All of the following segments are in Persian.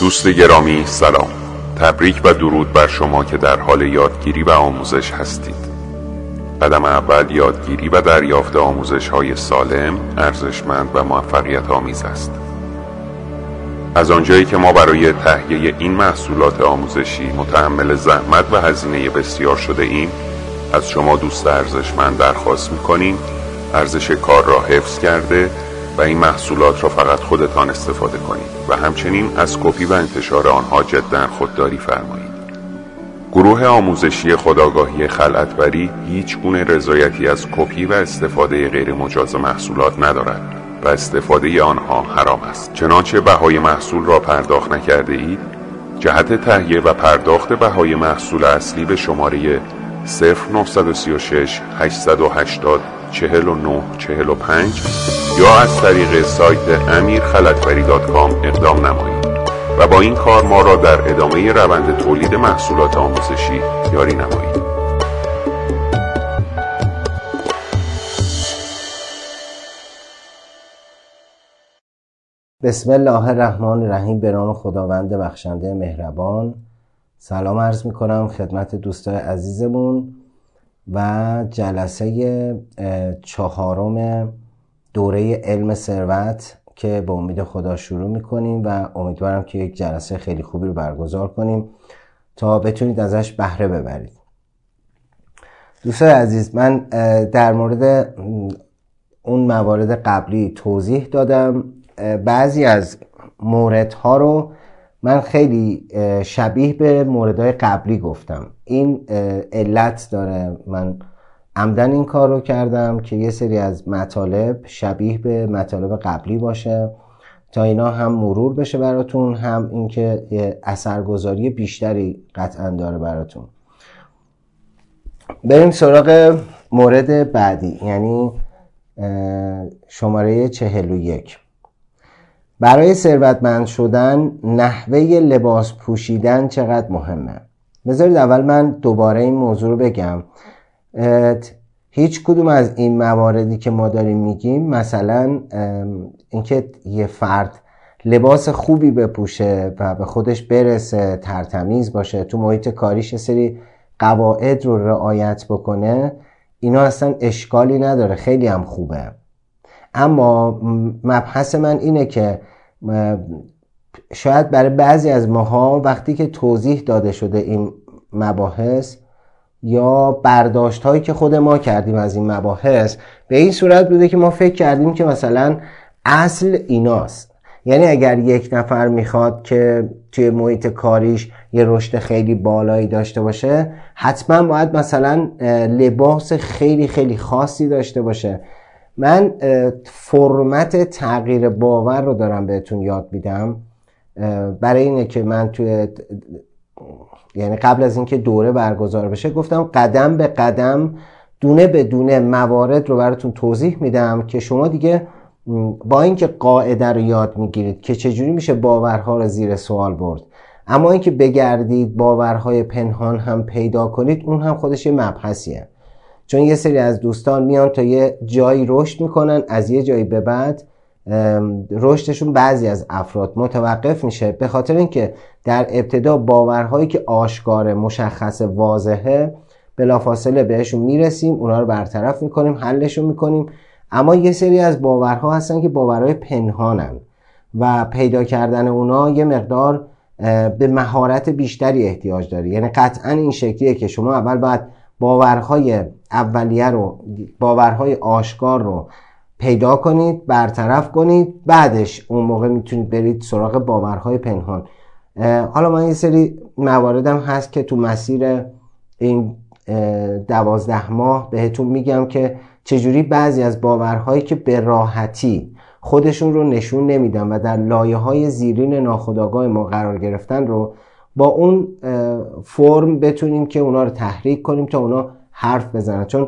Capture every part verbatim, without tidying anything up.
دوست گرامی سلام، تبریک و درود بر شما که در حال یادگیری و آموزش هستید. قدم اول یادگیری و دریافت آموزش‌های سالم، ارزشمند و موفقیت آمیز است. از آنجایی که ما برای تهیه این محصولات آموزشی متحمل زحمت و هزینه بسیار شده ایم، از شما دوست ارزشمند درخواست می‌کنیم ارزش کار را حفظ کرده و این محصولات را فقط خودتان استفاده کنید و همچنین از کپی و انتشار آنها جداً خودداری فرمایید. گروه آموزشی خودآگاهی خلعتبری هیچ گونه رضایتی از کپی و استفاده غیر مجاز محصولات ندارد و استفاده آنها حرام است. چنانچه بهای محصول را پرداخت نکرده اید، جهت تهیه و پرداخت بهای محصول اصلی به شماره صفر نه سه شش هشت هشت صفر چهل و نه چهل و پنج یا از طریق سایت امیر خلعتبری دات کام اقدام نمایید و با این کار ما را در ادامه روند تولید محصولات آموزشی یاری نمایید. بسم الله الرحمن الرحیم. به نام خداوند بخشنده مهربان. سلام عرض می کنم خدمت دوستای عزیزمون و جلسه چهارم دوره علم ثروت که به امید خدا شروع میکنیم و امیدوارم که یک جلسه خیلی خوبی رو برگزار کنیم تا بتونید ازش بهره ببرید. دوستای عزیز، من در مورد اون موارد قبلی توضیح دادم. بعضی از موردها رو من خیلی شبیه به موردهای قبلی گفتم. این علت داره، من عمدن این کار رو کردم که یه سری از مطالب شبیه به مطالب قبلی باشه تا اینا هم مرور بشه براتون، هم اینکه یه اثرگذاری بیشتری قطعا داره براتون. بریم سراغ مورد بعدی، یعنی شماره چهل و یک. برای ثروتمند شدن نحوه لباس پوشیدن چقدر مهمه. بذارید اول من دوباره این موضوع رو بگم. هیچ کدوم از این مواردی که ما داریم میگیم، مثلا اینکه یه فرد لباس خوبی بپوشه و به خودش برسه، ترتمیز باشه، تو محیط کاریش سری قواعد رو رعایت بکنه، اینا اصلا اشکالی نداره، خیلی هم خوبه. اما مبحث من اینه که شاید برای بعضی از ماها وقتی که توضیح داده شده این مباحث یا برداشت هایی که خود ما کردیم از این مباحث، به این صورت بوده که ما فکر کردیم که مثلا اصل ایناست. یعنی اگر یک نفر میخواد که توی محیط کاریش یه رشد خیلی بالایی داشته باشه، حتما باید مثلا لباس خیلی خیلی خاصی داشته باشه. من فرمت تغییر باور رو دارم بهتون یاد میدم، برای اینه که من توی یعنی قبل از اینکه دوره برگزار بشه گفتم قدم به قدم دونه به دونه موارد رو براتون توضیح میدم که شما دیگه با اینکه قاعده رو یاد میگیرید که چجوری میشه باورها رو زیر سوال برد، اما اینکه بگردید باورهای پنهان هم پیدا کنید، اون هم خودش یه مبحثیه. چون یه سری از دوستان میان تا یه جایی رشد میکنن، از یه جایی به بعد رشدشون بعضی از افراد متوقف میشه به خاطر اینکه در ابتدا باورهایی که آشکار، مشخص، واضحه، بلافاصله بهشون میرسیم، اونا رو برطرف میکنیم، حلشون میکنیم. اما یه سری از باورها هستن که باورهای پنهانن و پیدا کردن اونا یه مقدار به مهارت بیشتری احتیاج داره. یعنی قطعا این شکلیه که شما اول باید باورهای اولیه رو، باورهای آشکار رو پیدا کنید، برطرف کنید، بعدش اون موقع میتونید برید سراغ باورهای پنهان. حالا من یه سری مواردم هست که تو مسیر این دوازده ماه بهتون میگم که چجوری بعضی از باورهایی که به راحتی خودشون رو نشون نمیدن و در لایه‌های زیرین ناخودآگاه ما قرار گرفتن رو با اون فرم بتونیم که اونا رو تحریک کنیم تا اونا حرف بزنن. چون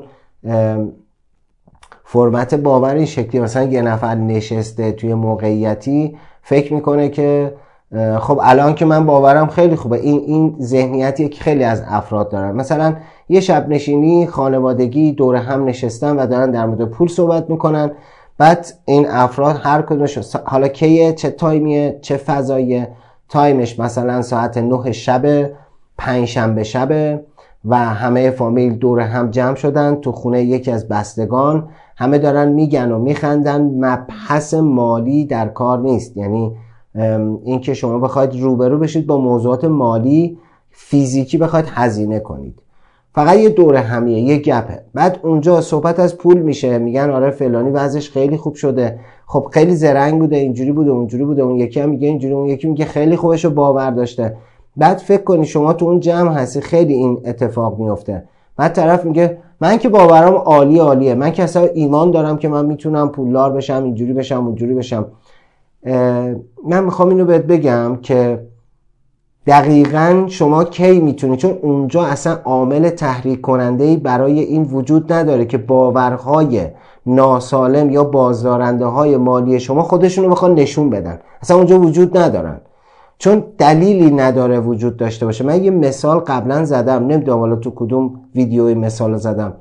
فرمت باور این شکلی، مثلا یه نفر نشسته توی موقعیتی فکر میکنه که خب الان که من باورم خیلی خوبه، این این ذهنیتیه که خیلی از افراد دارن. مثلا یه شب نشینی خانوادگی دور هم نشستن و دارن در مورد پول صحبت میکنن، بعد این افراد هر کدومش حالا کیه، چه تایمیه، چه فضاییه، تایمش مثلا ساعت نه شب پنج شنبه شبه و همه فامیل دور هم جمع شدن تو خونه یکی از بستگان، همه دارن میگن و میخندن، مبحث مالی در کار نیست. یعنی این که شما بخواید روبرو بشید با موضوعات مالی فیزیکی بخواید هزینه کنید، فقط یه دوره همیه، یه گپه. بعد اونجا صحبت از پول میشه، میگن آره فلانی وضعش خیلی خوب شده، خب خیلی زرنگ بوده، اینجوری بوده اونجوری بوده، اون یکی هم میگه اینجوری، اون یکی میگه خیلی خوبش رو باور داشته. بعد فکر کنی شما تو اون جمع هستی، خیلی این اتفاق میفته. بعد طرف میگه من که باورام عالی عالیه، من که اصلا ایمان دارم که من میتونم پولدار بشم، اینجوری بشم اونجوری بشم. من میخوام اینو بهت بگم که دقیقاً شما کی میتونی، چون اونجا اصلا عامل تحریک کننده‌ای برای این وجود نداره که باورهای ناسالم یا بازدارنده های مالی شما خودشونو بخوان نشون بدن، اصلا اونجا وجود ندارن، چون دلیلی نداره وجود داشته باشه. من یه مثال قبلا زدم، نمیدونم حالا تو کدوم ویدیوی مثال زدم،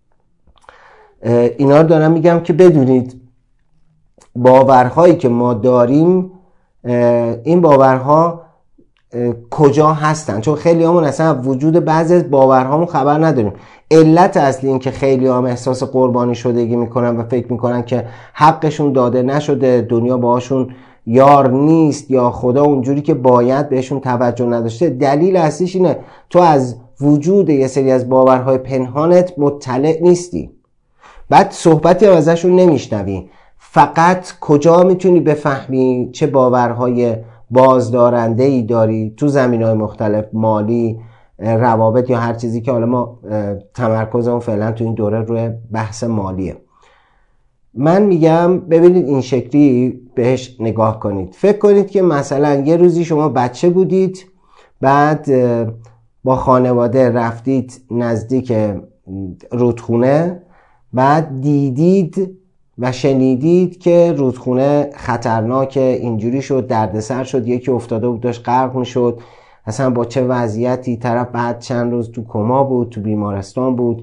اینا رو دارم میگم که بدونید باورهایی که ما داریم این باورها کجا هستن، چون خیلی همون اصلا وجود بعضی از باورهامون خبر نداریم. علت اصلی این که خیلی هم احساس قربانی شدگی میکنن و فکر میکنن که حقشون داده نشده، دنیا باهاشون یار نیست یا خدا اونجوری که باید بهشون توجه نداشته، دلیل اصلیش اینه تو از وجود یه سری از باورهای پنهانت مطلع نیستی. بعد صحبتی هم ازشون نمیشنوی. فقط کجا میتونی بفهمی چه باورهای بازدارنده ای داری؟ تو زمینهای مختلف، مالی، روابط یا هر چیزی که حالا ما تمرکزمون فعلا تو این دوره روی بحث مالیه. من میگم ببینید این شکلی بهش نگاه کنید. فکر کنید که مثلا یه روزی شما بچه بودید، بعد با خانواده رفتید نزدیک رودخونه، بعد دیدید و شنیدید که رودخونه خطرناکه، اینجوری شد، دردسر شد، یکی افتاده بود داشت غرق میشد، اصلا با چه وضعیتی، طرف بعد چند روز تو کما بود، تو بیمارستان بود.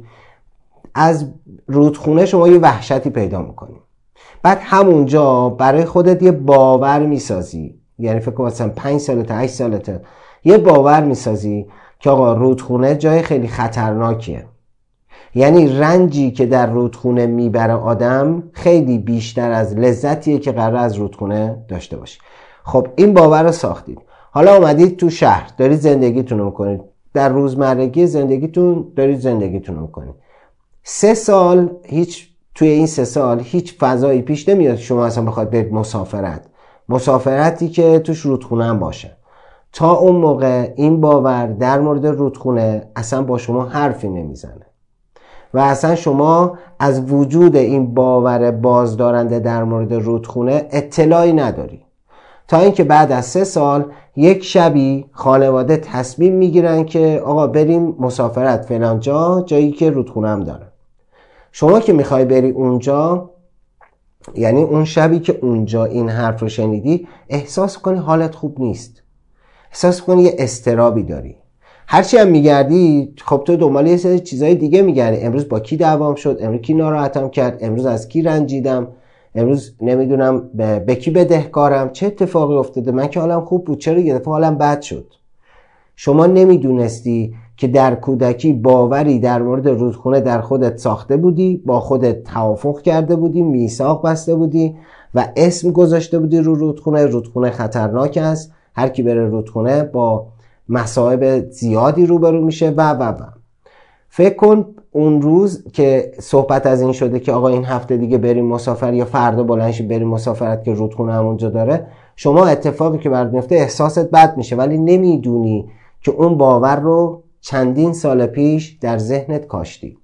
از رودخونه شما یه وحشتی پیدا میکنی. بعد همونجا برای خودت یه باور میسازی، یعنی فکر کنم مثلا پنج سالته هشت سالته یه باور میسازی که آقا رودخونه جای خیلی خطرناکیه، یعنی رنجی که در رودخونه میبره آدم خیلی بیشتر از لذتیه که قرار از رودخونه داشته باشی. خب این باور رو ساختید، حالا اومدید تو شهر دارید زندگیتون رو میکنید، در روزمرگی زندگیتون دارید زندگیتون رو میکنید. سه سال هیچ توی این سه سال هیچ فضایی پیش نمیاد شما اصلا بخواد برید مسافرت، مسافرتی که توش رودخونه هم باشه. تا اون موقع این باور در مورد رودخونه اصلا با شما حرفی نمیزنه و اصلا شما از وجود این باور بازدارنده در مورد رودخونه اطلاعی نداری، تا اینکه بعد از سه سال یک شبی خانواده تصمیم میگیرن که آقا بریم مسافرت فلان جا، جایی که رودخونه هم داره. شما که میخوای بری اونجا، یعنی اون شبی که اونجا این حرف رو شنیدی، احساس کنی حالت خوب نیست، احساس کنی یه اضطرابی داری. هرچی هم میگردی خب تو دنبال یه سری چیزای دیگه میگردی، امروز با کی دعوام شد، امروز کی ناراحتم کرد، امروز از کی رنجیدم، امروز نمیدونم به, به کی بدهکارم، چه اتفاقی افتاده، من که حالم خوب بود چرا یه دفعه حالم بد شد. شما نمیدونستی که در کودکی باوری در مورد رودخونه در خودت ساخته بودی، با خودت توافق کرده بودی، میثاق بسته بودی و اسم گذاشته بودی رو رودخونه. رودخونه خطرناک است، هر کی بره رودخونه با مصائب زیادی روبرو میشه و و و فکر کن اون روز که صحبت از این شده که آقا این هفته دیگه بریم مسافر یا فردا بلنشی بریم مسافرت که رودخونه همونجا داره، شما اتفاقی که برات میفته احساست بد میشه، ولی نمیدونی که اون باور رو چندین سال پیش در ذهنت کاشتی.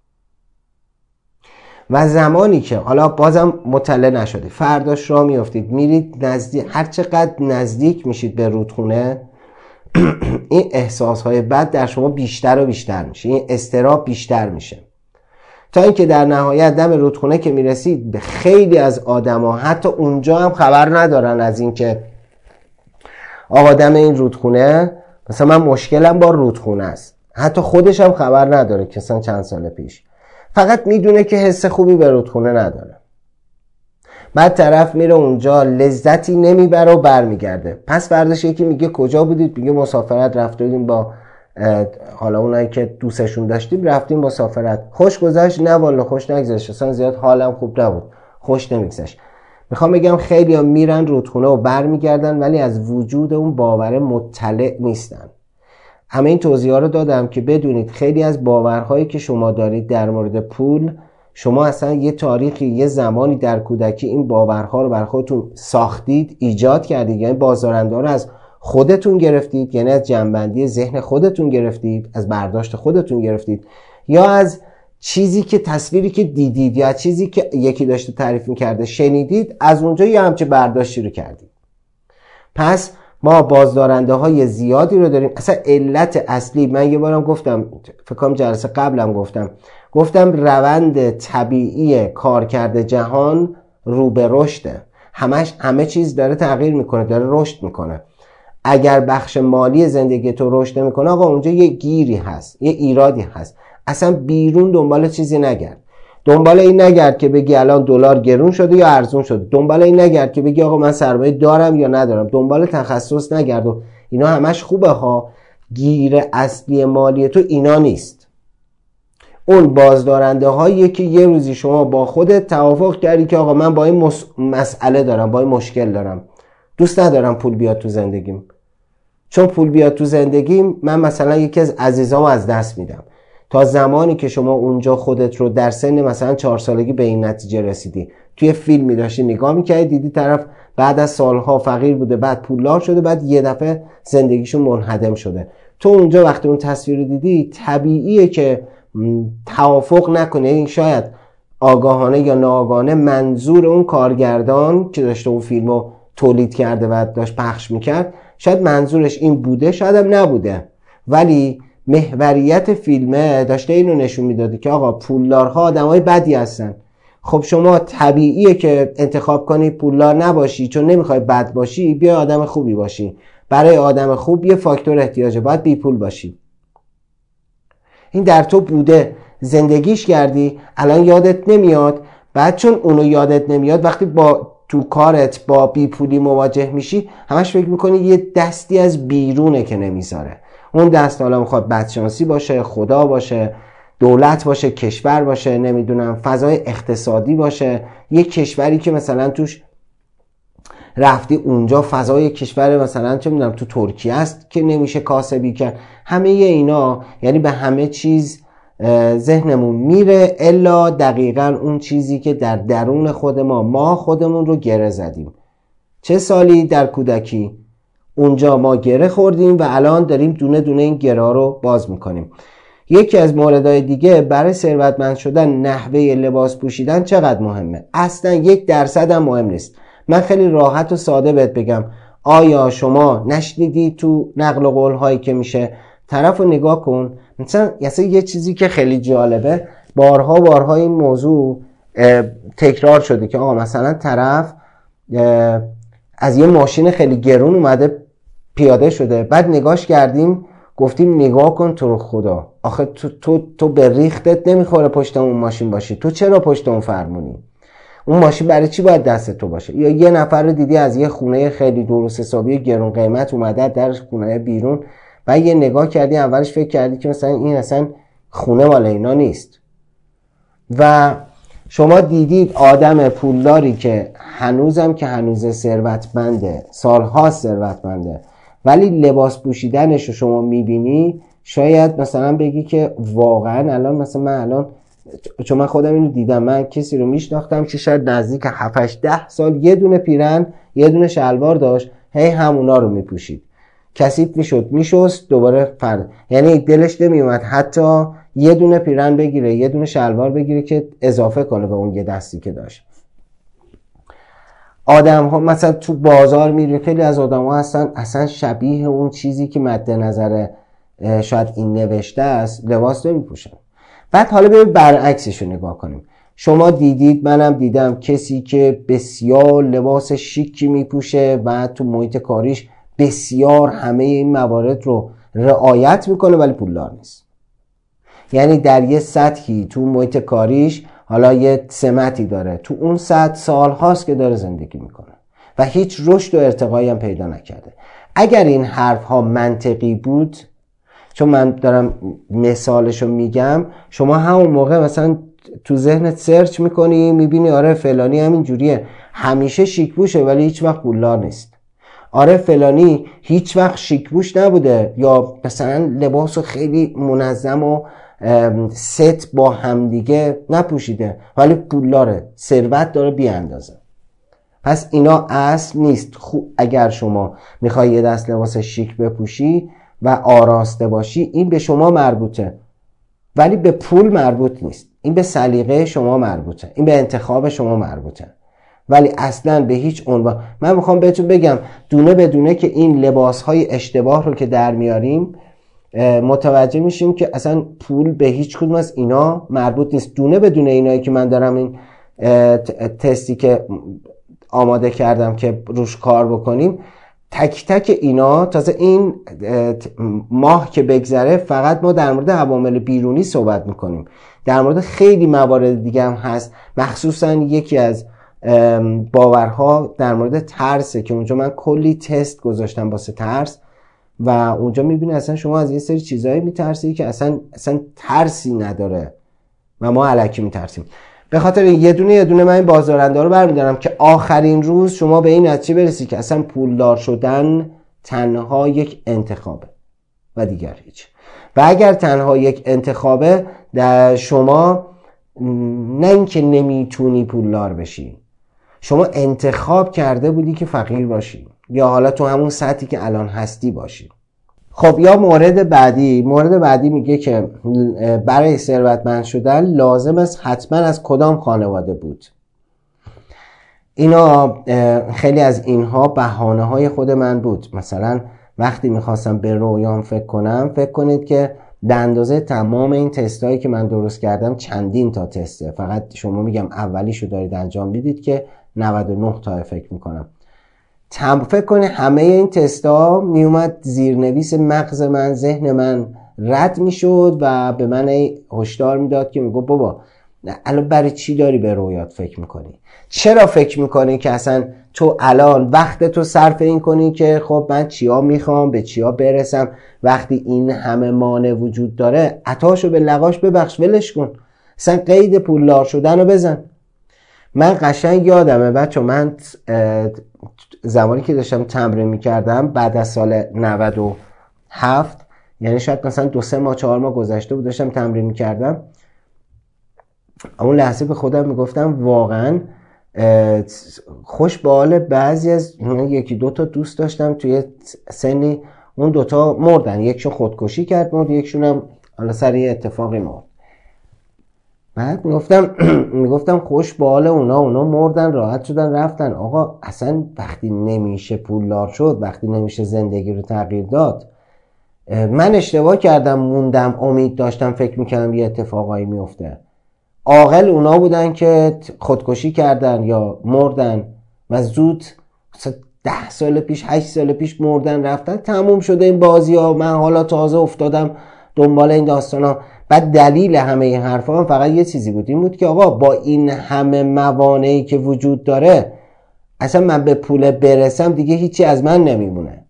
و زمانی که حالا بازم مطلع نشده، فرداش راه میافتید میرید نزدیک، هر چقدر نزدیک میشید به رودخونه این احساسهای بد در شما بیشتر و بیشتر میشه، این اضطراب بیشتر میشه، تا اینکه در نهایت دم رودخونه که میرسید به خیلی از آدما حتی اونجا هم خبر ندارن از این که آقا دم این رودخونه مثلا من مشکلم با رودخونه است، حتی خودش هم خبر نداره که مثلا چند سال پیش، فقط میدونه که حس خوبی به رودخونه نداره. بعد طرف میره اونجا لذتی نمیبره و برمیگرده. پس فرداش یکی میگه کجا بودید؟ میگه مسافرت رفته بودیم با حالا اونایی که دوستشون داشتیم رفتیم مسافرت. خوش گذشت؟ نه والا خوش نگذشت، اصلا زیاد حالم خوب نبود، خوش نمیگذشت. میخوام بگم خیلی ها میرن رودخونه و برمیگردن ولی از وجود اون باور مطلع نیستن. همه این توضیح ها رو دادم که بدونید خیلی از باورهایی که شما دارید در مورد پول، شما اصلا یه تاریخی یه زمانی در کودکی این باورها رو بر خودتون ساختید، ایجاد کردید. یعنی بازدارنده رو از خودتون گرفتید، یعنی از جنبندی ذهن خودتون گرفتید، از برداشت خودتون گرفتید، یا از چیزی که تصویری که دیدید یا چیزی که یکی داشته تعریف می‌کرده شنیدید، از اونجا یه همچه برداشتی رو کردید. پس ما بازدارنده های زیادی رو داریم. اصلا علت اصلی، من یه بارم گفتم، فکر کنم جلسه قبلم گفتم گفتم روند طبیعی کارکرد جهان رو به رشده. همش همه چیز داره تغییر میکنه، داره رشد میکنه. اگر بخش مالی زندگی تو رشد نمیکنه، آقا اونجا یه گیری هست، یه ایرادی هست. اصلا بیرون دنبال چیزی نگرد. دنبال این نگرد که بگی الان دلار گرون شده یا ارزون شده. دنبال این نگرد که بگی آقا من سرمایه دارم یا ندارم. دنبال تخصص نگرد. و اینا همش خوبه ها. گیر اصلی مالی تو اینا نیست. اون بازدارنده هایی که یه روزی شما با خودت توافق کردی که آقا من با این مس... مسئله دارم، با این مشکل دارم، دوست ندارم پول بیاد تو زندگیم. چون پول بیاد تو زندگیم من مثلا یکی از عزیزامو از دست میدم. تا زمانی که شما اونجا خودت رو در سن مثلا چهار سالگی به این نتیجه رسیدی، توی فیلمی داشتی نگاه میکردی، دیدی طرف بعد از سالها فقیر بوده، بعد پولدار شده، بعد یه دفعه زندگیشون منهدم شده. تو اونجا وقتی اون تصویر رو دیدی، طبیعیه که توافق نکنه. این شاید آگاهانه یا ناآگاهانه منظور اون کارگردان که داشته اون فیلمو تولید کرده و داشت پخش میکرد، شاید منظورش این بوده، شاید هم نبوده، ولی محوریت فیلمه داشته اینو نشون میداده که آقا پولدارها آدمای بدی هستن. خب شما طبیعیه که انتخاب کنی پولدار نباشی، چون نمیخوای بد باشی، بیا آدم خوبی باشی. برای آدم خوب یه فاکتور احتیاجه، باید بی پول باشی. این در تو بوده، زندگیش کردی، الان یادت نمیاد. بعد چون اونو یادت نمیاد، وقتی با تو کارت با بی پولی مواجه میشی، همش فکر میکنی یه دستی از بیرونه که نمیذاره. اون دست حالا میخواد بدشانسی باشه، خدا باشه، دولت باشه، کشور باشه، نمیدونم فضای اقتصادی باشه، یه کشوری که مثلا توش رفتی اونجا فضای کشور مثلا چه میدونم تو ترکیه است که نمیشه کاسبی کرد. همه اینا یعنی به همه چیز ذهنمون میره الا دقیقاً اون چیزی که در درون خود ما ما خودمون رو گره زدیم. چه سالی در کودکی اونجا ما گره خوردیم و الان داریم دونه دونه این گره رو باز میکنیم. یکی از موردهای دیگه برای ثروتمند شدن نحوه لباس پوشیدن چقدر مهمه. اصلا یک درصد هم مهم نیست. من خیلی راحت و ساده بهت بگم، آیا شما نشنیدی تو نقل قول هایی که میشه؟ طرف رو نگاه کن، مثلا یه چیزی که خیلی جالبه، بارها بارها این موضوع تکرار شده که آقا مثلا طرف از یه ماشین خیلی گرون اومده پیاده شده، بعد نگاش کردیم گفتیم نگاه کن تو رو خدا، آخه تو, تو, تو به ریختت نمیخوره پشت اون ماشین باشی، تو چرا پشت اون فرمونی؟ اون ماشین برای چی باید دست تو باشه؟ یا یه نفر رو دیدی از یه خونه خیلی درست حسابی گرون قیمت اومده در خونه بیرون، بعد یه نگاه کردی اولش فکر کردی که مثلا این اصلا خونه مال اینا نیست. و شما دیدید آدم پولداری که هنوزم که هنوز ثروتمنده، سالها ثروتمنده، ولی لباس پوشیدنش رو شما میبینی، شاید مثلا بگی که واقعا الان مثلا من الان، چون من خودم اینو دیدم، من کسی رو میشناختم که شاید نزدیک هفت هشت ده سال یه دونه پیرن یه دونه شلوار داشت، هی همونا رو میپوشید، کثیف میشد، میشست دوباره فرد، یعنی دلش نمیومد حتی یه دونه پیرن بگیره، یه دونه شلوار بگیره که اضافه کنه به اون یه دستی که داشت. آدم ها مثلا تو بازار میری، خیلی از آدم ها هستن اصلا شبیه اون چیزی که مد نظر شاید این نوشته است لباس نمیپوشن. بعد حالا بریم برعکسش رو نگاه کنیم. شما دیدید، منم دیدم، کسی که بسیار لباس شیکی میپوشه و تو محیط کاریش بسیار همه این موارد رو رعایت میکنه ولی پولدار نیست. یعنی در یه سطحی تو محیط کاریش حالا یه سمتی داره، تو اون سطح سال هاست که داره زندگی میکنه و هیچ رشد و ارتقایی هم پیدا نکرده. اگر این حرف ها منطقی بود، چون من دارم مثالشو میگم، شما همون موقع مثلا تو ذهنت سرچ میکنی میبینی آره فلانی همین جوریه، همیشه شیکبوشه ولی هیچ وقت پولدار نیست. آره فلانی هیچ وقت شیکبوش نبوده یا مثلا لباسو خیلی منظم و ست با همدیگه نپوشیده ولی پولداره، ثروت داره بی اندازه. پس اینا اصل نیست. خوب اگر شما میخوای یه دست لباس شیک بپوشی و آراسته باشی، این به شما مربوطه ولی به پول مربوط نیست. این به سلیقه شما مربوطه، این به انتخاب شما مربوطه ولی اصلا به هیچ عنوان. من میخوام بهتون بگم دونه به دونه که این لباسهای اشتباه رو که در میاریم متوجه میشیم که اصلا پول به هیچ کدوم از اینا مربوط نیست. دونه به دونه اینایی که من دارم این تستی که آماده کردم که روش کار بکنیم، تک تک اینا تازه این ماه که بگذره فقط ما در مورد عوامل بیرونی صحبت میکنیم، در مورد خیلی موارد دیگه هم هست. مخصوصا یکی از باورها در مورد ترسه که اونجا من کلی تست گذاشتم واسه ترس و اونجا میبینی اصلا شما از یه سری چیزایی میترسی که اصلا اصلا ترسی نداره و ما الکی میترسیم. به خاطر یه دونه یه دونه من این بازدارنده رو برمیدارم که آخرین روز شما به این نتیجه برسی که اصلا پولدار شدن تنها یک انتخابه و دیگر هیچ. و اگر تنها یک انتخابه در شما، نه اینکه نمیتونی پولدار بشی، شما انتخاب کرده بودی که فقیر باشی یا حالا تو همون سطحی که الان هستی باشی. خب یا مورد بعدی، مورد بعدی میگه که برای ثروتمند شدن لازم است حتما از کدام خانواده بود. اینا خیلی از اینها بهانه های خود من بود. مثلا وقتی میخواستم به رویام فکر کنم، فکر کنید که به اندازه تمام این تستایی که من درست کردم چندین تا تسته، فقط شما میگم اولیشو دارید انجام میدید که نود و نه تا فکر میکنم. تم فکر کنید همه این تستا میومد زیرنویس مغز من، ذهن من رد میشد و به من هشدار میداد که میگو بابا الان برای چی داری به رویات فکر میکنی؟ چرا فکر میکنی که اصلا تو الان وقت تو صرف این کنی که خب من چیا میخوام، به چیا برسم، وقتی این همه مانع وجود داره؟ عطاشو به لغاش ببخش، ولش کن، اصلا قید پولدار شدن رو بزن. من قشنگ یادمه بچه، من زمانی که داشتم تمرین میکردم بعد از سال نود و هفت، یعنی شاید مثلا دو سه ماه چهار ماه گذشته بود، داشتم تمرین میکردم. اون لحظه به خودم میگفتم واقعا خوش به حال بعضی از یکی دو تا دوست داشتم توی سنی، اون دوتا مردن، یکشون خودکشی کرد مرد، یکشون هم حالا سر یه اتفاقی مرد. بعد میگفتم میگفتم خوش به حال اونا، اونا مردن راحت شدن رفتن. آقا اصلا وقتی نمیشه پولدار شد، وقتی نمیشه زندگی رو تغییر داد، من اشتباه کردم موندم، امید داشتم، فکر میکردم یه اتفاقایی میفته. عاقل اونا بودن که خودکشی کردن یا مردن و زود ده سال پیش هشت سال پیش مردن رفتن، تموم شده این بازی ها. من حالا تازه افتادم دنبال این داستان ها. بعد دلیل همه این حرفا هم فقط یه چیزی بود، این بود که آقا با این همه موانعی که وجود داره اصلا من به پول برسم دیگه هیچی از من نمیمونه.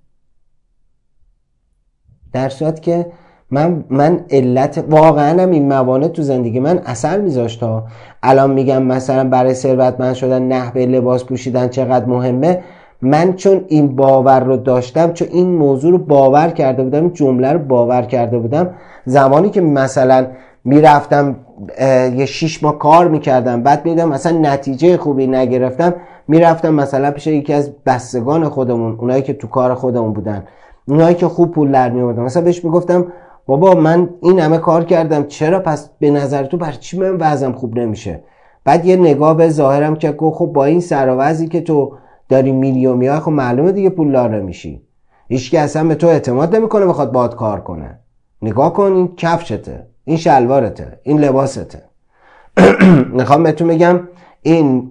در صورت که من من علت واقعا هم این موانع تو زندگی من اثر میذاشت ها. الان میگم مثلا برای ثروتمند شدن نحوه لباس پوشیدن چقدر مهمه، من چون این باور رو داشتم، چون این موضوع رو باور کرده بودم، این جمله رو باور کرده بودم، زمانی که مثلا میرفتم یه شیش ماه کار میکردم بعد میدم مثلا نتیجه خوبی نگرفتم، میرفتم مثلا پیش یکی از بستگان خودمون، اونایی که تو کار خودمون بودن، اونایی که خوب پول در میآوردن، مثلا بهش میگفتم بابا من این همه کار کردم، چرا پس به نظر تو برای چی من وضعم خوب نمیشه؟ بعد یه نگاه به ظاهرم که خب با این سر و وضعی که تو داری میلی میای، خب معلومه دیگه پولدار نمیشی. هیچکی اصلا به تو اعتماد نمیکنه بخواد باهات کار کنه. نگاه کن، این کفشته، این شلوارته، این لباسته. میخوام بهتون بگم این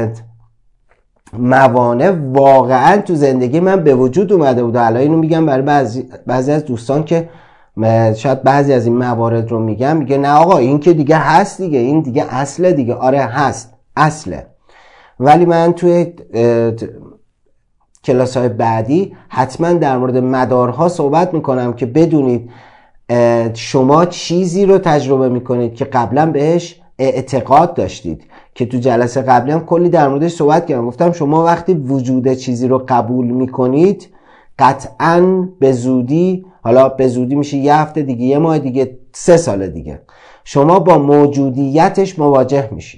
موانع واقعا تو زندگی من به وجود اومده بود. الان اینو میگم برای بعضی بعضی از دوستان که شاید بعضی از این موارد رو میگم، میگه نه آقا این که دیگه هست دیگه، این دیگه اصله دیگه. آره هست، اصله. ولی من توی کلاس های بعدی حتما در مورد مدارها صحبت میکنم که بدونید شما چیزی رو تجربه میکنید که قبلا بهش اعتقاد داشتید، که تو جلسه قبلی هم کلی در موردش صحبت کردم. گفتم شما وقتی وجود چیزی رو قبول میکنید قطعاً به زودی، حالا به زودی میشه یه هفته دیگه، یه ماه دیگه، سه سال دیگه، شما با موجودیتش مواجه میشید.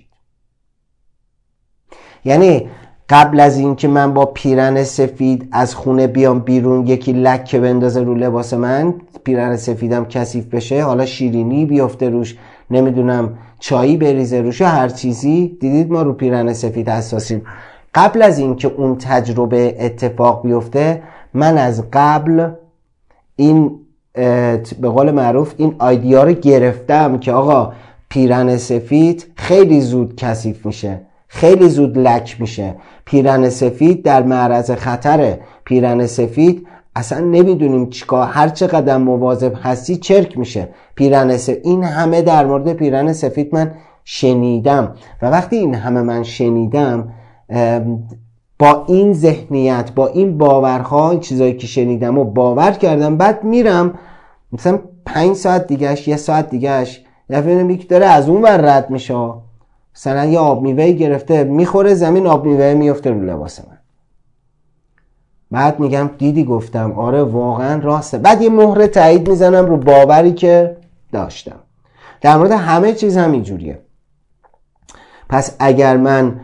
یعنی قبل از این که من با پیرن سفید از خونه بیام بیرون، یکی لکه بندازه رو لباس من، پیرن سفیدم کثیف بشه، حالا شیرینی بیفته روش، نمیدونم چایی بریزه روش، هر چیزی، دیدید ما رو پیرن سفید حساسیم. قبل از این که اون تجربه اتفاق بیفته، من از قبل این به قول معروف این آیدیا رو گرفتم که آقا پیرن سفید خیلی زود کثیف میشه، خیلی زود لک میشه، پیرن سفید در معرض خطره، پیرن سفید اصلا نمیدونیم چیکار، هر چقدر مواظب هستی چرک میشه پیرن سفید. این همه در مورد پیرن سفید من شنیدم و وقتی این همه من شنیدم، با این ذهنیت، با این باورها، چیزایی که شنیدم و باور کردم، بعد میرم مثلا پنج ساعت دیگهش، یه ساعت دیگهش یه فیلم یکی داره از اون ور رد میشه، مثلا یه آب میوه گرفته میخوره زمین، آب میوه میفته رو لباس من. بعد میگم دیدی گفتم، آره واقعا راسته. بعد یه مهر تایید میزنم رو باوری که داشتم. در مورد همه چیز همین جوریه. پس اگر من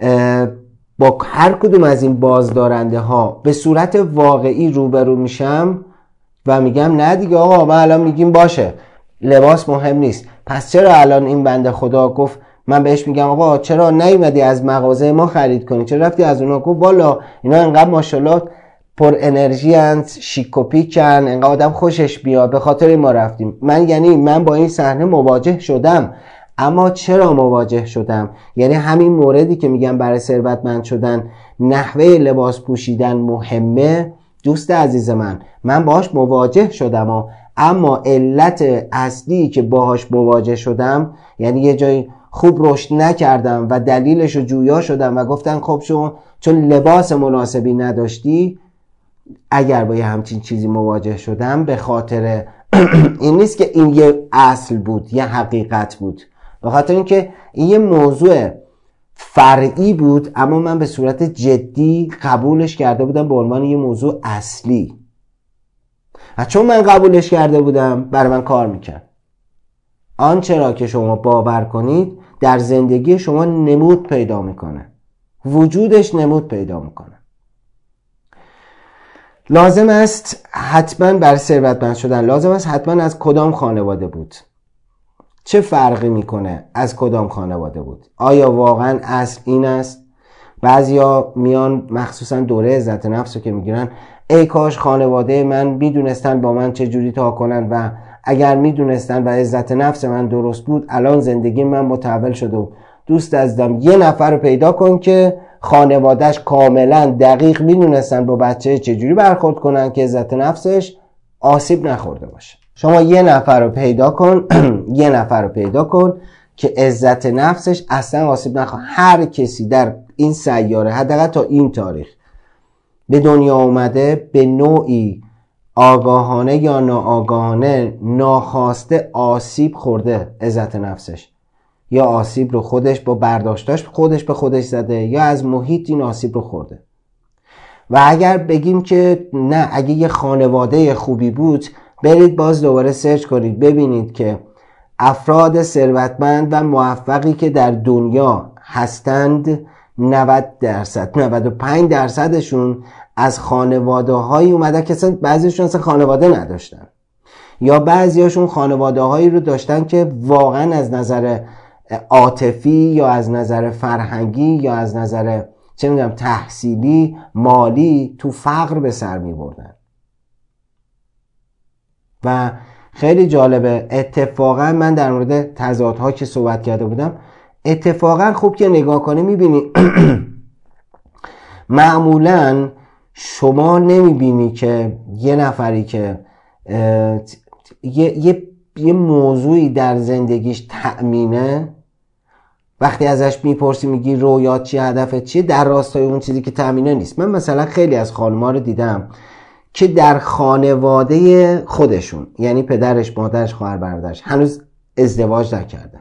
با هر کدوم از این بازدارنده ها به صورت واقعی روبرو میشم و میگم نه دیگه آقا، من الان میگیم باشه لباس مهم نیست، پس چرا الان این بنده خدا گفت، من بهش میگم آقا چرا نیومدی از مغازه ما خرید کنی، چرا رفتی از اونا؟ گفت والا اینا انقدر ماشاءالله پر انرژی اند، شیک و پیکن، انقدر آدم خوشش بیاد، به خاطر ما رفتیم. من یعنی من با این صحنه مواجه شدم. اما چرا مواجه شدم؟ یعنی همین موردی که میگم برای ثروتمند شدن نحوه لباس پوشیدن مهمه، دوست عزیز من، من باهاش مواجه شدم ها. اما علت اصلی که باهاش مواجه شدم، یعنی یه جایی خوب رشد نکردم و دلیلش رو جویا شدم و گفتن خب شما چون لباس مناسبی نداشتی، اگر با یه همچین چیزی مواجه شدم به خاطر این نیست که این یه اصل بود، یه حقیقت بود، به خاطر اینکه این یه موضوع فرعی بود، اما من به صورت جدی قبولش کرده بودم به عنوان یه موضوع اصلی و چون من قبولش کرده بودم برای من کار میکرد. آنچه را که شما باور کنید در زندگی شما نمود پیدا میکنه، وجودش نمود پیدا میکنه. لازم است حتما برای ثروتمند شدن، لازم است حتما از کدام خانواده بود. چه فرقی میکنه از کدام خانواده بود؟ آیا واقعا اصل این است؟ بعضیا میان مخصوصا دوره عزت نفس رو که میگیرن، ای کاش خانواده من میدونستن با من چه جوری تا کنن و اگر میدونستن و عزت نفس من درست بود الان زندگی من متحول شده. و دوست عزیزم یه نفر رو پیدا کن که خانوادهش کاملا دقیق میدونستن با بچه چجوری برخورد کنن که عزت نفسش آسیب نخورده باشه. شما یه نفر رو پیدا کن یه نفر رو پیدا کن که عزت نفسش اصلا آسیب نخوره. هر کسی در این سیاره حداقل تا این تاریخ به دنیا اومده به نوعی آگاهانه یا ناآگاهانه ناخواسته آسیب خورده عزت نفسش، یا آسیب رو خودش با برداشتاش خودش به خودش زده، یا از محیط این آسیب رو خورده. و اگر بگیم که نه، اگه یه خانواده خوبی بود، برید باز دوباره سرچ کنید ببینید که افراد ثروتمند و موفقی که در دنیا هستند نود درصد نود و پنج درصدشون از خانواده هایی اومده که اصلا بعضیشون اصلا خانواده نداشتن، یا بعضیاشون خانواده هایی رو داشتن که واقعا از نظر عاطفی یا از نظر فرهنگی یا از نظر چه میدونم تحصیلی مالی تو فقر به سر می بردن. و خیلی جالبه، اتفاقا من در مورد تضادها که صحبت کرده بودم، اتفاقا خوب که نگاه کنی میبینی معمولا شما نمیبینی که یه نفری که یه, یه, یه موضوعی در زندگیش تأمینه، وقتی ازش میپرسی میگی رویات چیه، هدفت چیه، در راستای اون چیزی که تأمینه نیست. من مثلا خیلی از خانم‌ها رو دیدم که در خانواده خودشون، یعنی پدرش، مادرش، خواهر برادرش هنوز ازدواج نکردن،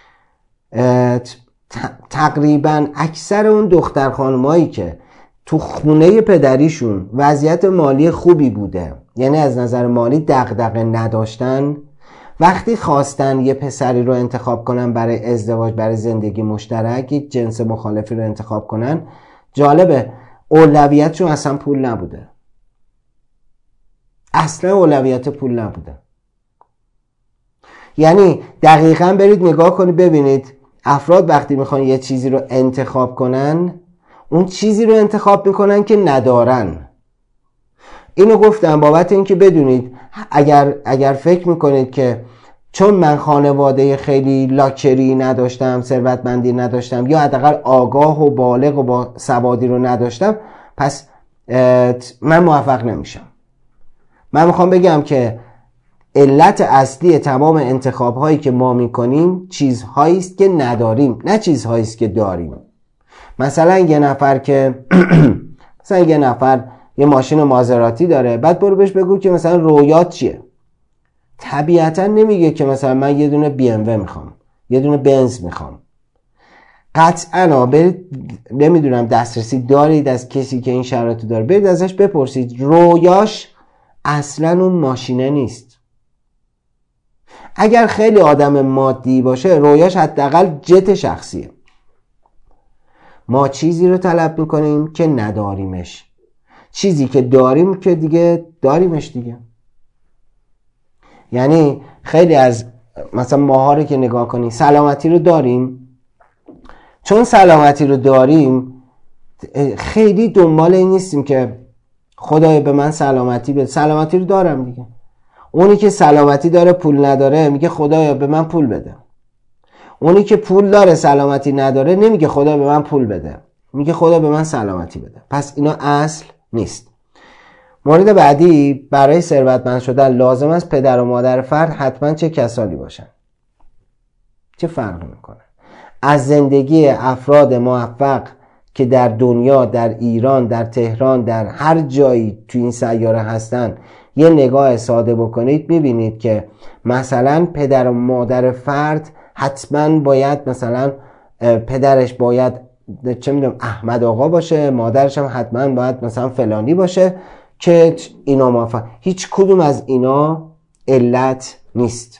تقریبا اکثر اون دختر خانمایی که تو خونه پدریشون وضعیت مالی خوبی بوده، یعنی از نظر مالی دغدغه نداشتن، وقتی خواستن یه پسری رو انتخاب کنن برای ازدواج، برای زندگی مشترک، یک جنس مخالفی رو انتخاب کنن، جالبه اولویتشون اصلا پول نبوده، اصلا اولویت پول نبوده. یعنی دقیقاً برید نگاه کنید ببینید افراد وقتی میخوان یه چیزی رو انتخاب کنن، اون چیزی رو انتخاب میکنن که ندارن. اینو گفتم بابت اینکه بدونید اگر اگر فکر میکنید که چون من خانواده خیلی لاکچری نداشتم، ثروتمندی نداشتم، یا حداقل آگاه و بالغ و با سوادی رو نداشتم، پس من موفق نمیشم. من میخوام بگم که علت اصلی تمام انتخاب هایی که ما میکنیم چیزهایی است که نداریم، نه چیزهایی است که داریم. مثلا یه نفر که مثلا یه نفر یه ماشین مازراتی داره، بعد برو بهش بگو که مثلا رویات چیه، طبیعتا نمیگه که مثلا من یه دونه بی ام و میخوام، یه دونه بنز میخوام. قطعا برید، نمیدونم دسترسی دارید از کسی که این شرایطو داره، برید ازش بپرسید رویاش اصلا اون ماشینه نیست. اگر خیلی آدم مادی باشه رویاش حداقل جت شخصیه. ما چیزی رو طلب میکنیم که نداریمش، چیزی که داریم که دیگه داریمش دیگه. یعنی خیلی از مثلا ماها رو که نگاه کنیم، سلامتی رو داریم، چون سلامتی رو داریم خیلی دنبال این نیستیم که خدایا به من سلامتی بده، سلامتی رو دارم دیگه. اونی که سلامتی داره پول نداره میگه خدایا به من پول بده. اونی که پول داره سلامتی نداره نمیگه خدا به من پول بده، میگه خدا به من سلامتی بده. پس اینا اصل نیست. مورد بعدی، برای ثروتمند شدن لازم است پدر و مادر فرد حتما چه کسانی باشن؟ چه فرقی میکنه؟ از زندگی افراد موفق که در دنیا، در ایران، در تهران، در هر جایی تو این سیاره هستن یه نگاه ساده بکنید، میبینید که مثلا پدر و مادر فرد حتما باید، مثلا پدرش باید چه میدونم احمد آقا باشه، مادرش هم حتما باید مثلا فلانی باشه که اینا موفق. هیچ کدوم از اینا علت نیست،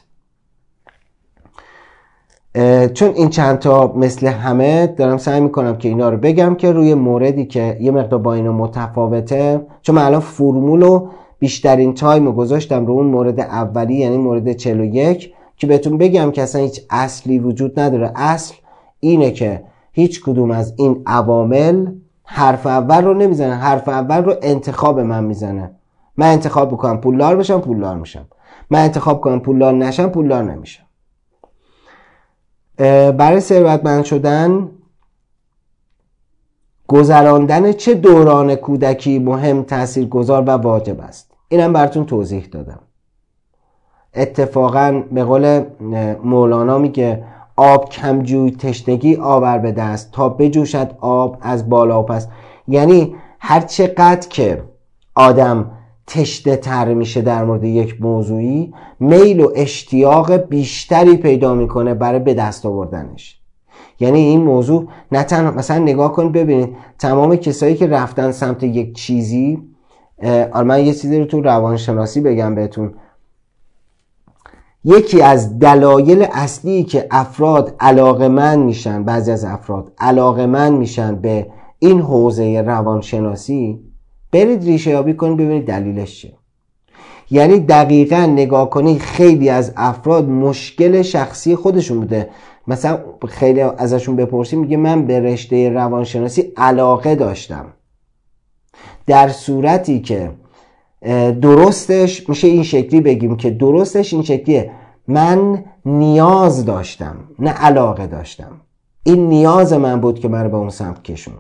چون این چند تا مثل همه دارم سعی میکنم که اینا رو بگم که روی موردی که یه مقدار با اینا متفاوته، چون من الان فرمولو بیشترین تایم رو گذاشتم رو اون مورد اولی، یعنی مورد چهل و یک، که بهتون بگم که اصلا هیچ اصلی وجود نداره. اصل اینه که هیچ کدوم از این عوامل حرف اول رو نمیزنه، حرف اول رو انتخاب من میزنه. من انتخاب بکنم پولدار بشم، پولدار میشم. من انتخاب کنم پولدار نشم، پولدار نمیشم. برای ثروتمند شدن گذراندن چه دوران کودکی مهم، تاثیرگذار و واجب است؟ اینم براتون توضیح دادم. اتفاقا به قول مولانا میگه آب کمجوی تشنگی آور به دست، تا بجوشد آب از بالا و پس. یعنی هر چقدر که آدم تشنه تر میشه در مورد یک موضوعی، میل و اشتیاق بیشتری پیدا میکنه برای به دست آوردنش. یعنی این موضوع نه تنها، مثلا نگاه کن ببینید تمام کسایی که رفتن سمت یک چیزی، من یه چیزی رو تو روانشناسی بگم بهتون، یکی از دلایل اصلی که افراد علاقه‌مند میشن، بعضی از افراد علاقه‌مند میشن به این حوزه روانشناسی، برید ریشه یابی کنید ببینید دلیلش چیه. یعنی دقیقاً نگاه کنید خیلی از افراد مشکل شخصی خودشون بوده. مثلا خیلی ازشون بپرسیم میگه من به رشته روانشناسی علاقه داشتم، در صورتی که درستش میشه این شکلی بگیم که درستش این شکلیه، من نیاز داشتم نه علاقه داشتم. این نیاز من بود که من رو به اون سمت کشوند.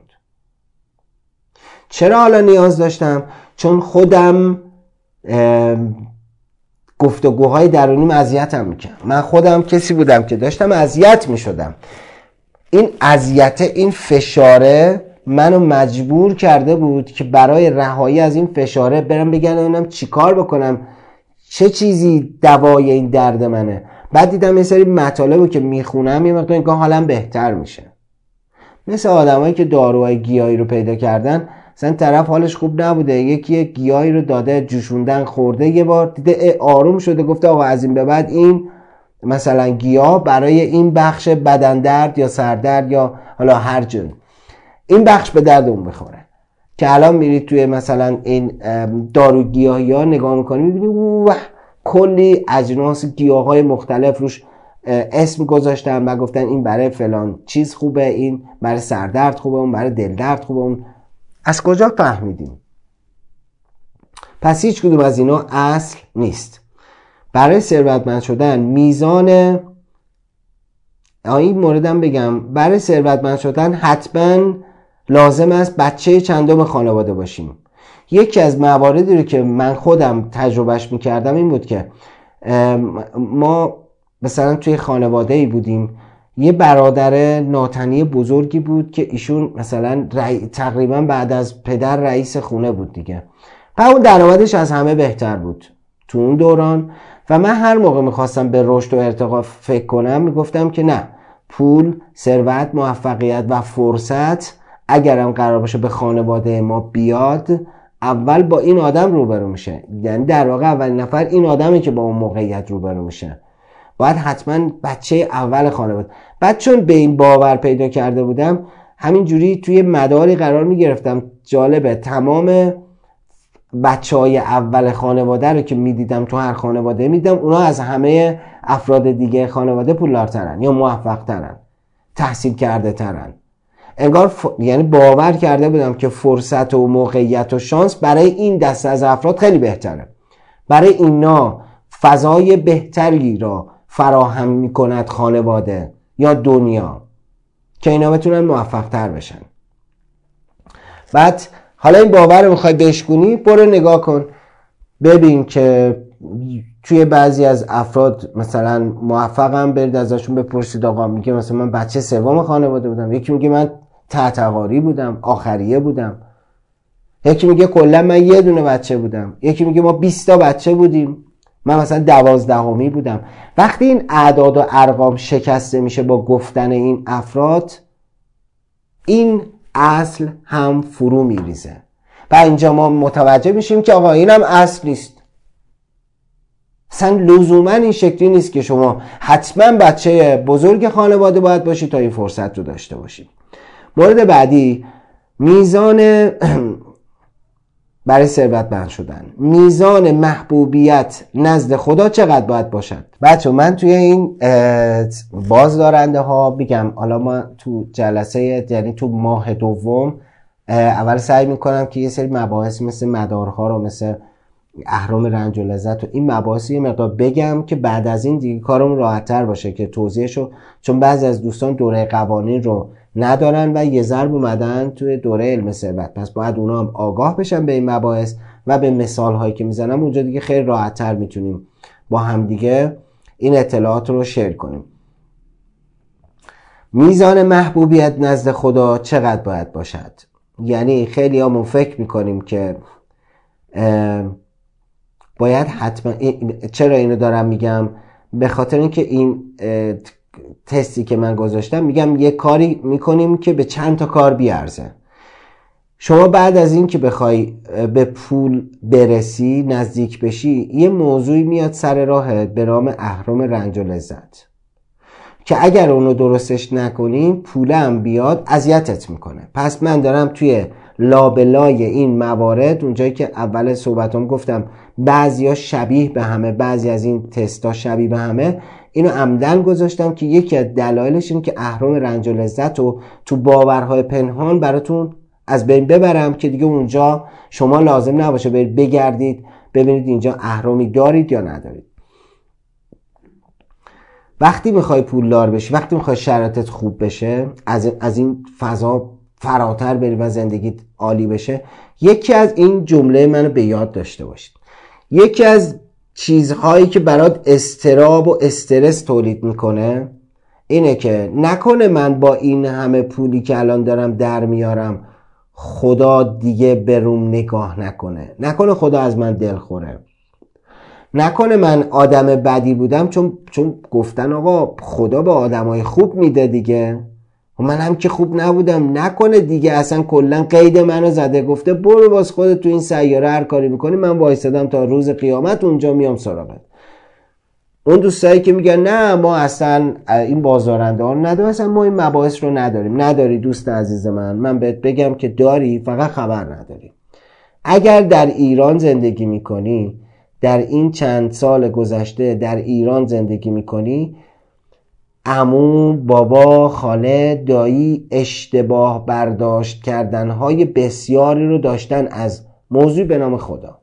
چرا حالا نیاز داشتم؟ چون خودم گفتگوهای درونیم اذیتم میکنم. من خودم کسی بودم که داشتم اذیت میشدم. این اذیت، این فشاره منو مجبور کرده بود که برای رهایی از این فشاره برم بگم چیکار بکنم، چه چیزی دوای این درد منه. بعد دیدم یه سری مطالبو که میخونم یه مقدار انگار حالم بهتر میشه. مثل آدمایی که داروهای گیاهی رو پیدا کردن، مثلا طرف حالش خوب نبوده، یکی یک گیاهی رو داده جوشوندن خورده، یه بار دیده آروم شده، گفته آقا از این به بعد این مثلا گیاه برای این بخش بدن درد یا سردرد یا حالا هر جور این بخش به درد اون بخوره. که الان میرید توی مثلا این دارو گیاهی ها نگاه میکنی میبینی واه کلی اجناس گیاهای مختلف روش اسم گذاشتن و گفتن این برای فلان چیز خوبه، این برای سردرد خوبه، اون برای دل درد خوبه. اون از کجا فهمیدیم؟ پس هیچ کدوم از اینا اصل نیست. برای ثروتمند شدن میزان این موردم بگم، برای ثروتمند شدن حتما لازم است بچه چندم خانواده باشیم. یکی از مواردی رو که من خودم تجربهش میکردم این بود که ما مثلا توی خانواده‌ای بودیم، یه برادر ناتنی بزرگی بود که ایشون مثلا رئی... تقریبا بعد از پدر رئیس خونه بود دیگه، و اون درآمدش از همه بهتر بود تو اون دوران. و من هر موقع میخواستم به رشد و ارتقا فکر کنم میگفتم که نه، پول، ثروت، موفقیت و فرصت اگرم قرار باشه به خانواده ما بیاد، اول با این آدم روبرو میشه. یعنی در واقع اولین نفر این آدمی که با اون موقعیت روبرو میشه، باید حتما بچه اول خانواده. بعد چون به این باور پیدا کرده بودم، همینجوری توی مداری قرار میگرفتم. جالبه، تمام بچه های اول خانواده رو که میدیدم تو هر خانواده میدیدم اونا از همه افراد دیگه خانواده پولدارترن یا موفق ترن، تحصیل کرده ترن. انگار ف... یعنی باور کرده بودم که فرصت و موقعیت و شانس برای این دسته از افراد خیلی بهتره، برای اینا فضای بهتری را فراهم میکند خانواده یا دنیا که اینا بتونن موفق تر بشن. بعد حالا این باور رو میخوای بشکنی، برو نگاه کن ببین که توی بعضی از افراد مثلا موفقم، برید ازشون بپرسید آقا، میگه مثلا من بچه سوم خانواده بودم، یکی میگه من تحتواری بودم، آخریه بودم، یکی میگه کلا من یه دونه بچه بودم، یکی میگه ما بیست تا بچه بودیم، من مثلا دوازدهمی بودم. وقتی این اعداد و ارقام شکسته میشه با گفتن این افراد، این اصل هم فرو میریزه و اینجا ما متوجه میشیم که آقا اینم اصل نیست. اصلا لزوما این شکلی نیست که شما حتما بچه بزرگ خانواده باید باشی تا این فرصت رو داشته باشید. مورد بعدی، میزان برای ثروتمند شدن، میزان محبوبیت نزد خدا چقدر باید باشد؟ بچه من توی این بازدارنده ها میگم، حالا ما تو جلسه یعنی تو ماه دوم اول سعی میکنم که یه سری مباحث مثل مدارها رو، مثل اهرم رنج و لذت و این مباحث یه مقدار بگم که بعد از این دیگه کارم راحت‌تر باشه که توضیحشو، چون بعضی از دوستان دوره قوانین رو ندارن و یه ضرب اومدن توی دوره علم ثروت، پس باید اونا هم آگاه بشن به این مباحث و به مثال هایی که میزنم اونجا دیگه خیلی راحت‌تر میتونیم با هم دیگه این اطلاعات رو شیر کنیم. میزان محبوبیت نزد خدا چقدر باید باشد؟ یعنی خیلی همون فکر میکنیم که باید حتما، چرا اینو دارم میگم؟ به خاطر اینکه این تستی که من گذاشتم میگم یه کاری میکنیم که به چند تا کار بیارزه. شما بعد از این که بخوای به پول برسی، نزدیک بشی، یه موضوعی میاد سر راهت به نام اهرم رنج و لذت که اگر اونو درستش نکنی پولم بیاد اذیتت میکنه. پس من دارم توی لابلای این موارد، اونجایی که اول صحبتام گفتم بعضیا شبیه به همه، بعضی از این تستا شبیه به همه، اینو عمدن گذاشتم که یکی از دلایلش این که اهرم رنج و لذت رو تو باورهای پنهان براتون از بین ببرم که دیگه اونجا شما لازم نباشه برید بگردید ببینید اینجا اهرمی دارید یا ندارید. وقتی میخوای پولدار بشی، وقتی میخوای شرایطت خوب بشه، از از این فضا فراتر بری و زندگیت عالی بشه، یکی از این جمله منو به یاد داشته باشید. یکی از چیزهایی که برات اضطراب و استرس تولید میکنه اینه که نکنه من با این همه پولی که الان دارم در میارم خدا دیگه به روم نگاه نکنه، نکنه خدا از من دلخوره، نکنه من آدم بدی بودم چون چون گفتن آقا خدا به آدمای خوب میده دیگه و من هم که خوب نبودم، نکنه دیگه اصلا کلا قید منو زده گفته برو باز خودت تو این سیاره هر کاری میکنی، من وایسادم تا روز قیامت اونجا میام سراغت. اون دوستایی که میگن نه ما اصلا این بازارنده ها رو نداریم، اصلا ما این مباحث رو نداریم. نداری دوست عزیز من، من بهت بگم که داری، فقط خبر نداری. اگر در ایران زندگی میکنی، در این چند سال گذشته در ایران زندگی میکنی، عمو، بابا، خاله، دایی اشتباه برداشت کردنهای بسیاری رو داشتن از موضوع به نام خدا.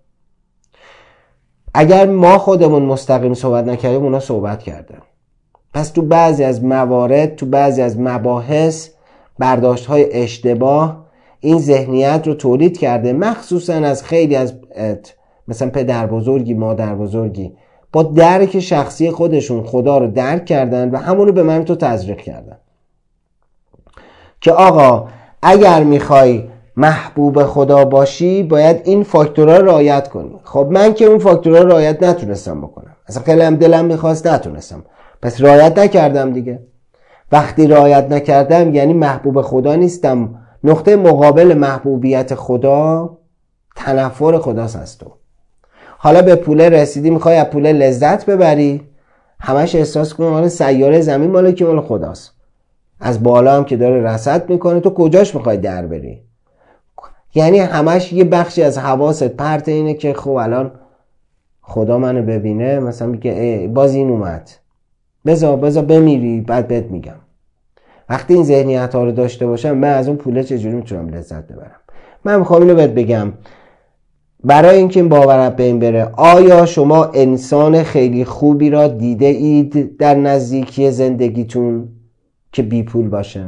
اگر ما خودمون مستقیم صحبت نکردیم اونا صحبت کردن. پس تو بعضی از موارد، تو بعضی از مباحث برداشت‌های اشتباه این ذهنیت رو تولید کرده، مخصوصا از خیلی از مثلا پدر بزرگی، مادر بزرگی با درک شخصی خودشون خدا رو درک کردن و همونو به من تو تزریق کردن که آقا اگر میخوای محبوب خدا باشی باید این فاکتورها رو رعایت کنی. خب من که اون فاکتورها رو رعایت نتونستم بکنم، اصلا خیلی هم دلم میخواست نتونستم، پس رعایت نکردم دیگه. وقتی رعایت نکردم یعنی محبوب خدا نیستم. نقطه مقابل محبوبیت خدا تنفر خداست از تو. حالا به پول رسیدی، میخوای از پول لذت ببری، همش احساس کنی مال سیاره زمین مال کی؟ مال خداست. از بالا هم که داره رصد میکنه، تو کجاش میخوای در بری؟ یعنی همش یه بخشی از حواست پرت اینه که خب الان خدا منو ببینه مثلا میگه باز این اومد، بذار بذار بمیری بعد بهت میگم. وقتی این ذهنیت ها رو داشته باشم من از اون پوله چجوری میتونم لذت ببرم؟ من میخوام اینو بهت بگم برای اینکه این باورت به این بره. آیا شما انسان خیلی خوبی را دیده اید در نزدیکی زندگیتون که بی پول باشه؟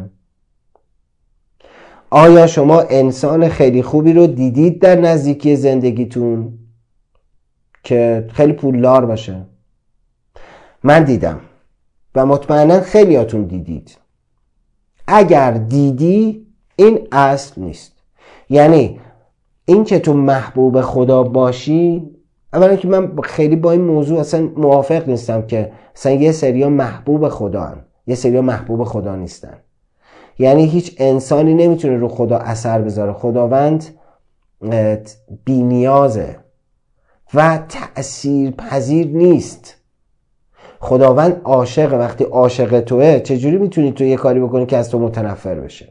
آیا شما انسان خیلی خوبی رو دیدید در نزدیکی زندگیتون که خیلی پولدار باشه؟ من دیدم و مطمئنا خیلیاتون دیدید. اگر دیدی این اصل نیست. یعنی این که تو محبوب خدا باشی، اولا که من خیلی با این موضوع اصلا موافق نیستم که اصلا یه سریا محبوب خدا هن. یه سریا محبوب خدا نیستن. یعنی هیچ انسانی نمیتونه رو خدا اثر بذاره. خداوند بی نیازه و تأثیر پذیر نیست. خداوند عاشقه. وقتی عاشق توه چجوری میتونی تو یه کاری بکنی که از تو متنفر بشه؟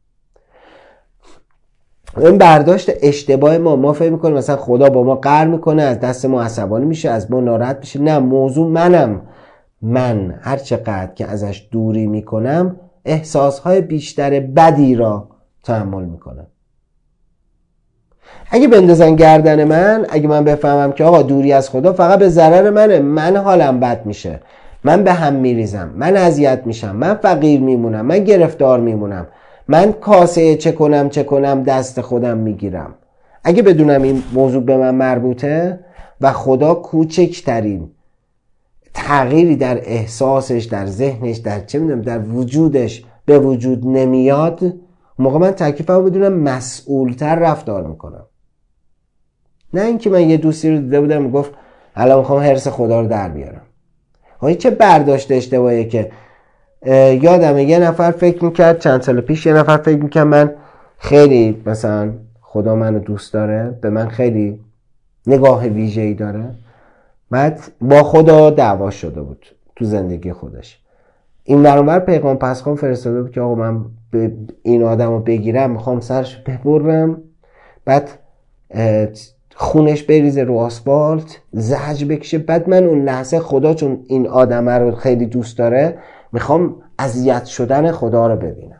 این برداشت اشتباه ما. ما فکر میکنیم مثلا خدا با ما قهر میکنه، از دست ما عصبانی میشه، از ما ناراحت میشه. نه، موضوع منم. من هر چقدر که ازش دوری میکنم احساسهای بیشتر بدی را تحمل میکنم. اگه بندازن گردن من، اگه من بفهمم که آقا دوری از خدا فقط به ضرر منه، من حالم بد میشه، من به هم میریزم، من اذیت میشم، من فقیر میمونم، من گرفتار میمونم، من کاسه چه کنم چه کنم دست خودم میگیرم. اگه بدونم این موضوع به من مربوطه و خدا کوچکترین تغییری در احساسش، در ذهنش، در چه میدونم در وجودش به وجود نمیاد، موقع من تکلیفمو بدونم مسئولتر رفتار میکنم. نه اینکه من یه دوستی رو دیده بودم میگفت الان میخوام حرص خدا رو در بیارم. های چه برداشت اشتباهیه که یادمه یه نفر فکر میکرد چند سال پیش، یه نفر فکر میکرد من خیلی مثلا خدا منو دوست داره، به من خیلی نگاه ویژه‌ای داره. بعد با خدا دعوا شده بود تو زندگی خودش. این برانور پیغام پسخان فرستاده بود که آقا من این آدم رو بگیرم میخوام سرش ببرم، بعد خونش بریزه رو آسفالت، زجر بکشه. بعد من اون لحظه خدا چون این آدم رو خیلی دوست داره میخوام اذیت شدن خدا رو ببینم.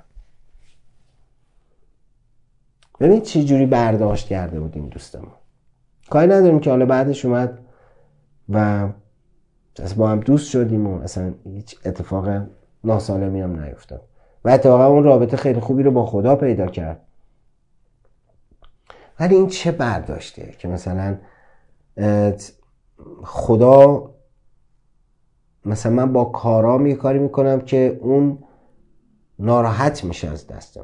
ببین چی جوری برداشت کرده بود این دوستمون. کاری نداریم که حالا بعدش اومد و با هم دوست شدیم و اصلا هیچ اتفاق ناسالمی هم نیفتاد و اتفاقا اون رابطه خیلی خوبی رو با خدا پیدا کرد. ولی این چه برداشته که مثلا خدا مثلا من با کارام یه کاری میکنم که اون ناراحت میشه از دست من.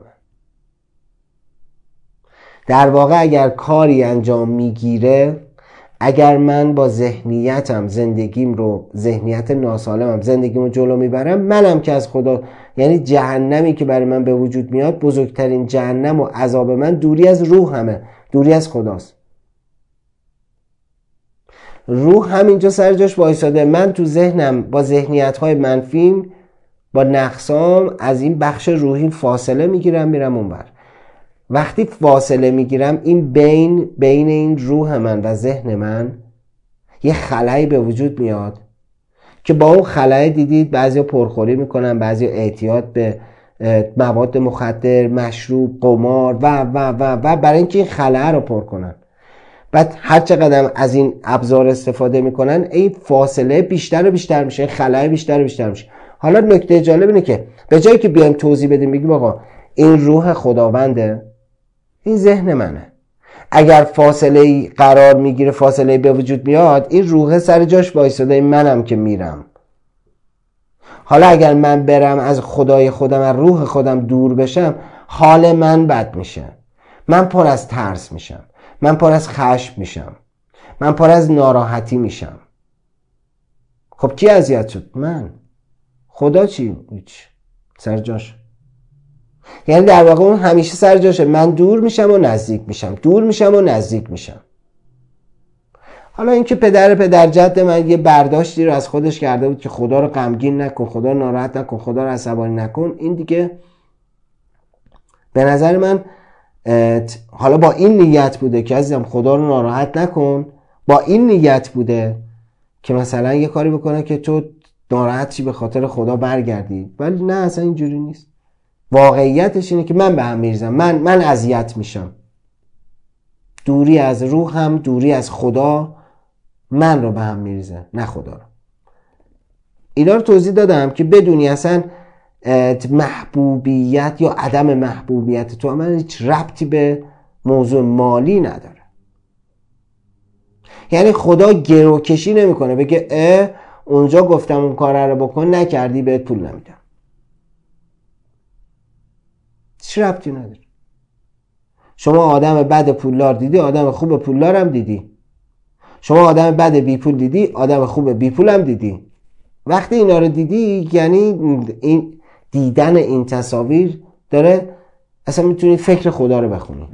در واقع اگر کاری انجام میگیره، اگر من با ذهنیتم زندگیم رو، ذهنیت ناسالمم زندگیم رو جلو میبرم، منم که از خدا، یعنی جهنمی که برای من به وجود میاد، بزرگترین جهنم و عذاب من دوری از روح همه، دوری از خداست. روح همینجا سر جاش وایساده، من تو ذهنم با ذهنیت‌های منفیم، با نقصام از این بخش روحی فاصله میگیرم، میرم اونور. وقتی فاصله میگیرم، این بین بین این روح من و ذهن من یه خلایی به وجود میاد که با اون خلای دیدید بعضیا پرخوری میکنن، بعضیا اعتیاد به مواد مخدر، مشروب، قمار و و و و برای اینکه این خلا رو پر کنن. بعد هر چقدر از این ابزار استفاده میکنن، این فاصله بیشتر و بیشتر میشه، خلای بیشتر و بیشتر میشه. حالا نکته جالب اینه که به جایی که بیایم توضیح بدیم بگیم آقا این روح خداونده، این ذهن منه، اگر فاصله قرار میگیره، فاصله به وجود میاد، این روح سر جاش وایساده، این منم که میرم. حالا اگر من برم از خدای خودم، از روح خودم دور بشم، حال من بد میشه، من پر از ترس میشم، من پر از خشم میشم، من پر از ناراحتی میشم. خب کی اذیت شد؟ من. خدا چی؟ هیچ، سر جاش. یعنی در واقع اون همیشه سر جاشه، من دور میشم و نزدیک میشم، دور میشم و نزدیک میشم. حالا اینکه پدر پدر جد من یه برداشتی رو از خودش کرده بود که خدا رو غمگین نکن، خدا رو ناراحت نکن، خدا رو عصبانی نکن، این دیگه به نظر من حالا با این نیت بوده که عزیزم خدا رو ناراحت نکن، با این نیت بوده که مثلا یه کاری بکنه که تو ناراحت چی به خاطر خدا برگردی، ولی نه، اصلا اینجوری نیست. واقعیتش اینه که من به هم میریزم، من من اذیت میشم. دوری از روحم، دوری از خدا من رو به هم میریزه، نه خدا رو. اینا رو توضیح دادم که بدونی اصلا محبوبیت یا عدم محبوبیت تو من هیچ ربطی به موضوع مالی نداره. یعنی خدا گروکشی نمیکنه بگه اه اونجا گفتم اون کار رو بکن نکردی بهت پول نمیدم. هیچ ربطی نداره. شما آدم بد پولدار دیدی، آدم خوب پولدار هم دیدی. شما آدم بد بی پول دیدی، آدم خوب بی پول هم دیدی. وقتی اینا رو دیدی، یعنی این دیدن این تصاویر داره اصلا میتونی فکر خدا رو بخونی.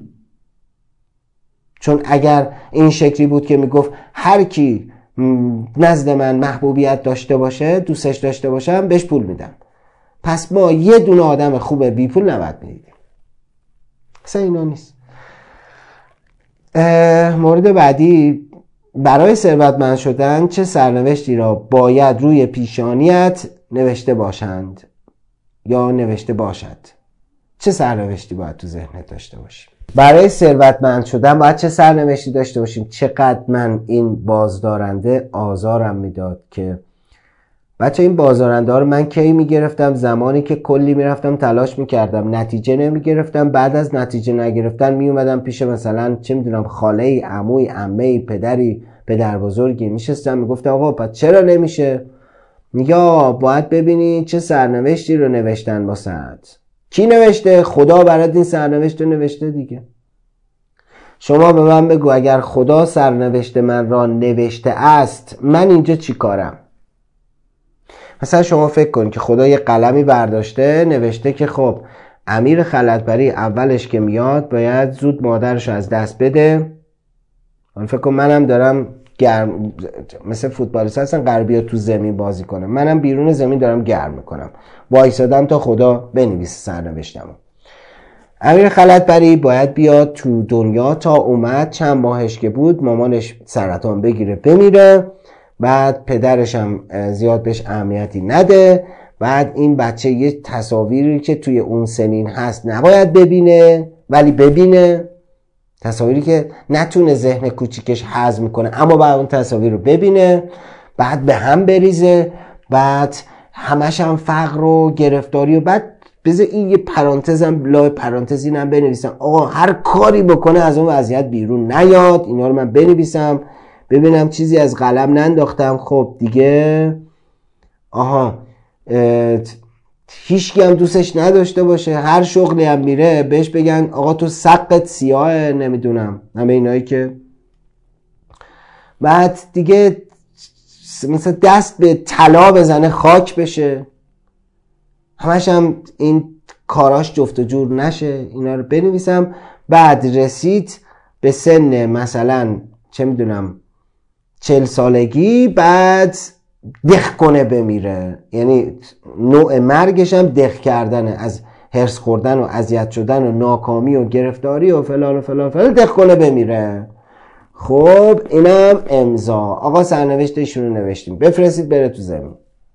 چون اگر این شکلی بود که میگفت هر کی نزد من محبوبیت داشته باشه، دوستش داشته باشم، بهش پول میدم، پس ما یه دونه آدم خوب بی پول نباید میدیدیم. اصلا اینا نیست. مورد بعدی، برای ثروتمند شدن چه سرنوشتی را باید روی پیشانیت نوشته باشند یا نوشته باشد؟ چه سرنوشتی باید تو ذهنت داشته باشیم؟ برای ثروتمند شدن باید چه سرنوشتی داشته باشیم؟ چقدر من این بازدارنده آزارم میداد که بچه این بازدارنده ها رو من کی میگرفتم؟ زمانی که کلی میرفتم تلاش میکردم نتیجه نمیگرفتم، بعد از نتیجه نگرفتن میومدم پیش مثلا چه میدونم خاله‌ای، عموی، عمه‌ای، پدری، پدر بزرگی، میشستم میگفتم آقا پس چرا نمیشه؟ یا باید ببینی چه سرنوشتی رو نوشتن واسهت. کی نوشته؟ خدا برات این سرنوشت رو نوشته دیگه. شما به من بگو اگر خدا سرنوشت من را نوشته است، من اینجا چی کارم؟ مثلا شما فکر کن که خدا یه قلمی برداشته نوشته که خب امیر خلعتبری اولش که میاد باید زود مادرش از دست بده. من فکر کن منم دارم گرم، مثل فوتبالیست هستن غربیا تو زمین بازی کنم، منم بیرون زمین دارم گرم میکنم، وایسادم تا خدا بنویسه سرنوشتمو. امیر خلعتبری باید بیاد تو دنیا، تا اومد چند ماهش که بود مامانش سرطان بگیره بمیره، بعد پدرش هم زیاد بهش اهمیتی نده، بعد این بچه یه تصاویری که توی اون سنین هست نباید ببینه ولی ببینه، تصاویری که نتونه ذهن کوچیکش هضم کنه اما بعد اون تصاویر رو ببینه، بعد به هم بریزه، بعد همش هم فقر و گرفتاری و بعد بذار این یه پرانتزم لای پرانتز اینم بنویسم آقا هر کاری بکنه از اون وضعیت بیرون نیاد. اینا رو من بنویسم ببینم چیزی از قلم ننداختم، خب دیگه آها هیچکی هم دوستش نداشته باشه، هر شغلی هم میره بهش بگن آقا تو سقت سیاه، نمیدونم همه اینایی که بعد دیگه مثلا دست به طلا بزنه خاک بشه، همش هم این کاراش جفت و جور نشه. اینا رو بنویسم. بعد رسید به سن مثلا چه میدونم چل سالگی، بعد دخ کنه بمیره، یعنی نوع مرگش هم دخ کردنه، از هرس خوردن و اذیت شدن و ناکامی و گرفتاری و فلان و فلان فلان دخ کنه بمیره. خب اینم امضا. آقا سرنوشتشون رو نوشتیم، بفرستید بره تو زمین.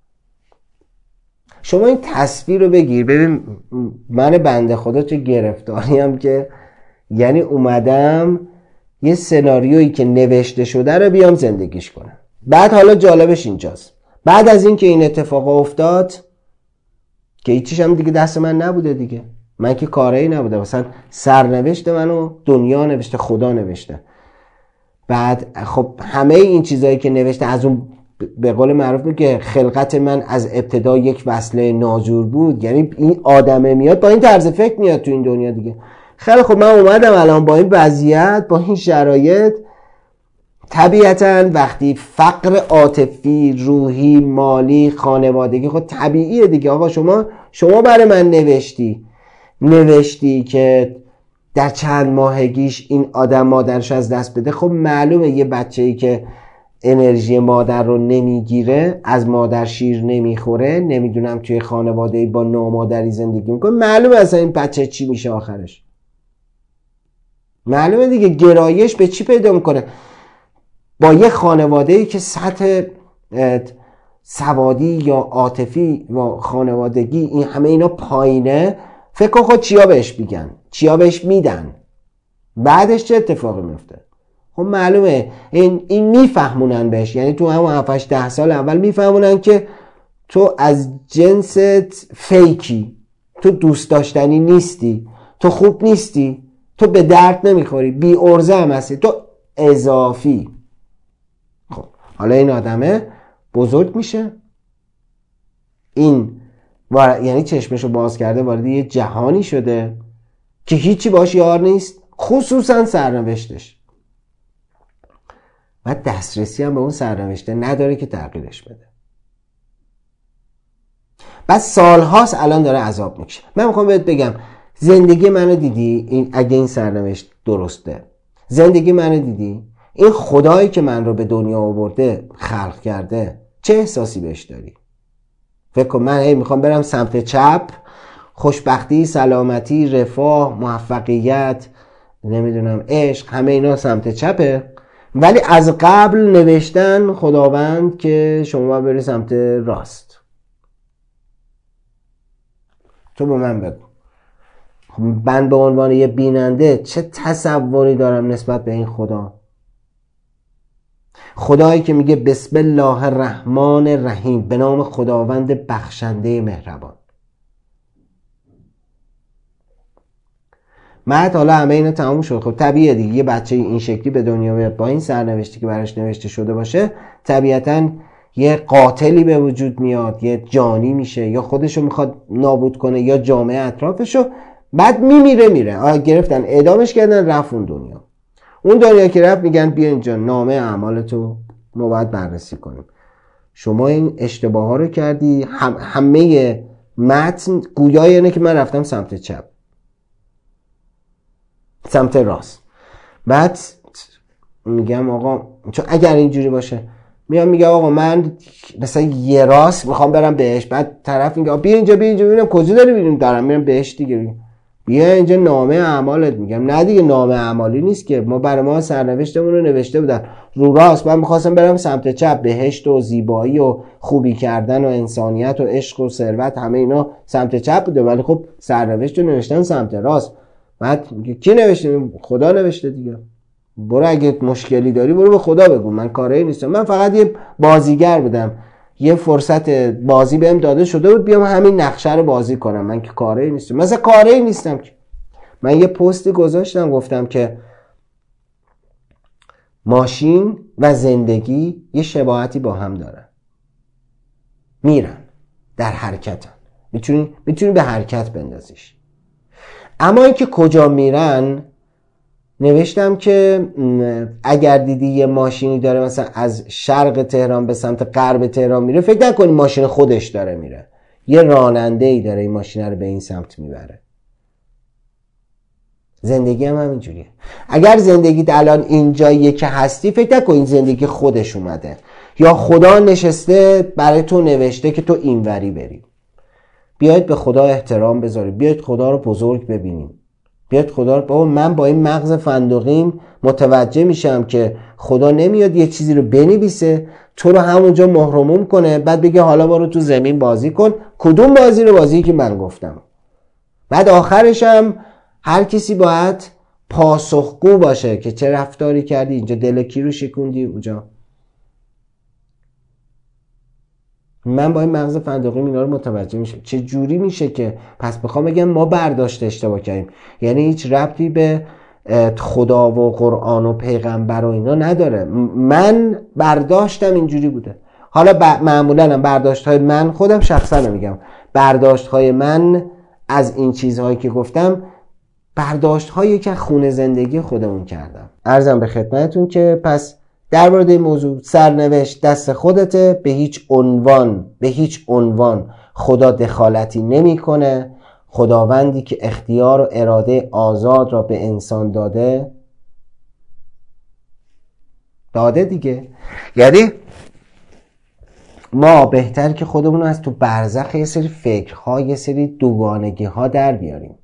شما این تصویر رو بگیر ببین من بنده خدا چه گرفتاری هم که یعنی اومدم یه سناریویی که نوشته شده رو بیام زندگیش کنم. بعد حالا جالبش اینجاست، بعد از این که این اتفاق افتاد که هیچیش هم دیگه دست من نبوده دیگه، من که کاری نبوده، مثلا سرنوشت منو دنیا نوشته، خدا نوشته. بعد خب همه این چیزایی که نوشته از اون به قول معروف بود که خلقت من از ابتدا یک وصله ناجور بود، یعنی این آدمه میاد با این طرز فکر میاد تو این دنیا دیگه. خیلی خب من اومدم الان با این وضعیت با این شرایط، طبیعتاً وقتی فقر عاطفی، روحی، مالی، خانوادگی، خب طبیعیه دیگه. آقا شما شما برای من نوشتی نوشتی که در چند ماهگیش این آدم مادرش از دست بده. خب معلومه یه بچه‌ای که انرژی مادر رو نمیگیره، از مادر شیر نمیخوره، نمیدونم توی خانواده با نامادری زندگی میکنه، معلومه اصلا این بچه چی میشه آخرش. معلومه دیگه گرایش به چی پیدا میکنه. با یه خانواده‌ای که سطح سوادی یا عاطفی و خانوادگی این همه اینا پایینه، فکر کن خود چیا بهش میگن، چیا بهش میدن، بعدش چه اتفاقی میفته. خب معلومه این این میفهمونن بهش، یعنی تو همون هفت هشت ده سال اول میفهمونن که تو از جنست فیکی، تو دوست داشتنی نیستی، تو خوب نیستی، تو به درد نمیخوری، بی ارزه هم هستی، تو اضافی. خب حالا این آدمه بزرگ میشه، این وار... یعنی چشمشو باز کرده، وارد یه جهانی شده که هیچی باش یار نیست، خصوصا سرنوشتش، و دسترسی هم به اون سرنوشته نداره که تغییرش بده. بعد سالهاست الان داره عذاب میکشه. من میخوام بهت بگم زندگی منو دیدی؟ این اگه این سرنوشت درسته، زندگی منو دیدی؟ این خدایی که من رو به دنیا آورده خلق کرده، چه احساسی بهش داری؟ فکر کن من هی میخوام برم سمت چپ، خوشبختی، سلامتی، رفاه، موفقیت، نمیدونم عشق، همه اینا سمت چپه، ولی از قبل نوشتن خداوند که شما بری سمت راست. تو به من بگو من به عنوان یه بیننده چه تصوری دارم نسبت به این خدا؟ خدایی که میگه بسم الله الرحمن الرحیم، به نام خداوند بخشنده مهربان. بعد حالا همه اینا تموم شد. خب طبیعیه دیگه یه بچه این شکلی به دنیا بیاد با این سرنوشتی که براش نوشته شده باشه، طبیعتاً یه قاتلی به وجود میاد، یه جانی میشه، یا خودشو میخواد نابود کنه یا جامعه اطرافشو، بعد میمیره. میره آه گرفتن اعدامش کردن، رفت اون دنیا. اون دنیا که رفت میگن بیا اینجا نامه اعمالتو ما باید بررسی کنیم. شما این اشتباه ها رو کردی. هم همه متن گویا اینه که من رفتم سمت چپ، سمت راست. بعد میگم آقا چون اگر اینجوری باشه، میام میگم آقا من مثلا یه راست میخوام برم بهش، بعد طرف میگه بیا اینجا بیا اینجا، ببینم کجا داری میریم، دارم میرم بهش دیگه، بیا اینجا نامه اعمالت. میگم نه دیگه نامه اعمالی نیست که، ما برای ما سرنوشتمون رو نوشته بودن رو راست، من میخواستم برم سمت چپ، بهشت و زیبایی و خوبی کردن و انسانیت و عشق و ثروت همه اینا سمت چپ بوده، ولی خب سرنوشت رو نوشتن سمت راست. بعد کی نوشته؟ خدا نوشته دیگه. برو اگه مشکلی داری برو به خدا بگو، من کاری نیستم، من فقط یه بازیگر بودم، یه فرصت بازی بهم داده شده بود بیام همین نقشه رو بازی کنم، من که کاری نیستم، مثلا کاری نیستم که. من یه پستی گذاشتم گفتم که ماشین و زندگی یه شباهتی با هم دارن، میرن در حرکتن، میتونی میتونی به حرکت بندازیش. اما اینکه کجا میرن، نوشتم که اگر دیدی یه ماشینی داره مثلا از شرق تهران به سمت غرب تهران میره، فکر نکنی ماشین خودش داره میره، یه راننده‌ای داره این ماشین رو به این سمت میبره. زندگی هم همینجوریه. اگر زندگیت الان اینجاییه که هستی، فکر نکن این زندگی خودش اومده یا خدا نشسته برای تو نوشته که تو اینوری بری. بیاید به خدا احترام بذارید، بیاید خدا رو بزرگ ببینیم، بیاید خدا رو، بابا من با این مغز فندقیم متوجه میشم که خدا نمیاد یه چیزی رو بنویسه تو رو همونجا مهرموم کنه بعد بگه حالا برو تو زمین بازی کن. کدوم بازی رو؟ بازی که من گفتم. بعد آخرش هم هر کسی باید پاسخگو باشه که چه رفتاری کردی، اینجا دل کی رو شکوندی اونجا. من با این مغز فندقی اینا رو متوجه میشم. چه جوری میشه که پس بخوام بگم ما برداشت اشتباه کردیم؟ یعنی هیچ ربطی به خدا و قرآن و پیغمبر و اینا نداره. من برداشتم اینجوری بوده. حالا ب... معمولا برداشت های من، خودم شخصا میگم برداشت های من از این چیزهایی که گفتم برداشت هایی که خون زندگی خودمون کردم. عرضم به خدمتتون که پس در مورد این موضوع سرنوشت دست خودته، به هیچ عنوان به هیچ عنوان خدا دخالتی نمیکنه. خداوندی که اختیار و اراده آزاد را به انسان داده داده دیگه. یعنی ما بهتر که خودمون رو از تو برزخ یه سری فکرها، یه سری دوگانگی ها در بیاریم.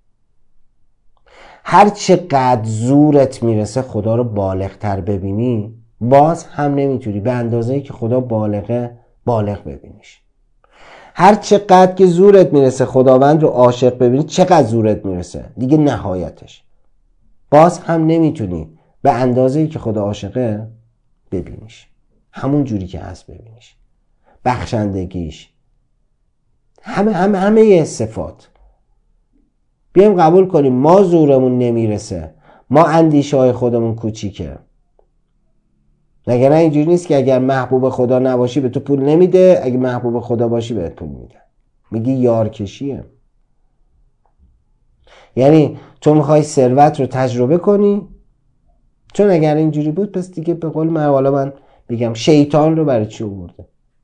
هر چقدر زورت میرسه خدا رو بالغ تر ببینی، باز هم نمیتونی به اندازه‌ای که خدا بالغه بالغ ببینیش. هر چقدر که زورت میرسه خداوند رو عاشق ببینی، چقدر زورت میرسه دیگه نهایتش، باز هم نمیتونی به اندازه‌ای که خدا عاشقه ببینیش، همون جوری که هست ببینیش، بخشندگیش، همه همه همه صفات. بیایم قبول کنیم ما زورمون نمیرسه، ما اندیشه های خودمون کوچیکه. اگر نه اینجوری نیست که اگر محبوب خدا نباشی به تو پول نمیده، اگر محبوب خدا باشی بهت پول میده. میگی یارکشیه. یعنی تو میخوای ثروت رو تجربه کنی، چون اگر اینجوری بود پس دیگه به قول من، حالا من بگم شیطان رو برای چی آورده؟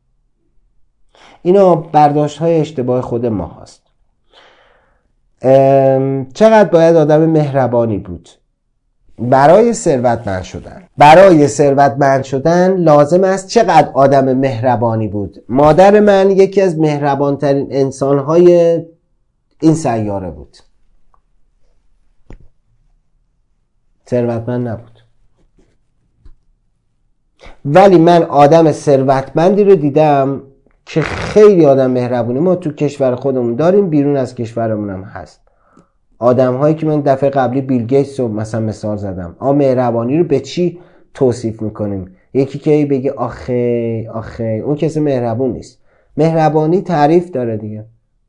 اینا برداشت های اشتباه خود ما هست. چقدر باید آدم مهربانی بود برای ثروتمند شدن؟ برای ثروتمند شدن لازم است چقدر آدم مهربانی بود؟ مادر من یکی از مهربانترین انسانهای این سیاره بود، ثروتمند نبود. ولی من آدم ثروتمندی رو دیدم که خیلی آدم مهربونی. ما تو کشور خودمون داریم، بیرون از کشورمون هم هست. آدم هایی که من دفعه قبلی بیل گیتس رو مثلا مثال زدم. آ مهربانی رو به چی توصیف میکنیم؟ یکی که بگه آخه آخه اون کسی مهربون نیست. مهربانی تعریف داره دیگه.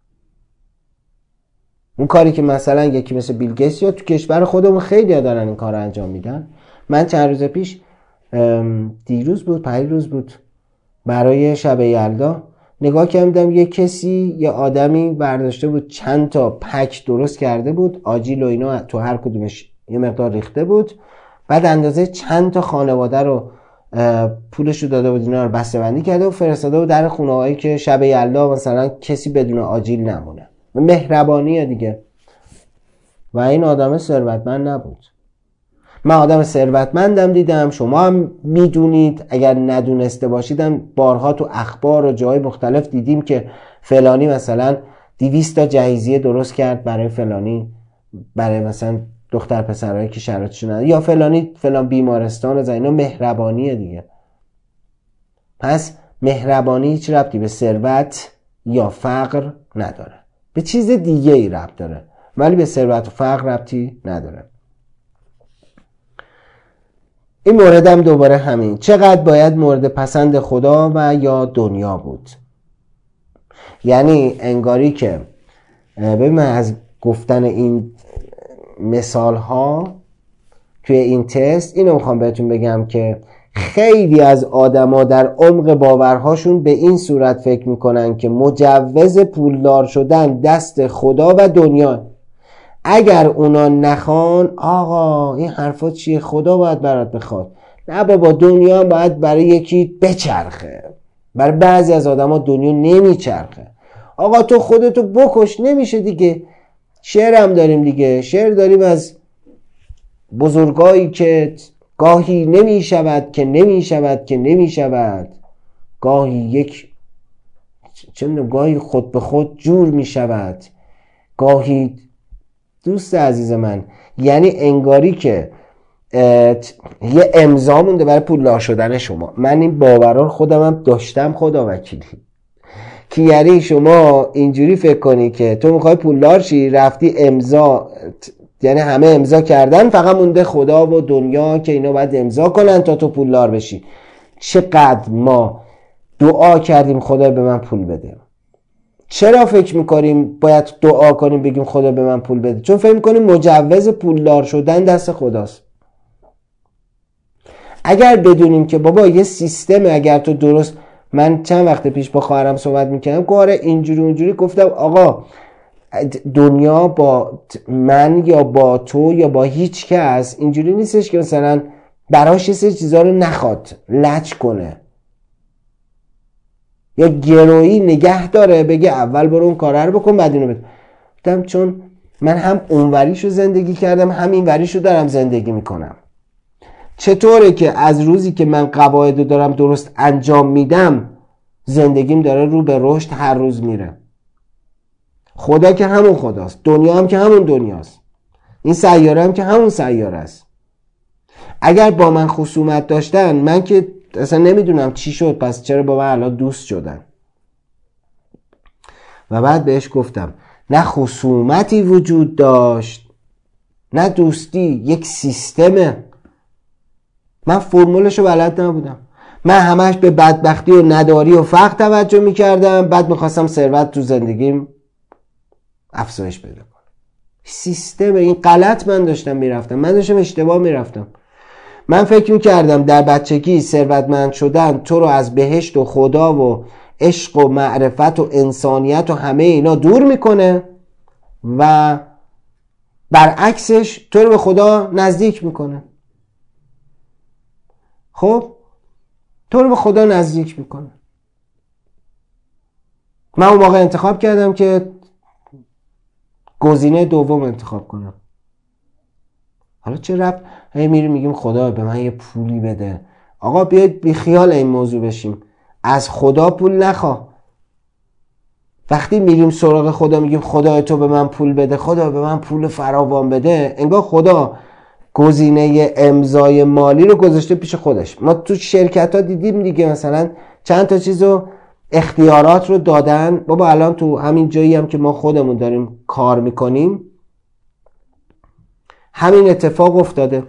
اون کاری که مثلا یکی مثل بیل گیتس یا تو کشور خودمون خیلی دارن این کار رو انجام میدن. من چند روز پیش، دیروز بود پریروز بود، برای شب یلدا نگاه کردم یه کسی، یه آدمی برداشته بود چند تا پک درست کرده بود، آجیل و اینا تو هر کدومش یه مقدار ریخته بود، بعد اندازه چند تا خانواده رو پولش رو داده بود، اینا رو بسته بندی کرده و فرستاده بود در خونه‌هایی که شب یلدا مثلا کسی بدون آجیل نمونه. مهربانیه دیگه. و این آدم ثروتمند نبود. من آدم ثروتمندم دیدم، شما هم میدونید، اگر ندونسته باشیدم بارها تو اخبار و جای مختلف دیدیم که فلانی مثلا دویست تا جهیزیه درست کرد برای فلانی، برای مثلا دختر پسرایی که شرایطشون نداره، یا فلانی فلان بیمارستان از اینا. مهربانیه دیگه. پس مهربانی هیچ ربطی به ثروت یا فقر نداره، به چیز دیگه ای ربط داره، ولی به ثروت و فقر ربطی نداره. این مورد هم دوباره همین، چقدر باید مورد پسند خدا و یا دنیا بود. یعنی انگاری که ببین، من از گفتن این مثال ها توی این تست اینو میخوام بهتون بگم که خیلی از آدما در عمق باورهاشون به این صورت فکر میکنن که مجوز پولدار شدن دست خدا و دنیا. اگر اونا نخوان، آقا این حرفا چیه؟ خدا باید برات بخواد. نه بابا، دنیا باید برای یکی بچرخه. برای بعضی از آدما دنیا نمیچرخه. آقا تو خودتو بکش، نمیشه دیگه. شعر هم داریم دیگه، شعر داریم از بزرگایی که گاهی نمی شود که نمی شود که نمی شود، گاهی یک چند گاهی خود به خود جور می شود، گاهی. دوست عزیز من، یعنی انگاری که یه امضا مونده برای پولدار شدن شما. من این باوران خودم هم داشتم، خدا وکیلی، که یعنی شما اینجوری فکر کنی که تو میخوای پولدار شی، رفتی امضا، یعنی همه امضا کردن، فقط مونده خدا و دنیا که اینا باید امضا کنن تا تو پولدار بشی. چقدر ما دعا کردیم خدا به من پول بده. چرا فکر میکنیم باید دعا کنیم بگیم خدا به من پول بده؟ چون فکر میکنیم مجوز پولدار شدن دست خداست. اگر بدونیم که بابا یه سیستم، اگر تو درست، من چند وقت پیش با خواهرم صحبت میکردم، گواره اینجوری اونجوری گفتم آقا دنیا با من یا با تو یا با هیچ کس اینجوری نیستش که مثلا براش یه سری چیزا رو نخواد، لج کنه یا گرویی نگه داره، بگه اول برو اون کاره رو بکن بعد اینو بده. چون من هم اونوریشو زندگی کردم هم این وریشو دارم زندگی میکنم. چطوره که از روزی که من قواعدو دارم درست انجام میدم، زندگیم داره رو به رشد هر روز میره. خدا که همون خداست، دنیا هم که همون دنیاست، این سیاره هم که همون سیاره است. اگر با من خصومت داشتن، من که اصلا نمیدونم چی شد، پس چرا با من الان دوست شدن؟ و بعد بهش گفتم نه خصومتی وجود داشت نه دوستی، یک سیستمه. من فرمولشو بلد نبودم، من همش به بدبختی و نداری و فقر توجه میکردم، بعد میخواستم ثروت تو زندگیم افزایش پیدا کنم. سیستم این غلط من داشتم میرفتم، من داشتم اشتباه میرفتم. من فکر میکردم در بچگی ثروتمند شدن تو رو از بهشت و خدا و عشق و معرفت و انسانیت و همه اینا دور میکنه و برعکسش تو رو به خدا نزدیک میکنه. خب تو رو به خدا نزدیک میکنه. من اون موقع انتخاب کردم که گزینه دوم انتخاب کنم. حالا چه ربط هی میریم میگیم خدا به من یه پولی بده؟ آقا بیاید بی خیال این موضوع بشیم، از خدا پول نخوا. وقتی میریم سراغ خدا میگیم خدا تو به من پول بده، خدا به من پول فراوان بده، انگار خدا گزینه امضای مالی رو گذاشته پیش خودش. ما تو شرکت ها دیدیم دیگه، مثلا چند تا چیزو اختیارات رو دادن. بابا الان تو همین جایی هم که ما خودمون داریم کار میکنیم همین اتفاق افتاده.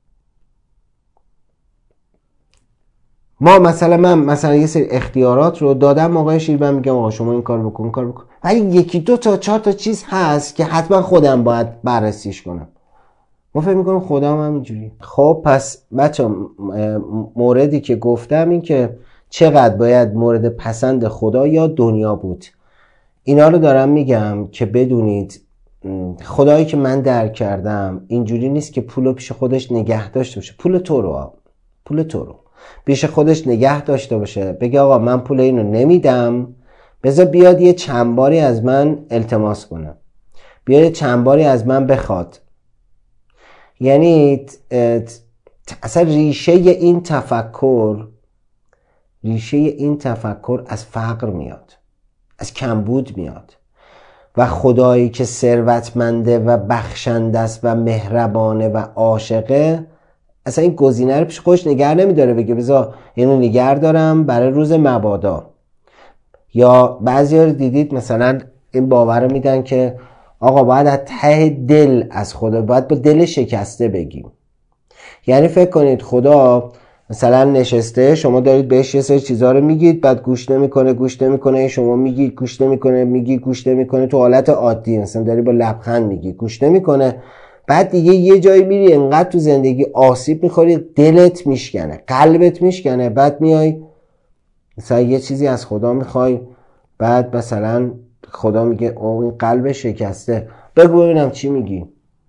ما مثلا من مثلا یه سری اختیارات رو دادم آقای شیربن، میگم آقا شما این کار بکن کار بکن، ولی یکی دو تا چهار تا چیز هست که حتما خودم باید بررسیش کنم. ما فکر میکنم خدا هم اینجوری. خب پس بچه موردی که گفتم این که چقدر باید مورد پسند خدا یا دنیا بود، اینا رو دارم میگم که بدونید خدایی که من درک کردم اینجوری نیست که پولو پیش خودش نگه داشته باشه. پول تو رو پول تو رو پیش خودش نگه داشته باشه، بگه آقا من پول اینو نمیدم، بذار بیاد یه چند باری از من التماس کنه، بیاد چند باری از من بخواد. یعنی اصلا ریشه این تفکر ریشه این تفکر از فقر میاد، از کمبود میاد. و خدایی که ثروتمنده و بخشنده است و مهربانه و عاشقه، اصلا این گزینه رو پیش خودش نگه نمیداره، بگه بذار اینو نگه دارم برای روز مبادا. یا بعضی رو دیدید مثلا این باور رو میدن که آقا باید از ته دل از خدا، باید با دل شکسته بگیم. یعنی فکر کنید خدا مثلا نشسته، شما دارید بهش یه سری چیزا رو میگید، بعد گوش نمیکنه گوش نمیکنه شما میگید گوش نمیکنه میگی گوش نمیکنه، تو حالت عادی مثلا داری با لبخند میگی گوش نمیکنه، بعد دیگه یه جایی میری انقدر تو زندگی آسیب میخوری دلت میشکنه، قلبت میشکنه، بعد میای مثلا یه چیزی از خدا میخوای، بعد مثلا خدا میگه او این قلب شکسته، بگو ببینم چی میگی.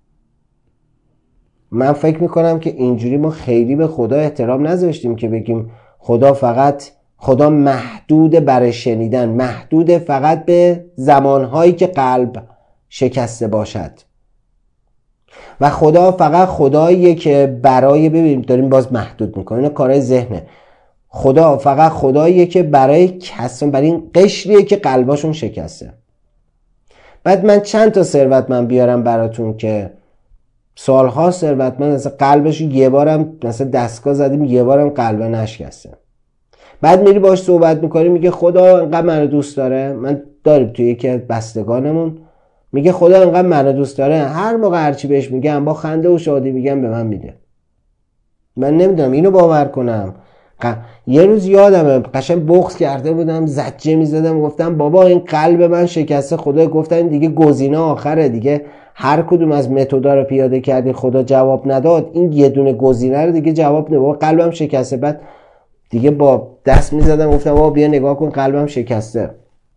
من فکر میکنم که اینجوری ما خیلی به خدا احترام نذاشتیم که بگیم خدا فقط خدا محدود برای شنیدن، محدود فقط به زمانهایی که قلب شکسته باشد و خدا فقط خداییه که برای، ببینیم داریم باز محدود میکنیم، اینا کارهای ذهنه. خدا فقط خداییه که برای کسان، برای این قشریه که قلباشون شکسته. بعد من چند تا ثروتمند بیارم براتون که سالها ثروتمند مثلا قلبش یه بارم مثلا دستگاه زدیم یه بارم قلبه نشکسته، بعد میری باش صحبت میکنی میگه خدا انقدر منو دوست داره. من داریم توی یکی از بستگانمون میگه خدا انقدر منو دوست داره، هر موقع هرچی بهش میگم با خنده و شادی میگم به من میده. من نمیدونم اینو باور کنم. یه روز یادمه قشنگ بغض کرده بودم، زجه میزدم، گفتم بابا این قلب من شکسته، خدا گفتن دیگه گزینه آخره دیگه، هر کدوم از متدا رو پیاده کردی خدا جواب نداد، این یه دونه گزینه رو دیگه جواب نده، بابا قلبم شکسته. بعد دیگه با دست میزدم گفتم بابا بیا نگاه کن قلبم شکسته.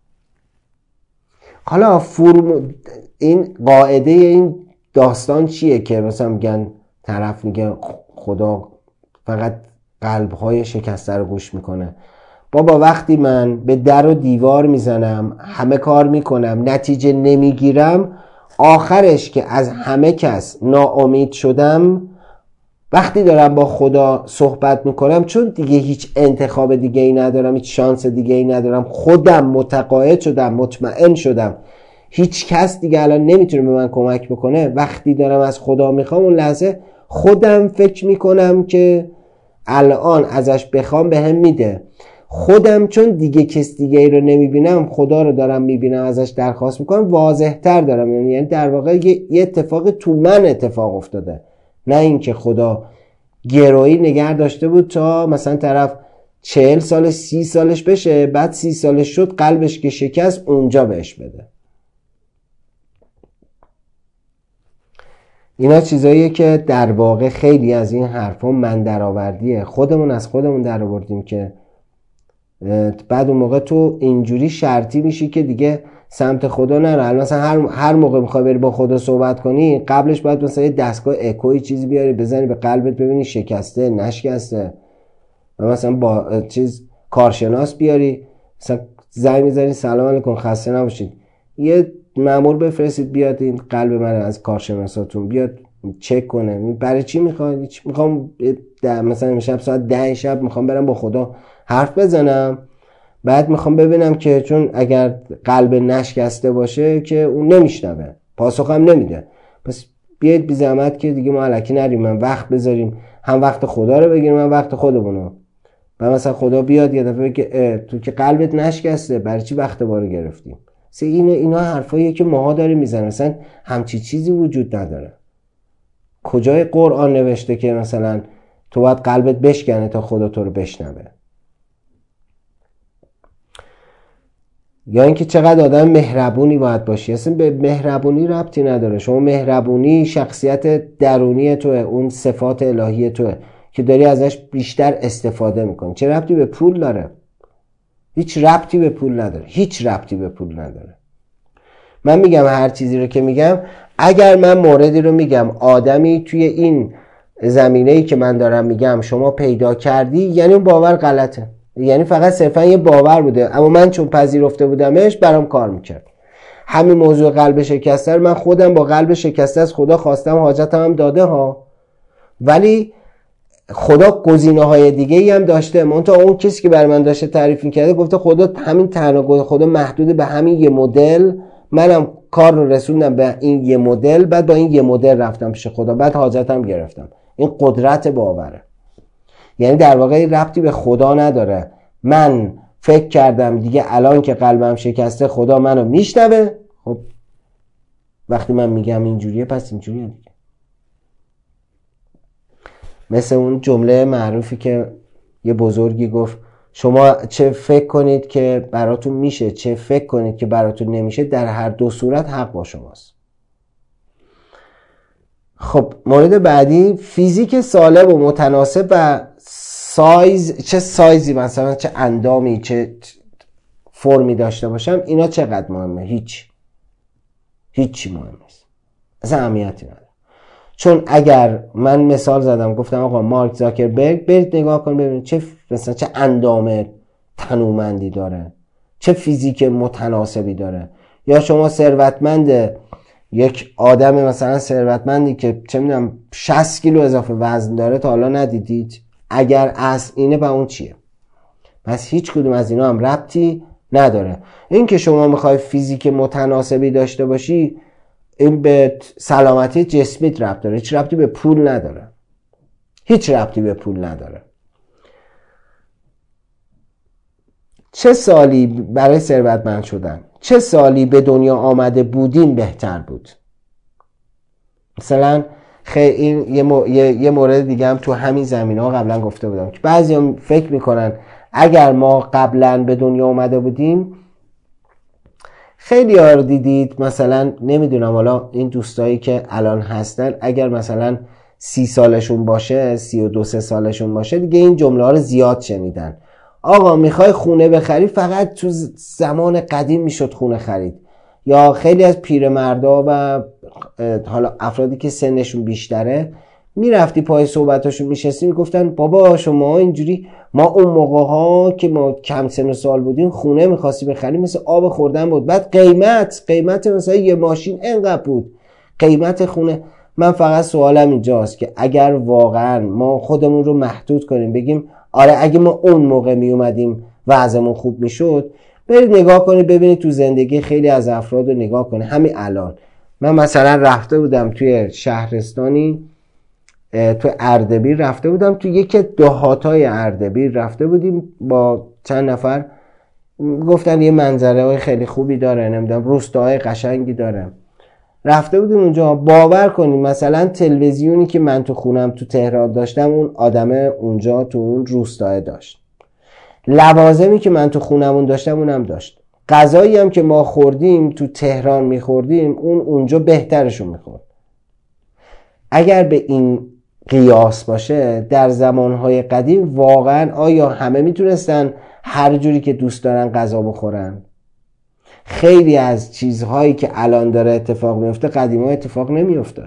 حالا فرم این قاعده این داستان چیه که مثلا میگن طرف میگه خدا فقط قلب‌های شکسته رو گوش میکنه؟ بابا وقتی من به در و دیوار میزنم، همه کار میکنم، نتیجه نمیگیرم، آخرش که از همه کس ناامید شدم، وقتی دارم با خدا صحبت میکنم، چون دیگه هیچ انتخاب دیگه ای ندارم، هیچ شانس دیگه ای ندارم، خودم متقاعد شدم، مطمئن شدم هیچ کس دیگه الان نمیتونه به من کمک بکنه، وقتی دارم از خدا میخوام اون لحظه خودم فکر میکنم که الان ازش بخوام به هم میده. خودم چون دیگه کس دیگه ای رو نمیبینم، خدا رو دارم میبینم، ازش درخواست میکنم، واضح تر دارم، یعنی در واقع یه اتفاق تو من اتفاق افتاده، نه اینکه خدا گرویی نگه داشته بود تا مثلا طرف چهل سال سی سالش بشه، بعد سی سالش شد قلبش که شکست اونجا بهش بده. اینا چیزاییه که در واقع خیلی از این حرفا من درآوردیه، خودمون از خودمون درآوردیم که بعد اون موقع تو اینجوری شرطی میشی که دیگه سمت خدا نرو. مثلا هر هر موقع میخوای بری با خدا صحبت کنی، قبلش باید مثلا یه دستگاه اکوی چیزی بیاری بزنی به قلبت ببینی شکسته نشکسته، و مثلا با چیز کارشناس بیاری، مثلا زنگ میزنی سلام علیکم خسته نباشید، یه مأمور بفرستید بیاد این قلب من از کارشناساتون بیاد چک کنه. برای چی میخواد؟ میخوام مثلا شب ساعت ده شب میخوام برم با خدا حرف بزنم، بعد میخوام ببینم که چون اگر قلب نشکسته باشه که اون نمیشنوه، پاسخم نمیده، پس بیاید بی زحمت که دیگه ما الکی نریم، من وقت بذاریم، هم وقت خدا رو بگیریم هم وقت خودمونو. و مثلا خدا بیاد یه دفعه بگه تو که قلبت نشکسته برای چی وقت ما رو گرفتیم؟ این اینا حرفاییه که ماها داریم میزنیم، مثلا همچی چیزی وجود نداره. کجای قرآن نوشته که مثلا تو باید قلبت بشکنه تا خدا تو رو بشنوه؟ یا اینکه چقدر آدم مهربونی باید باشی. اصلا به مهربونی ربطی نداره. شما مهربونی شخصیت درونی توه، اون صفات الهی توه که داری ازش بیشتر استفاده میکنی. چه ربطی به پول داره؟ هیچ ربطی به پول نداره، هیچ ربطی به پول نداره. من میگم هر چیزی رو که میگم، اگر من موردی رو میگم آدمی توی این زمینه‌ای که من دارم میگم شما پیدا کردی، یعنی اون باور غلطه، یعنی فقط صرفا یه باور بوده، اما من چون پذیرفته بودمش برام کار میکرد. همین موضوع قلب شکسته من خودم با قلب شکسته از خدا خواستم، حاجتم هم داده ها، ولی خدا گزینه های دیگه ای هم داشته. منتها اون کسی که برای من داشته تعریف میکرده گفته خدا همین تنها خدا محدود به همین یه مدل، منم کار رو رسوندم به این یه مدل، بعد با این یه مدل رفتم پیش خدا، بعد حاجتم گرفتم. این قدرت باوره. یعنی در واقع ربطی به خدا نداره. من فکر کردم دیگه الان که قلبم شکسته خدا منو میشنوه، خب وقتی من میگم اینجوریه پس اینجوریه دیگه. مثل اون جمله معروفی که یه بزرگی گفت شما چه فکر کنید که براتون میشه، چه فکر کنید که براتون نمیشه، در هر دو صورت حق با شماست. خب مورد بعدی، فیزیک سالم و متناسب و سایز، چه سایزی مثلا چه اندامی چه فرمی داشته باشم، اینا چقدر مهمه؟ هیچ هیچی مهم نیست، اصلا اهمیتی نداره. چون اگر من مثال زدم گفتم آقا مارک زاکربرگ، برید نگاه کن ببینید چه مثلا چه اندام تنومندی داره، چه فیزیک متناسبی داره. یا شما ثروتمند، یک آدم مثلا ثروتمندی که چه میدونم شصت کیلو اضافه وزن داره تا حالا ندیدید؟ اگر اصل اینه با اون چیه؟ پس هیچ کدوم از اینا هم ربطی نداره. این که شما میخوای فیزیک متناسبی داشته باشی، این به سلامتی جسمیت ربط داره، هیچ ربطی به پول نداره، هیچ ربطی به پول نداره. چه سالی برای ثروتمند شدن، چه سالی به دنیا آمده بودین بهتر بود؟ مثلا خیلی این یه, مو... یه... یه مورد دیگه هم تو همین زمینه ها قبلا گفته بودم که بعضی هم فکر میکنن اگر ما قبلا به دنیا آمده بودیم، خیلی ها رو دیدید مثلا نمیدونم حالا این دوستایی که الان هستن اگر مثلا سی سالشون باشه، سی و دو سه سالشون باشه، دیگه این جمله ها رو زیاد شنیدن. آقا میخوای خونه بخری، فقط تو زمان قدیم میشد خونه خرید. یا خیلی از پیرمردا و حالا افرادی که سنشون بیشتره میرفتی پای صحبتاشون میشستی میگفتن بابا شما اینجوری، ما اون موقع ها که ما کم سن و سال بودیم خونه میخواستی بخریم مثل آب خوردن بود. بعد قیمت قیمت مثلا یه ماشین اینقدر بود، قیمت خونه. من فقط سوالم اینجاست که اگر واقعا ما خودمون رو محدود کنیم بگیم آره اگه ما اون موقع می اومدیم وضعمون خوب میشد، برید نگاه کنید ببینید تو زندگی خیلی از افراد رو نگاه کنید. همین الان من مثلا رفته بودم توی شهرستانی، تو اردبیل رفته بودم، تو یکی دهاتای اردبیل رفته بودیم با چند نفر، گفتن یه منظره های خیلی خوبی داره، نمیدونم روستاهای قشنگی داره. رفته بودیم اونجا، باور کنیم مثلا تلویزیونی که من تو خونم تو تهران داشتم اون آدمه اونجا تو اون روستاه داشت، لوازمی که من تو خونمون داشتم اونم داشت، غذایی هم که ما خوردیم تو تهران میخوردیم اون اونجا بهترشون میخورد. اگر به این قیاس باشه در زمانهای قدیم واقعا آیا همه میتونستن هر جوری که دوست دارن غذا بخورن؟ خیلی از چیزهایی که الان داره اتفاق میفته قدیما اتفاق نمیافتاد.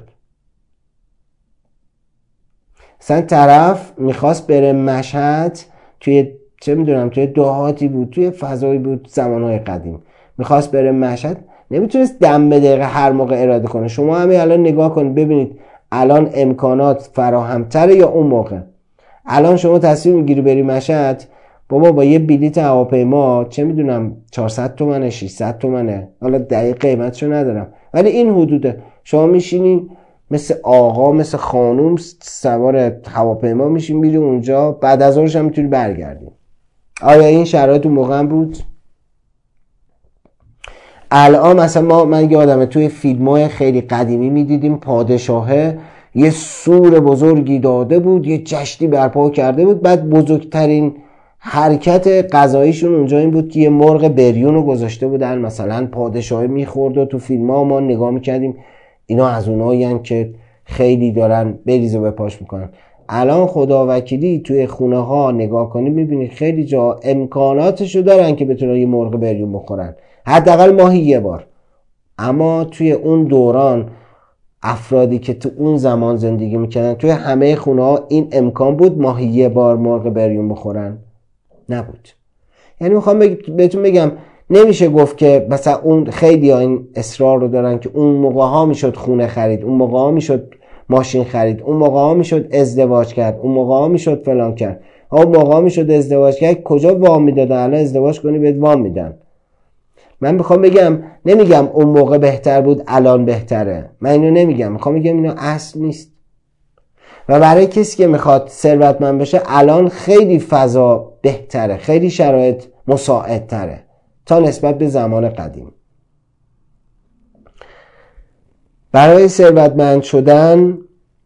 مثلا طرف میخواست بره مشهد، توی چه میدونم توی دهاتی بود، توی فضایی بود زمانهای قدیم، میخواست بره مشهد، نمیتونست دم به دقیقه هر موقع اراده کنه. شما همین الان نگاه کنید ببینید الان امکانات فراهمتره یا اون موقع؟ الان شما تصمیم میگیری بری مشهد، بابا با یه بلیت هواپیما چه میدونم چهارصد تومنه ششصد تومنه، حالا دقیق قیمتشو ندارم ولی این حدوده، شما میشینی مثل آقا مثل خانوم سوار هواپیما میشین میری اونجا، بعد از اونش هم میتونی برگردی. آیا این شرایط اون موقع بود؟ الان مثلا ما من یادمه توی فیلم‌های خیلی قدیمی میدیدیم پادشاهه یه سور بزرگی داده بود، یه جشنی برپا کرده بود، بعد بزرگترین حرکت غذاییشون اونجا این بود که یه مرغ بریون رو گذاشته بودن مثلا پادشاه میخورد و تو فیلم ها ما نگاه میکردیم اینا از اونایی هن که خیلی دارن بریز و بپاش میکنن. الان خدا وکیلی توی خونه ها نگاه کنی میبینی خیلی جا امکاناتشو دارن که بتونن یه مرغ بریون بخورن، حداقل ماهی یه بار. اما توی اون دوران افرادی که تو اون زمان زندگی میکردن توی همه خونه ها این امکان بود ماهی یه بار مرغ بریون بخورن؟ نبود. یعنی میخوام بهتون بگم نمیشه گفت که مثلا اون خیلی ها این اصرار رو دارن که اون موقع ها میشد خونه خرید، اون موقع ها میشد ماشین خرید، اون موقع ها میشد ازدواج کرد، اون موقع ها میشد فلان کرد، اون موقع ها میشد ازدواج کرد. کجا وام میدادن؟ الان ازدواج کنی بهت وام میدن. من میخوام بگم نمیگم اون موقع بهتر بود الان بهتره، من اینو نمیگم، میخوام بگم اینو اصل نیست. و برای کسی که میخواد ثروتمند بشه الان خیلی فضا بهتره، خیلی شرایط مساعدتره تا نسبت به زمان قدیم. برای ثروتمند شدن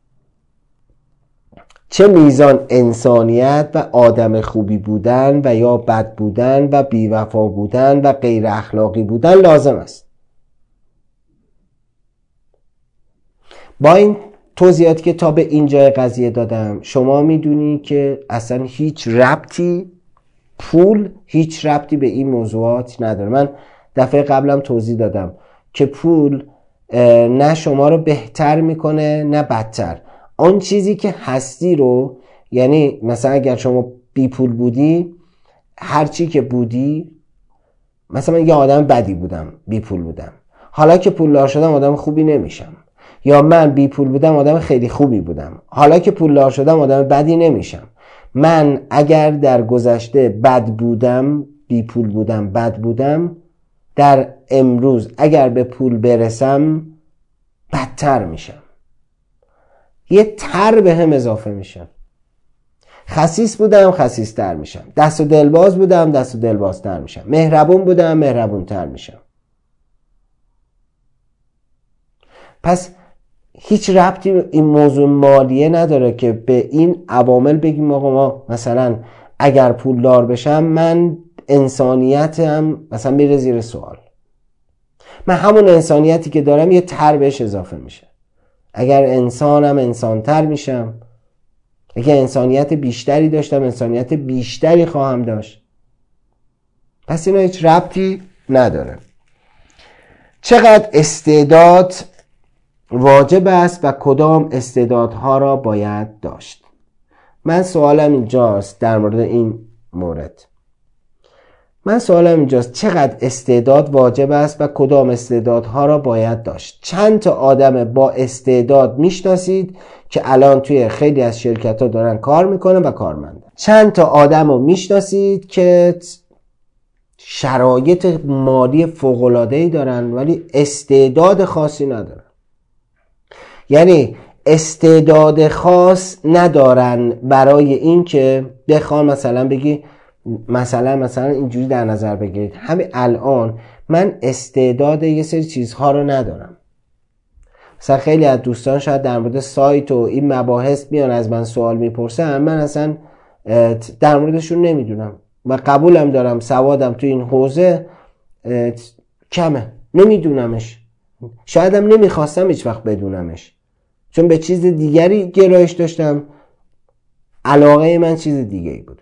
چه میزان انسانیت و آدم خوبی بودن و یا بد بودن و بیوفا بودن و غیر اخلاقی بودن لازم است. با این توضیحاتی که تا به اینجای قضیه دادم شما میدونی که اصلا هیچ ربطی، پول هیچ ربطی به این موضوعات نداره. من دفعه قبلم توضیح دادم که پول نه شما رو بهتر میکنه نه بدتر. آن چیزی که هستی رو، یعنی مثلا اگر شما بی پول بودی، هر چی که بودی، مثلا من یه آدم بدی بودم بی پول بودم، حالا که پولدار شدم آدم خوبی نمیشم. یا من بی پول بودم آدم خیلی خوبی بودم، حالا که پولدار شدم آدم بدی نمیشم. من اگر در گذشته بد بودم، بی پول بودم، بد بودم، در امروز اگر به پول برسم بدتر میشم، یه تر به هم اضافه میشم. خسیس بودم خسیس تر میشم، دست و دلباز بودم دست و دلباز تر میشم، مهربون بودم مهربون تر میشم. پس هیچ ربطی این موضوع مالیه نداره که به این عوامل بگیم آقا ما مثلا اگر پولدار بشم من انسانیتم مثلا میره زیر سوال. من همون انسانیتی که دارم یه تر بهش اضافه میشه. اگر انسانم انسانتر میشم، اگر انسانیت بیشتری داشتم انسانیت بیشتری خواهم داشت. پس اینا هیچ ربطی نداره. چقدر استعداد واجب است و کدام استعدادها را باید داشت؟ من سوالم اینجاست در مورد این مورد. من سوالم اینجاست چقدر استعداد واجب است و کدام استعدادها را باید داشت؟ چند تا آدم با استعداد میشناسید که الان توی خیلی از شرکت‌ها دارن کار میکنن و کارمندن؟ چند تا آدم رو میشناسید که شرایط مالی فوق‌العاده‌ای دارن ولی استعداد خاصی ندارن؟ یعنی استعداد خاص ندارن برای این که بخوان مثلا بگی مثلا مثلا اینجوری در نظر بگیرید همین الان من استعداد یه سری چیزها رو ندارم. مثلا خیلی از دوستان شاید در مورد سایت و این مباحث میان از من سوال میپرسن، من اصلا در موردشون نمیدونم و قبولم دارم سوادم تو این حوزه کمه، نمیدونمش، شایدم نمیخواستم هیچ وقت بدونمش چون به چیز دیگری گرایش داشتم، علاقه من چیز دیگری بوده.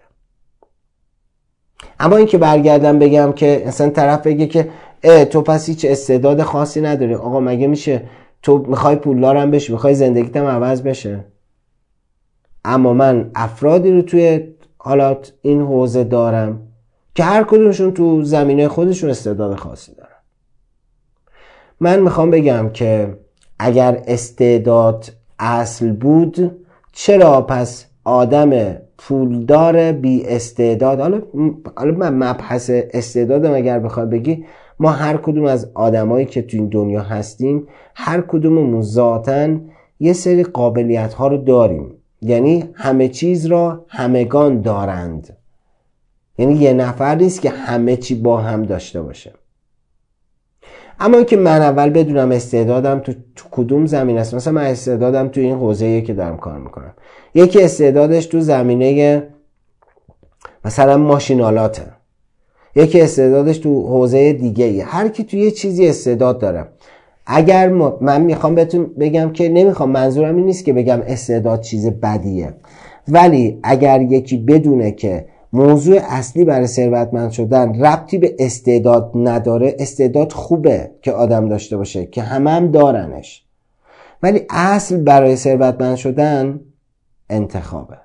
اما این که برگردم بگم که اصلا طرف بگه که اه تو پس هیچ استعداد خاصی نداری، آقا مگه میشه تو میخوای پولدارم بشی، میخوای زندگیتم عوض بشه؟ اما من افرادی رو توی حالات این حوزه دارم که هر کدومشون تو زمینه خودشون استعداد خاصی دارن. من میخوام بگم که اگر استعداد اصل بود چرا پس آدم پولدار بی استعداد، حالا حالا من مبحث استعدادم اگر بخوای بگی، ما هر کدوم از آدمایی که تو این دنیا هستیم هر کدوممون ذاتاً یه سری قابلیت ها رو داریم، یعنی همه چیز را همگان دارند، یعنی یه نفر نیست که همه چی با هم داشته باشه. اما اینکه من اول بدونم استعدادم تو, تو کدوم زمین است. مثلا من استعدادم تو این حوزه‌ای که دارم کار میکنم، یکی استعدادش تو زمینه مثلا ماشینالاته، یکی استعدادش تو حوزه دیگه. هر کی تو یه چیزی استعداد داره. اگر من میخوام بهتون بگم که نمیخوام، منظورم این نیست که بگم استعداد چیز بدیه، ولی اگر یکی بدونه که موضوع اصلی برای ثروتمند شدن ربطی به استعداد نداره، استعداد خوبه که آدم داشته باشه که همه هم دارنش، ولی اصل برای ثروتمند شدن انتخابه.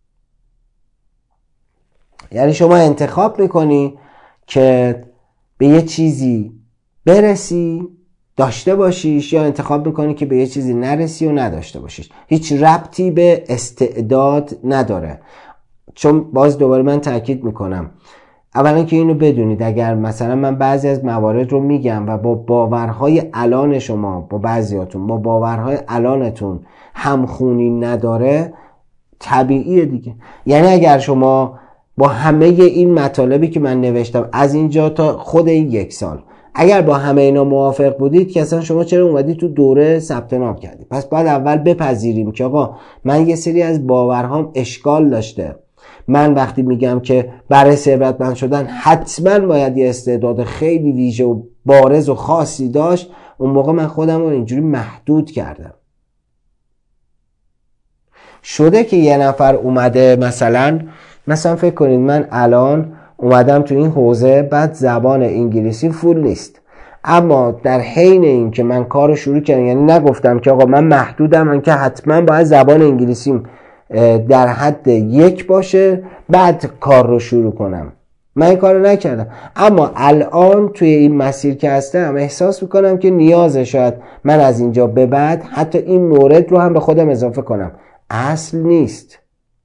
یعنی شما انتخاب میکنی که به یه چیزی برسی داشته باشیش، یا انتخاب میکنی که به یه چیزی نرسی و نداشته باشیش. هیچ ربطی به استعداد نداره. چون باز دوباره من تاکید میکنم، اولا که اینو بدونید اگر مثلا من بعضی از موارد رو میگم و با باورهای الان شما، با بعضیاتون با باورهای الانتون همخونی نداره، طبیعیه دیگه. یعنی اگر شما با همه این مطالبی که من نوشتم از اینجا تا خود این یک سال اگر با همه اینا موافق بودید که اصلا شما چرا اومدید تو دوره ثبت نام کردید؟ پس باید اول بپذیریم که آقا من یه سری از باورهام اشکال داشته. من وقتی میگم که برای ثروتمند شدن حتما باید یه استعداد خیلی ویژه و بارز و خاصی داشت، اون موقع من خودم رو اینجوری محدود کردم. شده که یه نفر اومده مثلا مثلا فکر کنید من الان اومدم تو این حوزه، بعد زبان انگلیسی فول نیست، اما در حین این که من کار شروع کردم، یعنی نگفتم که آقا من محدودم، من که حتما باید زبان انگلیسیم در حد یک باشه بعد کار رو شروع کنم، من این کار رو نکردم. اما الان توی این مسیر که هستم احساس میکنم که نیازه شاید من از اینجا به بعد حتی این مورد رو هم به خودم اضافه کنم. اصل نیست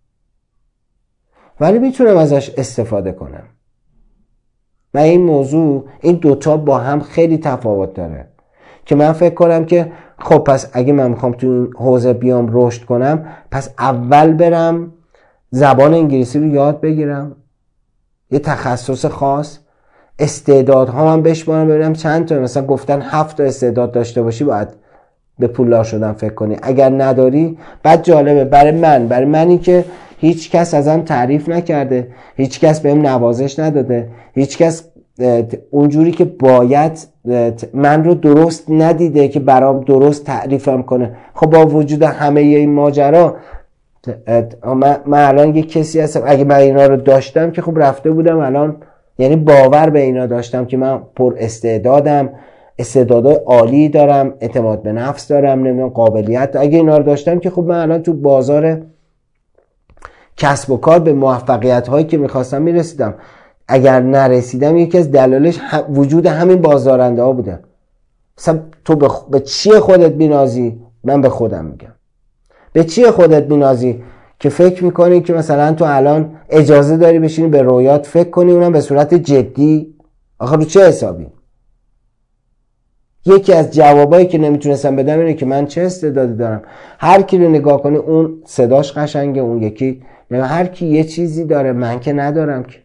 ولی میتونم ازش استفاده کنم. و این موضوع، این دوتا با هم خیلی تفاوت داره که من فکر کنم که خب پس اگه من میخوام تو این حوزه بیام رشد کنم، پس اول برم زبان انگلیسی رو یاد بگیرم، یه تخصص خاص، استعدادها من بشمارم ببینم چند تا، مثلا گفتن هفت تا استعداد داشته باشی باید به پولدار شدن فکر کنی، اگر نداری بعد جالبه برای من برای منی که هیچ کس ازم تعریف نکرده، هیچ کس بهم نوازش نداده، هیچ کس اونجوری که باید من رو درست ندیده که برام درست تعریفم کنه. خب با وجود همه این ماجرا من الان یه کسی هستم، اگه من اینا رو داشتم که خب رفته بودم الان، یعنی باور به اینا داشتم که من پر استعدادم، استعدادهای عالی دارم، اعتماد به نفس دارم، نمیدونم قابلیت، اگه اینا رو داشتم که خب من الان تو بازار کسب و کار به موفقیت هایی که میخواستم میرسیدم. اگر نرسیدم یکی از دلایلش وجود همین بازدارنده ها بوده. مثلا تو به, خ... به چی خودت بینازی؟ من به خودم میگم به چی خودت بینازی که فکر میکنی که مثلا تو الان اجازه داری بشینی به رویات فکر کنی، اونم به صورت جدی؟ آخه رو چه حسابی؟ یکی از جوابایی که نمیتونستم بدم اینه که من چه استعدادی دارم. هر کی رو نگاه کنی اون صداش قشنگه، اون یکی، هر کی یه چیزی داره، من که ندارم که.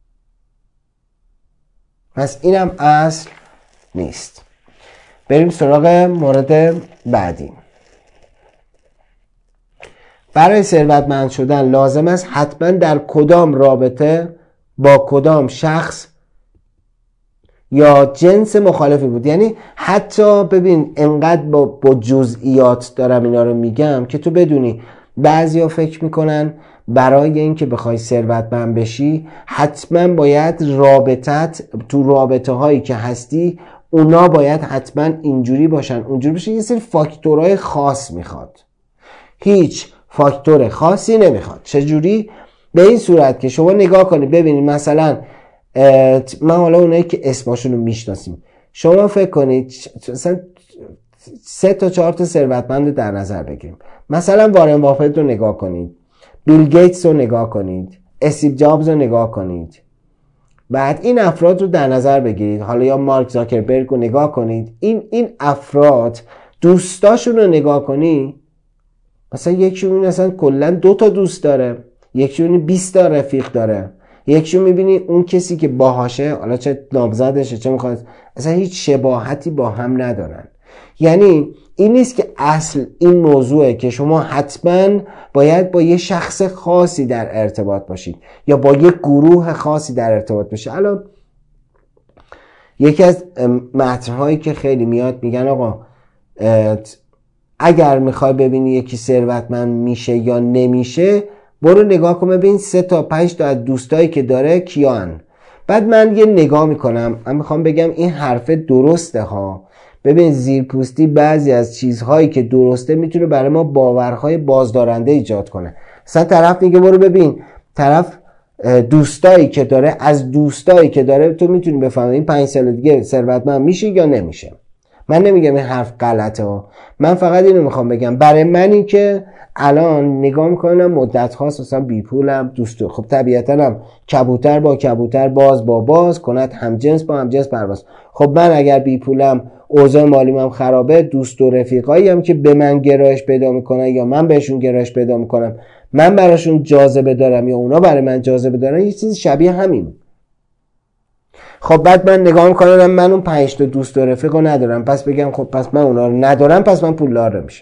پس اینم اصل نیست. بریم سراغ مورد بعدی. برای ثروتمند شدن لازم است حتما در کدام رابطه با کدام شخص یا جنس مخالفی بود. یعنی حتی ببین انقدر با, با جزئیات دارم اینا رو میگم که تو بدونی بعضیا فکر میکنن برای اینکه بخوای ثروتمند بشی حتما باید رابطت تو رابطه هایی که هستی اونا باید حتما اینجوری باشن اونجوری باشن. یه سری فاکتورهای خاص میخواد، هیچ فاکتور خاصی نمیخواد. چجوری؟ به این صورت که شما نگاه کنید ببینید مثلا من حالا اونایی که اسمشون رو میشناسیم، شما فکر کنید مثلا سه تا چهار تا ثروتمند رو در نظر بگیریم. مثلا وارن بافت رو نگاه کنید، بیل گیتس رو نگاه کنید، استیو جابز رو نگاه کنید، بعد این افراد رو در نظر بگیرید، حالا یا مارک زاکربرگ رو نگاه کنید. این این افراد دوستاشون رو نگاه کنید، مثلا یکیشون مثلا کلا دو تا دوست داره، یکیشون بیست تا رفیق داره، یکیشون میبینی اون کسی که باهاشه، حالا چه نامزدشه چه میخواد، اصلا هیچ شباهتی با هم ندارن. یعنی این نیست که اصل این موضوعه که شما حتما باید با یه شخص خاصی در ارتباط باشید یا با یه گروه خاصی در ارتباط باشید. الان یکی از متن‌هایی که خیلی میاد میگن آقا اگر میخوای ببینی یکی ثروتمند میشه یا نمیشه، برو نگاه کن ببین سه تا پنج تا از دوستایی که داره کیان. بعد من یه نگاه میکنم، من میخوام بگم این حرف درسته ها. ببین زیرپوستی بعضی از چیزهایی که درسته میتونه برای ما باورهای بازدارنده ایجاد کنه. مثلا طرف میگه برو ببین، طرف دوستایی که داره، از دوستایی که داره تو میتونی بفهمی این پنج سال دیگه ثروتمند میشه یا نمیشه. من نمیگم این حرف غلطه ها، من فقط اینو میخوام بگم برای منی که الان نگاه میکنم مدت هاست مثلا بی پولم، دوست، خب طبیعتا هم کبوتر با کبوتر باز با باز کند هم جنس با هم جنس پرواز. خب من اگر بی پولم، اوضاع مالیم هم خرابه، دوست و رفیقایی هم که به من گرایش پیدا میکنن یا من بهشون گرایش پیدا میکنم، من براشون جاذبه دارم یا اونا برای من جاذبه دارن، یه چیز شبیه همین. خب بعد من نگاه میکنم من اون پنج تا دوست و رفیقو ندارم، پس بگم خب پس من اونا رو ندارم، پس من پولدار نمیشم.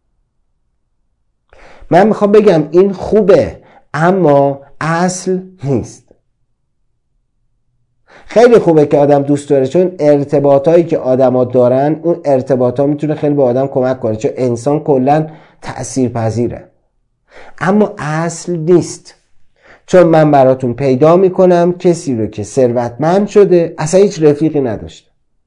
من میخوام بگم این خوبه اما اصل نیست. خیلی خوبه که آدم دوست داره، چون ارتباطایی که آدما دارن اون ارتباطا میتونه خیلی به آدم کمک کنه، چون انسان کلا تأثیر پذیره. اما اصل نیست. چون من براتون پیدا میکنم کسی رو که ثروتمند شده اصلا هیچ رفیقی نداشته،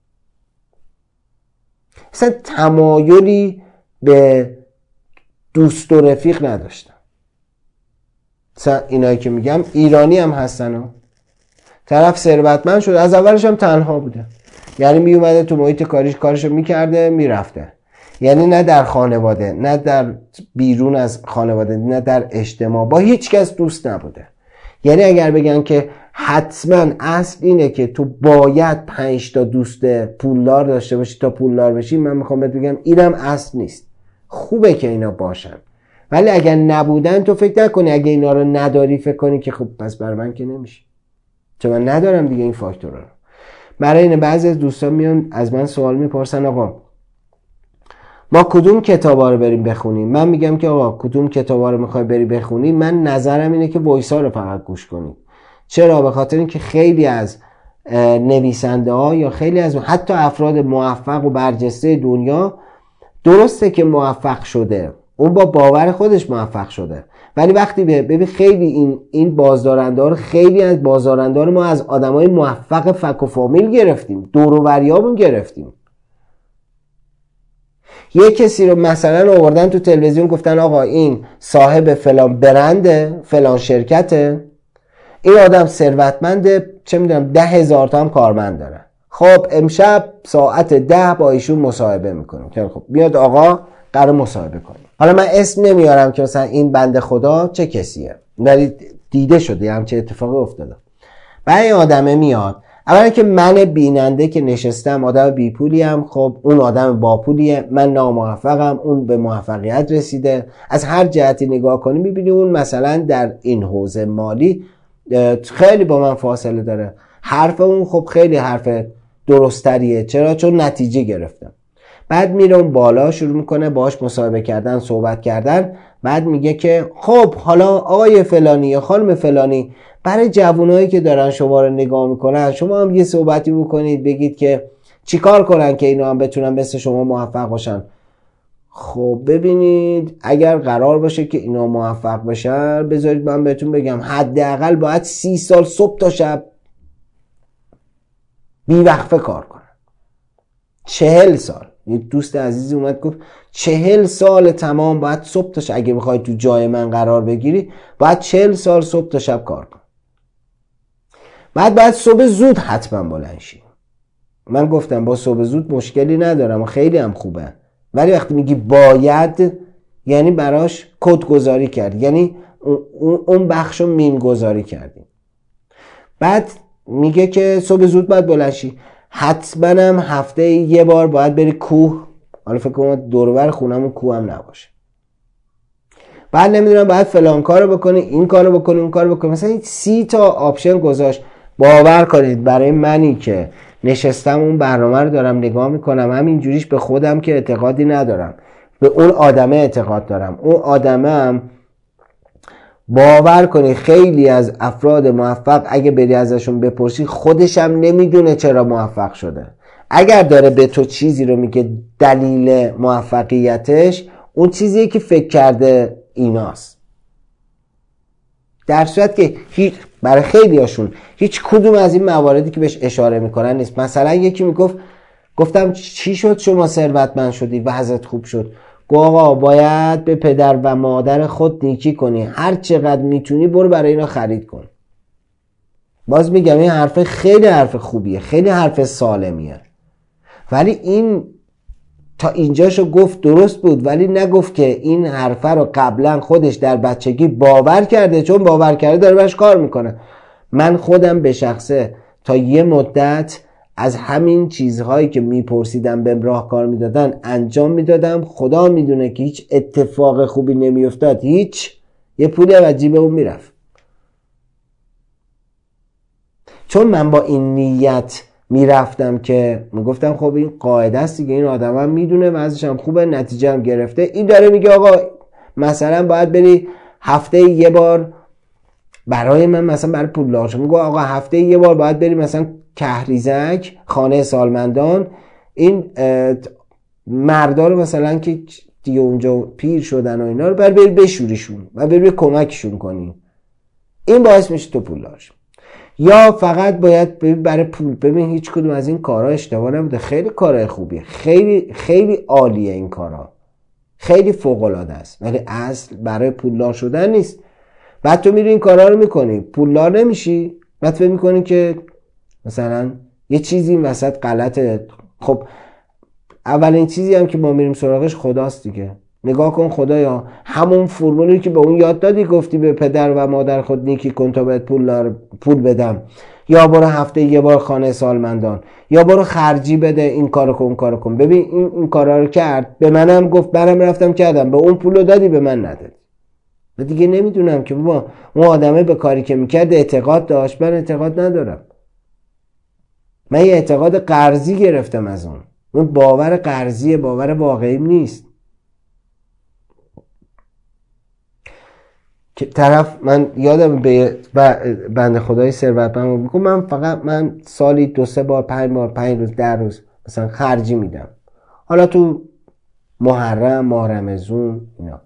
اصلا تمایلی به دوست و رفیق نداشتم. مثلا اینایی که میگم ایرانی هم هستن ها. طرف ثروتمند شد از اولش هم تنها بوده، یعنی میومده تو محیط کاریش کارشو میکرده میرفته، یعنی نه در خانواده نه در بیرون از خانواده نه در اجتماع با هیچ کس دوست نبوده. یعنی اگر بگن که حتما اصل اینه که تو باید پنج تا دوست پولدار داشته باشی تا پولدار بشی، من میخوام بهت بگم اینم اصل نیست. خوبه که اینا باشن، ولی اگر نبودن تو فکر نکنی اگه اینا رو نداری فکر کنی که خب پس برای من که نمیشه، چون من ندارم دیگه این فاکتورا رو. برای این بعضی از دوستان میان از من سوال میپرسن آقا ما کدوم کتابا رو بریم بخونیم؟ من میگم که آقا کدوم کتابا رو میخوای بری بخونی؟ من نظرم اینه که وایسا رو فقط گوش کنید. چرا؟ به خاطر اینکه خیلی از نویسنده ها یا خیلی از حتی افراد موفق و برجسته دنیا درسته که موفق شده، اون با باور خودش موفق شده، ولی وقتی ببین خیلی این این بازدارنده ها رو خیلی از بازدارنده ها ما از آدمای موفق فک و فامیل گرفتیم، دور و بریامون گرفتیم. یه کسی رو مثلا آوردن تو تلویزیون گفتن آقا این صاحب فلان برنده فلان شرکته، این آدم ثروتمنده، چه میدونم ده هزار تا هم کارمند داره، خب امشب ساعت ده با ایشون مصاحبه میکنیم. خیلی خب میاد آقا قرار مصاحبه کنیم. حالا من اسم نمیارم که مثلا این بنده خدا چه کسیه، ولی دیده شده هم چه اتفاقی افتاده. بعد این آدمه میاد، اولا که من بیننده که نشستم آدم بی پولی ام، خب اون آدم با پولیه، من ناموفقم، اون به موفقیت رسیده. از هر جهتی نگاه کنیم میبینی اون مثلا در این حوزه مالی خیلی با من فاصله داره. حرف اون خب خیلی حرف درستریه. چرا؟ چون نتیجه گرفتم. بعد میره اون بالا شروع میکنه باهاش مصاحبه کردن، صحبت کردن. بعد میگه که خب حالا آقای فلانی یا خانم فلانی، برای جوانایی که دارن شما رو نگاه میکنن شما هم یه صحبتی بکنید، بگید که چیکار کنن که اینا هم بتونن مثل شما موفق باشن. خب ببینید اگر قرار باشه که اینا موفق بشن، بذارید من بهتون بگم حداقل باید سی سال صبح تا شب بیوقفه کار کنن. چهل سال. یه دوست عزیزی اومد گفت چهل سال تمام باید صبح تا شب، اگه بخوای تو جای من قرار بگیری باید چهل سال صبح تا شب کار کن. بعد باید صبح زود حتما بلند شی. من گفتم با صبح زود مشکلی ندارم و خیلی هم خوبه، ولی وقتی میگی باید یعنی براش کد گذاری کرد، یعنی اون بخشو مین گذاری کردیم. بعد میگه که صبح زود باید بلند شی، حتما هم هفته یه بار باید بری کوه. حالا فکر کنم دور و بر خونمون کوه هم نباشه. بعد نمیدونم باید فلان کارو بکنی، این کارو بکنی، اون کارو بکنی. مثلا سی تا آپشن گذاشت. باور کنید برای منی که نشستم اون برنامه رو دارم نگاه میکنم، همینجوریش به خودم که اعتقادی ندارم، به اون آدمه اعتقاد دارم. اون آدمه هم باور کنید خیلی از افراد موفق اگه بری ازشون بپرسی خودش هم نمیدونه چرا موفق شده. اگر داره به تو چیزی رو میگه دلیل موفقیتش اون چیزیه که فکر کرده ایناست، در صورت که هیچ برای خیلی هاشون هیچ کدوم از این مواردی که بهش اشاره میکنن نیست. مثلا یکی میگفت گفتم چی شد شما ثروتمند شدی وضعت خوب شد؟ گفت آقا باید به پدر و مادر خود نیکی کنی، هر چقدر میتونی برو برای اینا خرید کن. باز میگم این حرف خیلی حرف خوبیه، خیلی حرف سالمیه، ولی این تا اینجاشو گفت درست بود، ولی نگفت که این حرفه رو قبلا خودش در بچگی باور کرده، چون باور کرده داره باش کار میکنه. من خودم به شخصه تا یه مدت از همین چیزهایی که میپرسیدم بهم راهکار میدادن انجام میدادم، خدا میدونه که هیچ اتفاق خوبی نمیافتاد، هیچ، یه پولی از جیب اون میرفت. چون من با این نیت میرفتم که میگفتم خب این قاعده است دیگه، این آدم هم میدونه وضعش هم خوبه، نتیجه هم گرفته، این داره میگه آقا مثلا باید بری هفته یه بار، برای من مثلا برای پولدار شدن میگه آقا هفته یه بار باید بری مثلا کهریزک خانه سالمندان، این مردا رو مثلا که دیگه اونجا پیر شدن و اینا رو بر بری بشوریشون و بری کمکشون کنی، این باعث میشه تو پولدار شی. یا فقط باید برای پول. ببین هیچ کدوم از این کارها اشتباه نبوده، خیلی کارهای خوبیه، خیلی خیلی عالیه، این کارها خیلی فوق العاده است، ولی اصل برای پولدار شدن نیست. بعد تو میری این کارها رو میکنی، پولدار نمیشی، بعد فکر میکنی که مثلا یه چیزی این وسط غلطه. خب اولین چیزی هم که ما میریم سراغش خداست دیگه. نگاه کن خدایا، همون فرمولی که به اون یاد دادی، گفتی به پدر و مادر خود نیکی کن تا بهت پول پول بدم، یا برو هفته یه بار خانه سالمندان، یا برو خرجی بده، این کارو کن اون کارو کن. ببین این این کارا رو کرد، به منم گفت، برم رفتم کردم، به اون پولو دادی به من ندادی. و دیگه نمیدونم که بابا اون آدمه به کاری که میکرد اعتقاد داشت، من اعتقاد ندارم. من یه اعتقاد قرضی گرفتم از اون. اون باور قرضیه، باور واقعی نیست. که طرف، من یادم به بنده خدای ثروتمند میگم من فقط من سالی دو سه بار پنج بار پنج روز ده روز مثلا خرجی میدم، حالا تو محرم ماه رمضان اینا.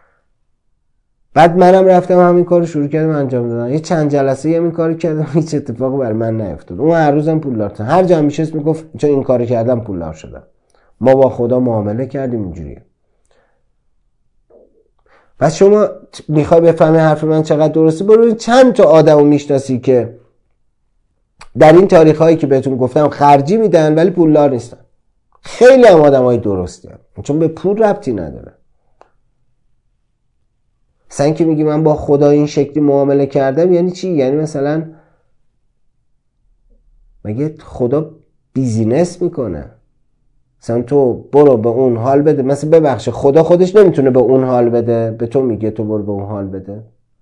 بعد منم رفتم همین کارو شروع کردم انجام دادم. یه چند جلسه همین کارو کردم، هیچ اتفاقی برای من نیفتاد. اون هر روزم پولدار شدم، هر جا میشست میگفت چون این کارو کردم پولدار شدم. ما با خدا معامله کردیم اینجوریه. پس شما میخوای بفهمی حرف من چقدر درسته، برو چند تا آدمو میشناسی که در این تاریخ هایی که بهتون گفتم خرجی میدن ولی پولدار نیستن. خیلی هم آدمای درستی هستن، چون به پول ربطی نداره. مثلا که میگی من با خدا این شکلی معامله کردم، یعنی چی؟ یعنی مثلا مگه خدا بیزینس میکنه؟ مثلا تو برو به اون حال بده، مثلا ببخشه خدا خودش نمیتونه به اون حال بده، به تو میگه تو برو به اون حال بده،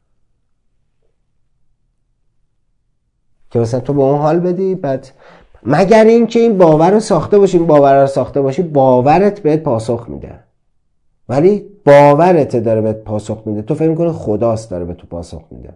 که مثلا تو به اون حال بدی. بعد مگر این که این باور رو ساخته باشی، این باور رو ساخته باشی، باورت بهت پاسخ میده، ولی باورت داره بهت پاسخ میده. تو فکر میکنی خداست داره به تو پاسخ میده.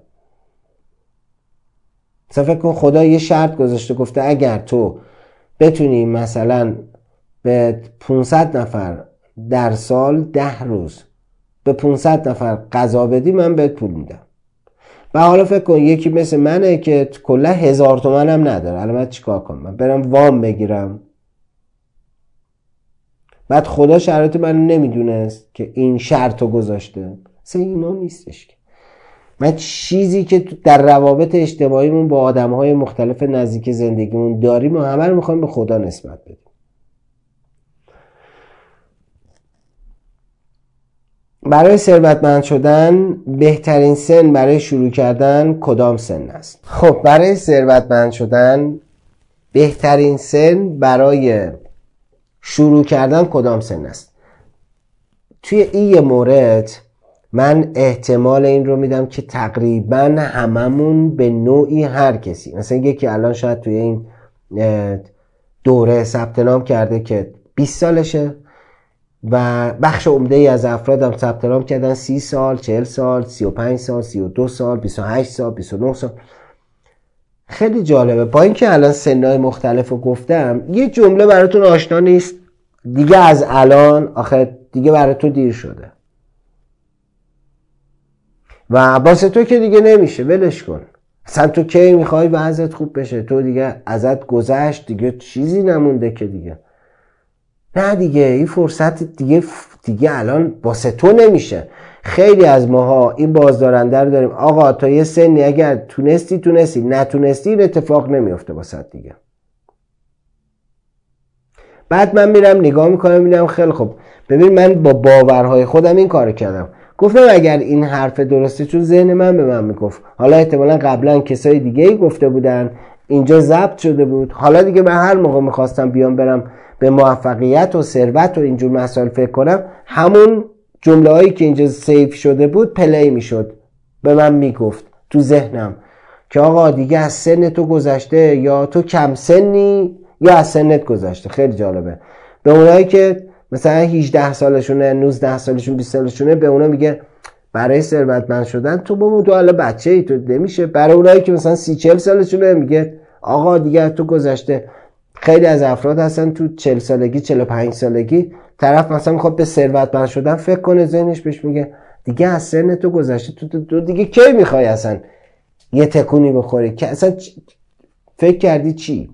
مثلا فکر کن خدا یه شرط گذاشته، گفته اگر تو بتونی مثلا به پانصد نفر در سال ده روز به پانصد نفر غذا بدی، من بهت پول میدم. و حالا فکر کن یکی مثل منه که کلا هزار تومن هم نداره، الان من چیکار کنم؟ من برم وام بگیرم؟ بعد خدا شرایط من نمیدونست که این شرطو گذاشته. اصلا اینا نیستش که من چیزی که در روابط اجتماعیمون با آدم‌های مختلف نزدیک زندگیمون داریم و همه رو میخوایم به خدا نسبت بدیم. برای ثروتمند شدن بهترین سن برای شروع کردن کدام سن است؟ خب برای ثروتمند شدن بهترین سن برای شروع کردن کدام سن است؟ توی این مورد من احتمال این رو میدم که تقریبا هممون به نوعی هر کسی، مثلا یکی الان شاید توی این دوره ثبت نام کرده که بیست سالشه و بخش عمده ای از افراد هم ثبت نام کردن سی سال، چهل سال، سی و پنج سال، سی و دو سال، بیست و هشت سال، بیست و نه سال. خیلی جالبه. با اینکه الان سنهای مختلف رو گفتم، یه جمله براتون آشنا نیست دیگه از الان، آخه دیگه برای تو دیر شده و واسه تو که دیگه نمیشه، ولش کن. اصلا تو کی میخوای وضعت خوب بشه؟ تو دیگه ازت گذشت، دیگه چیزی نمونده که دیگه نه دیگه این فرصت دیگه دیگه الان واسه تو نمیشه. خیلی از ماها این بازدارنده رو داریم، آقا تا یه سنی اگر تونستی تونستی، نتونستی این اتفاق نمیفته واسه دیگه. بعد من میرم نگاه میکنم میبینم خیلی خوب، ببین من با باورهای خودم این کارو کردم، گفتم اگر این حرف درسته، چون ذهن من به من میگفت، حالا احتمالا قبلا کسای دیگه ای گفته بودن، اینجا ضبط شده بود، حالا دیگه من هر موقع میخواستم بیام برم به موفقیت و ثروت و اینجور مسائل فکر کنم، همون جمله هایی که اینجا سیو شده بود پلی میشد، به من میگفت تو ذهنم که آقا دیگه از سن تو گذشته، یا تو کم سنی یا از سنت گذشته. خیلی جالبه. به اونایی که مثلا هجده سالشونه، نوزده سالشون، بیست سالشونه، به اونا میگه برای ثروتمند شدن تو با تو حالا بچه ای تو نمیشه. برای اونایی که مثلا سی چهل سالشونه میگه آقا دیگه تو گذشته. خیلی از افراد هستن تو چهل سالگی چهل و پنج سالگی طرف مثلا میخواد به ثروتمند شدن فکر کنه، ذهنش بهش میگه دیگه از سن تو گذشته، تو, تو, تو دیگه کی میخوای اصلا یه تکونی بخوری که اصلا فکر کردی چی؟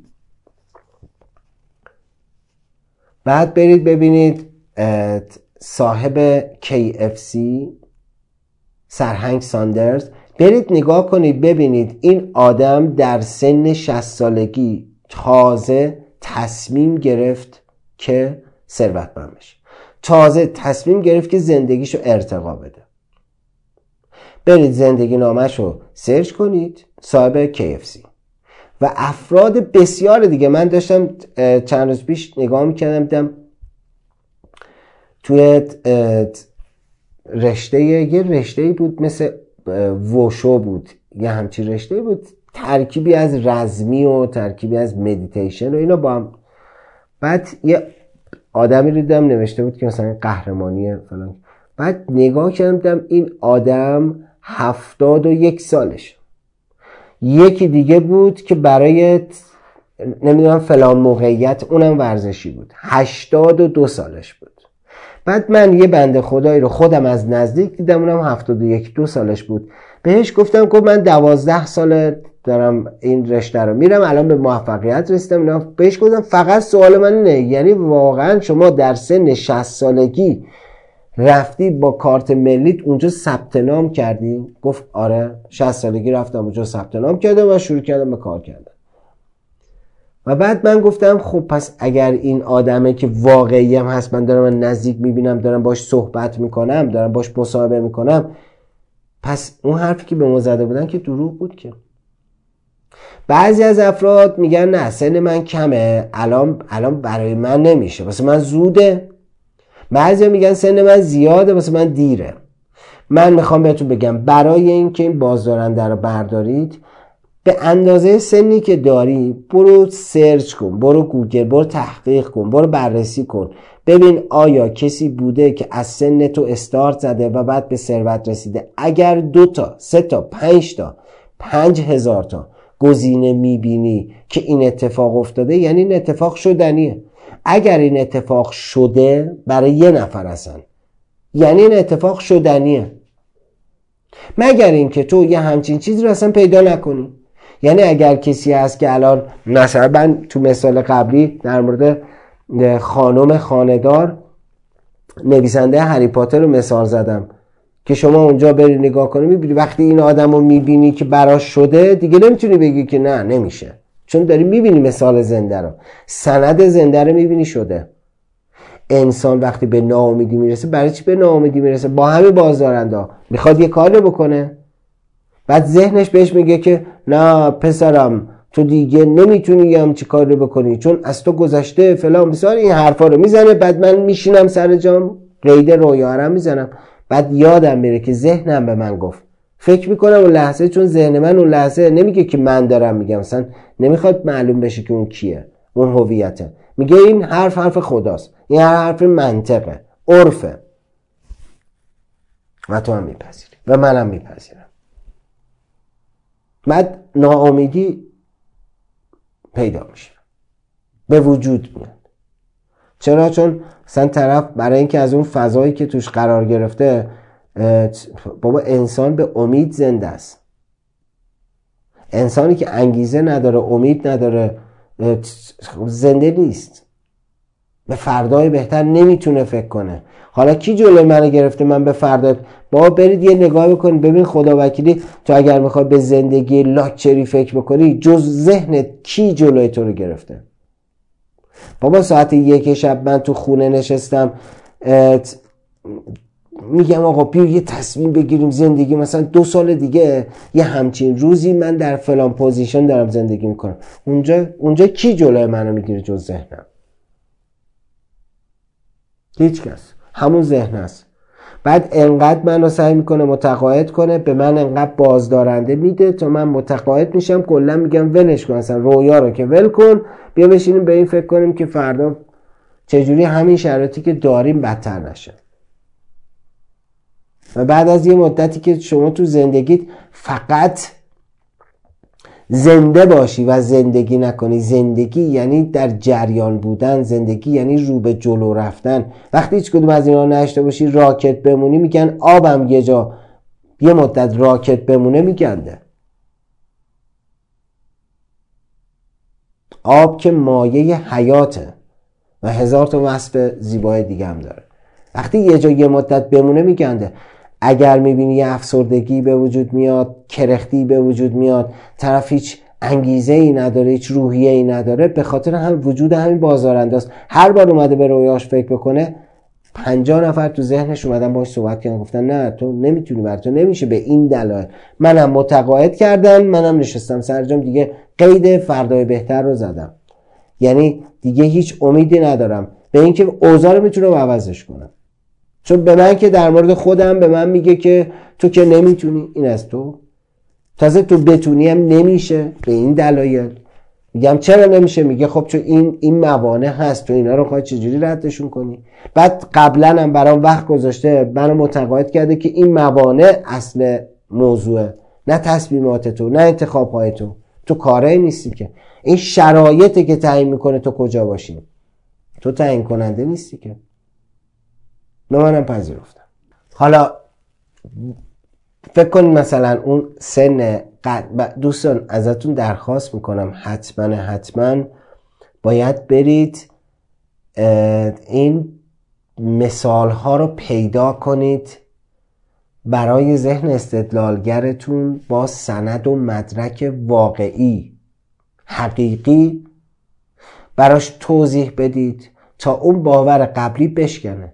بعد برید ببینید صاحب کی اف سی سرهنگ ساندرز، برید نگاه کنید ببینید این آدم در سن شصت سالگی تازه تصمیم گرفت که ثروتمند بشه، تازه تصمیم گرفت که زندگیشو ارتقا بده. برید زندگی نامشو سرچ کنید، صاحب کی اف سی و افراد بسیار دیگه. من داشتم چند روز پیش نگاه میکردم، دیدم توی رشته یه رشته بود مثل ووشو بود، یه همچی رشته بود، ترکیبی از رزمی و ترکیبی از مدیتیشن و اینا با هم. بعد یه آدمی رو دیدم نوشته بود که مثلا قهرمانی فلان. بعد نگاه کردم دیدم این آدم هفتاد و یک سالش. یکی دیگه بود که برای نمیدونم فلان موقعیت اونم ورزشی بود، هشتاد و دو سالش بود. بعد من یه بنده خدایی رو خودم از نزدیک دیدم، اونم هفتاد و یک دو سالش بود. بهش گفتم که من دوازده ساله دارم این رشته رو میرم، الان به موفقیت رسیدم. بهش گفتم فقط سوال من اینه، یعنی واقعا شما در سن شصت سالگی رفتی با کارت ملیت اونجا ثبت نام کردی؟ گفت آره، شصت سالگی رفتم اونجا ثبت نام کردم و شروع کردم به کار کردن. و بعد من گفتم خب پس اگر این آدمه که واقعی هم هست، من دارم من نزدیک میبینم، دارم باش صحبت میکنم، دارم باش مصاحبه میکنم، پس اون حرفی که به ما زده بودن که دروغ بود. که بعضی از افراد میگن نه سن من کمه، الان الان برای من نمیشه، واسه من زوده. بعضی میگن سن من زیاده، واسه من دیره. من میخوام بهتون بگم برای اینکه این بازدارنده رو بردارید، به اندازه سنی که داری برو سرچ کن، برو گوگل، برو تحقیق کن، برو بررسی کن، ببین آیا کسی بوده که از سن تو استارت زده و بعد به ثروت رسیده. اگر دو تا، سه تا، پنج تا، پنج هزار تا گزینه میبینی که این اتفاق افتاده، یعنی این اتفاق شدنیه. اگر این اتفاق شده برای یه نفر هستن، یعنی این اتفاق شدنیه، مگر اینکه تو یه همچین چیزی رو اصلا پیدا نکنی. یعنی اگر کسی هست که الان مثلا من تو مثال قبلی در مورد خانم خانه‌دار نویسنده هری پاتر رو مثال زدم که شما اونجا بری نگاه کنی میبینی وقتی این آدم رو میبینی که براش شده، دیگه نمیتونی بگی که نه نمیشه، چون داری میبینی مثال زنده رو، سند زنده رو میبینی شده. انسان وقتی به ناامیدی میرسه، برای چی به ناامیدی میرسه؟ با همین بازدارنده میخواد یه کاری بکنه، بعد ذهنش بهش میگه که نه پسرم تو دیگه نمیتونی یه همچی کار رو بکنی چون از تو گذشته فلان بسار، این حرفا رو میزنه. بعد من میشینم سر جام قید رویارم میزنم، بعد یادم میره که ذهنم به من گفت. فکر میکنم اون لحظه، چون ذهن من اون لحظه نمیگه که من دارم میگم، مثلا نمیخواد معلوم بشه که اون کیه، اون هویته، میگه این حرف حرف خداست، این حرف منطقه، عرفه و تو هم میپذیری و منم میپذیرم. بعد ناامیدی پیدا میشه، به وجود میاد. چرا؟ چون مثلا طرف برای اینکه از اون فضایی که توش قرار گرفته، بابا انسان به امید زنده است. انسانی که انگیزه نداره، امید نداره، زنده نیست، به فردای بهتر نمیتونه فکر کنه. حالا کی جلوی منو گرفته من به فردا؟ بابا برید یه نگاه بکن ببین خدا وکیلی تو اگر میخوای به زندگی لاکچری فکر بکنی، جز ذهنت کی جلوی تو رو گرفته؟ بابا ساعت یک شب من تو خونه نشستم میگم آقا بیا یه تصمیم بگیریم زندگی مثلا دو سال دیگه یه همچین روزی من در فلان پوزیشن دارم زندگی میکنم، اونجا اونجا کی جلوی منو میگیره جز ذهنم؟ هیچ کس، همون ذهن است. بعد انقدر منو سعی میکنه متقاعد کنه، به من انقدر بازدارنده میده تا من متقاعد میشم، کلا میگم ولش کن، اصلا رویا رو که ول کن، بیا بشینیم به این فکر کنیم که فردا چجوری همین شرایطی که داریم بدتر نشه. و بعد از یه مدتی که شما تو زندگیت فقط زنده باشی و زندگی نکنی. زندگی یعنی در جریان بودن، زندگی یعنی رو به جلو رفتن. وقتی هیچ کدوم از اینا نشته باشی، راکت بمونی، میگن آبم یه جا یه مدت راکت بمونه میگنده. آب که مایه حیاته و هزار تا وصف زیبای دیگه هم داره. وقتی یه جا یه مدت بمونه میگنده. اگر میبینی یه افسردگی به وجود میاد، کرختی به وجود میاد، طرف هیچ انگیزه ای نداره، هیچ روحیه ای نداره، به خاطر هم وجود همین بازارنده است. هر بار اومده به رویاش فکر بکنه، پنجاه نفر تو ذهنش اومدن باهاش صحبت کردن، گفتن نه تو نمیتونی، بر تو نمیشه به این دلایل. منم متقاعد کردن، منم نشستم سرجام، دیگه قید فردای بهتر رو زدم. یعنی دیگه هیچ امیدی ندارم به اینکه اوضاع رو میتونم عوضش کنم. چون به من که در مورد خودم به من میگه که تو که نمیتونی، این از تو. تازه تو بتونی هم نمیشه به این دلایل. میگم چرا نمیشه؟ میگه خب چون این این موانع هست، تو اینا رو خواهی چجوری ردشون کنی؟ بعد قبلا هم برام وقت گذاشته، منو متقاعد کرده که این موانع اصل موضوعه، نه تصمیمات تو، نه انتخابهای تو. تو کاری نیستی که. این شرایطی که تعیین میکنه تو کجا باشی. تو تعیین کننده نیستی که. نه، منم پذیرفتم. حالا فکر کنید مثلا اون سن قد... دوستان ازتون درخواست میکنم حتما حتما باید برید این مثال ها رو پیدا کنید برای ذهن استدلالگرتون با سند و مدرک واقعی حقیقی براش توضیح بدید تا اون باور قبلی بشکنه.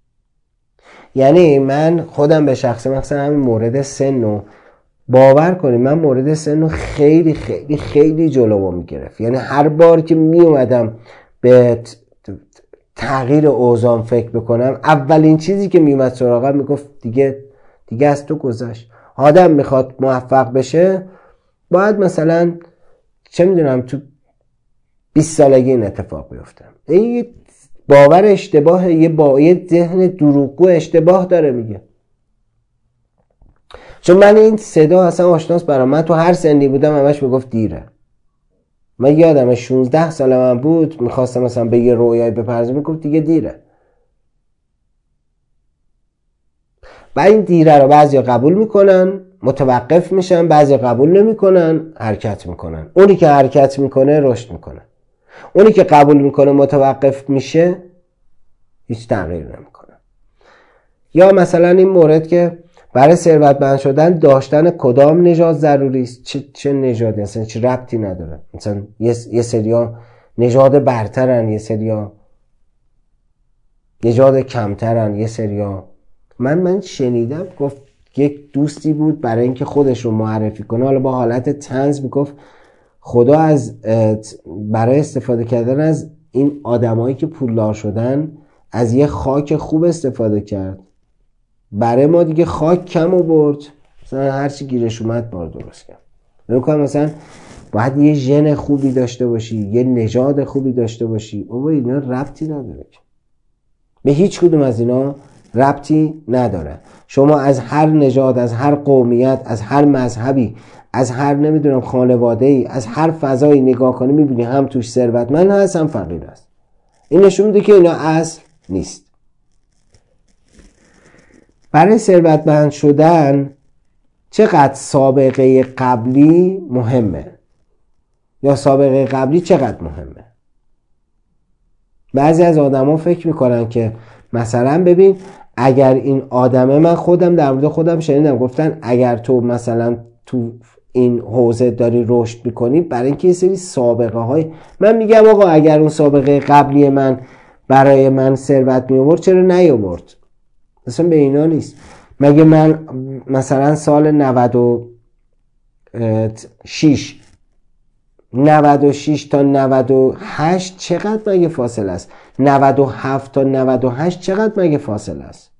یعنی من خودم به شخصه مثلا همین مورد سن رو باور کنید، من مورد سن رو خیلی خیلی خیلی جلوم میگرفت. یعنی هر بار که می اومدم به تغییر اوضاع فکر بکنم، اولین چیزی که می اومد سراغم میگفت دیگه دیگه از تو گذشت. آدم میخواد موفق بشه باید مثلا چه میدونم تو بیست سالگی این اتفاق بیفته. این باور اشتباه، یه با یه ذهن دروغگو اشتباه داره میگه. چون من این صدا اصلا آشناس برام، من تو هر سنی بودم همش میگفت دیره. من یادم شانزده سال من بود میخواستم مثلا به یه رویای بپردازم، میگفت دیگه دیره. و این دیره رو بعضیا قبول میکنن متوقف میشن، بعضیا قبول نمیکنن حرکت میکنن. اونی که حرکت میکنه رشد میکنه، اونی که قبول میکنه متوقف میشه هیچ تغییر نمیکنه. یا مثلا این مورد که برای ثروتمند شدن داشتن کدام نژاد ضروری است؟ چه چه نژادی اصلا چه ربطی نداره. مثلا یه یه سریا نژاد برترن، یه سریا نژاد کمترن، یه سریا من من شنیدم گفت یک دوستی بود برای اینکه خودش رو معرفی کنه، حالا با حالت طنز میگفت خدا از برای استفاده کردن از این آدمایی که پولدار شدن از یه خاک خوب استفاده کرد. برای ما دیگه خاک کم آورد، مثلا هر چی گیرش اومد بار درست کرد. میگم مثلا باید یه ژن خوبی داشته باشی، یه نژاد خوبی داشته باشی. بابا اینا ربطی نداره، به هیچ کدوم از اینا ربطی نداره. شما از هر نژاد، از هر قومیت، از هر مذهبی، از هر نمیدونم خانواده‌ای، از هر فضایی نگاه کنی میبینی هم توش ثروتمند هست هم فقیر است. این نشون میده که اینا اصل نیست. برای ثروتمند شدن چقدر سابقه قبلی مهمه یا سابقه قبلی چقدر مهمه؟ بعضی از آدما فکر میکنن که مثلا ببین اگر این آدمه، من خودم در مورد خودم شنیدم گفتن اگر تو مثلا تو این حوزه داری رشد میکنی برای اینکه یه سری سابقه های، من میگم آقا اگر اون سابقه قبلی من برای من ثروت می آورد چرا نیاورد؟ اصلا به اینا نیست. مگه من مثلا سال نود و شش نود و شش تا نود و هشت چقدر مگه فاصله است؟ نود و هفت تا نود و هشت چقدر مگه فاصله است؟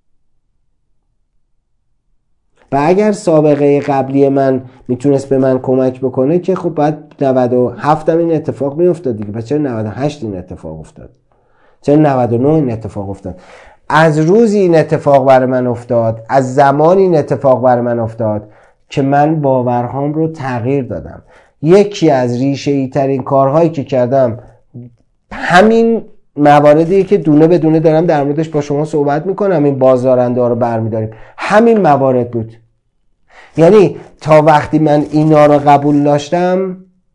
و اگر سابقه قبلی من میتونست به من کمک بکنه که خب باید نود و هفت هم این اتفاق میافتاد دیگه. پس چرا نود و هشت این اتفاق افتاد؟ چرا نود و نه این اتفاق افتاد؟ از روزی این اتفاق برای من افتاد، از زمانی این اتفاق برای من افتاد که من باورهام رو تغییر دادم. یکی از ریشه‌ای ترین کارهایی که کردم همین مواردی که دونه به دونه دارم در موردش با شما صحبت میکنم، این بازدارنده ها رو برمیداریم، همین موارد بود. یعنی تا وقتی من اینا رو قبول داشتم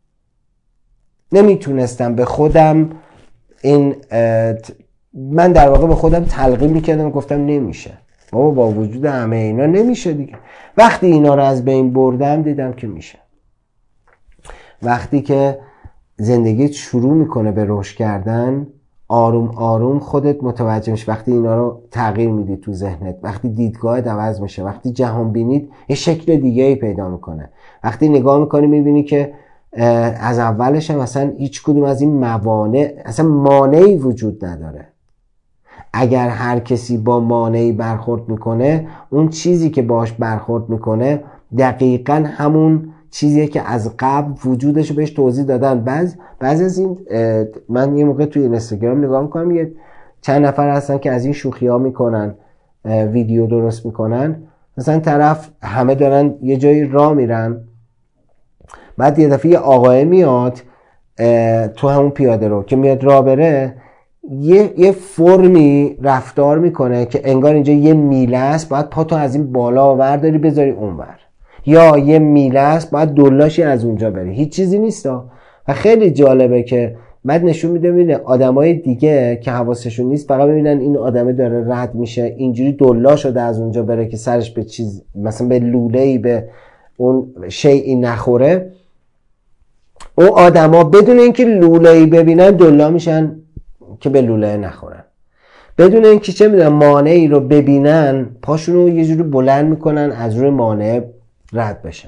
نمیتونستم به خودم این من در واقع به خودم تلقین میکردم، گفتم نمیشه بابا، با وجود همه اینا نمیشه دیگه. وقتی اینا رو از بین بردم دیدم که میشه. وقتی که زندگیت شروع میکنه به رشد کردن، آروم آروم خودت متوجه میشه. وقتی اینا رو تغییر میدی تو ذهنت، وقتی دیدگاهت عوض میشه، وقتی جهان بینید یه شکل دیگه ای پیدا میکنه، وقتی نگاه میکنی میبینی که از اولش هم اصلا هیچ کدوم از این موانع، اصلا مانعی وجود نداره. اگر هر کسی با مانعی برخورد میکنه، اون چیزی که باش برخورد میکنه دقیقاً همون چیزیه که از قبل وجودش رو بهش توضیح دادن. بعض بعض از این من یه موقع توی اینستاگرام نگاه میکنم، یه چند نفر هستن که از این شوخی ها میکنن، ویدیو درست میکنن. مثلا طرف همه دارن یه جایی راه میرن، بعد یه دفعه یه آقای میاد تو همون پیاده رو که میاد راه بره، یه یه فرمی رفتار میکنه که انگار اینجا یه میله است، باید پاتو از این بالا آورداری بذاری اونور، یا یه میله است باید دلاشی از اونجا بری. هیچ چیزی نیستا. و خیلی جالبه که بعد نشون میده میبینه آدمای دیگه که حواسشون نیست فقط ببینن این آدمه داره رد میشه، اینجوری دلا شده از اونجا بره که سرش به چیز مثلا به لوله‌ای به اون شیئی نخوره. اون آدما بدون اینکه لوله‌ای ببینن دلا میشن که به لوله نخورن، بدون اینکه چه میدونم مانعی رو ببینن پاشون رو یه جوری بلند میکنن از روی مانع رد بشن.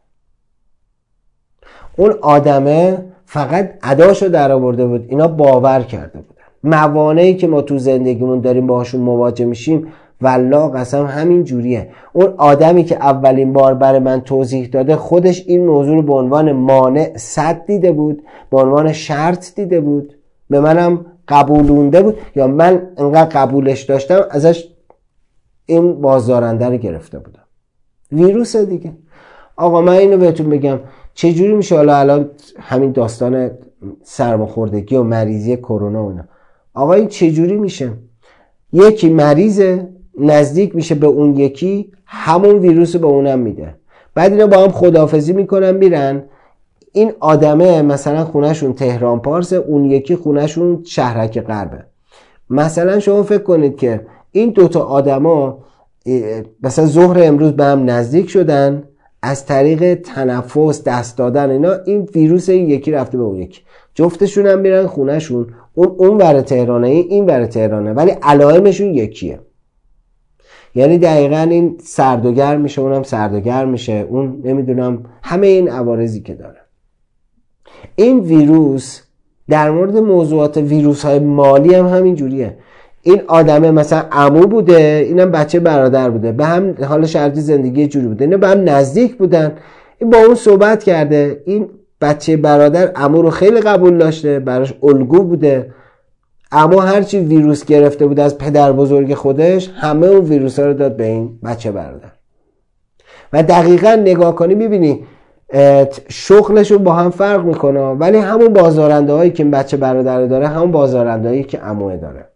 اون آدمه فقط اداشو در آورده بود، اینا باور کرده بودن. موانعی که ما تو زندگیمون داریم باهاشون مواجه میشیم والله قسم همین جوریه. اون آدمی که اولین بار برای من توضیح داده خودش این موضوع رو به عنوان مانع صد دیده بود، به عنوان شرط دیده بود، به منم قبولونده بود، یا من انقدر قبولش داشتم ازش این بازدارنده رو گرفته بودم. ویروس دیگه. آقا من اینو بهتون بگم چجوری میشه حالا الان همین داستان سرماخوردگی و مریضی کرونا و اینا، آقا این چجوری میشه؟ یکی مریضه نزدیک میشه به اون یکی، همون ویروس به اونم میده، بعد اینا با هم خداحافظی میکنن میرن. این آدمه مثلا خونهشون تهران پارسه، اون یکی خونهشون شهرک غربه. مثلا شما فکر کنید که این دوتا آدما مثلا ظهر امروز به هم نزدیک شدن، از طریق تنفس دست دادن اینا این ویروس این یکی رفته به اون یکی، جفتشون هم میرن خونهشون، اون اون ور تهرانه این این ور تهرانه، ولی علائمشون یکیه. یعنی دقیقاً این سرد و گرم میشه، اونم سرد و گرم میشه، اون نمیدونم همه این عوارضی که داره. این ویروس در مورد موضوعات ویروس های مالی هم همین جوریه. این آدمه مثلا عمو بوده، اینم بچه برادر بوده، به هم حال شرطی زندگی جوری بوده، اینا به هم نزدیک بودن، این با اون صحبت کرده، این بچه برادر عمو رو خیلی قبول داشته، براش الگو بوده. عمو هرچی ویروس گرفته بود از پدر بزرگ خودش همه اون ویروس ها رو داد به این بچه برادر. و دقیقاً نگاه کنی میبینی شغلشون با هم فرق میکنه، ولی همون بازدارنده هایی که بچه برادر داره همون بازدارنده هایی که عموه داره،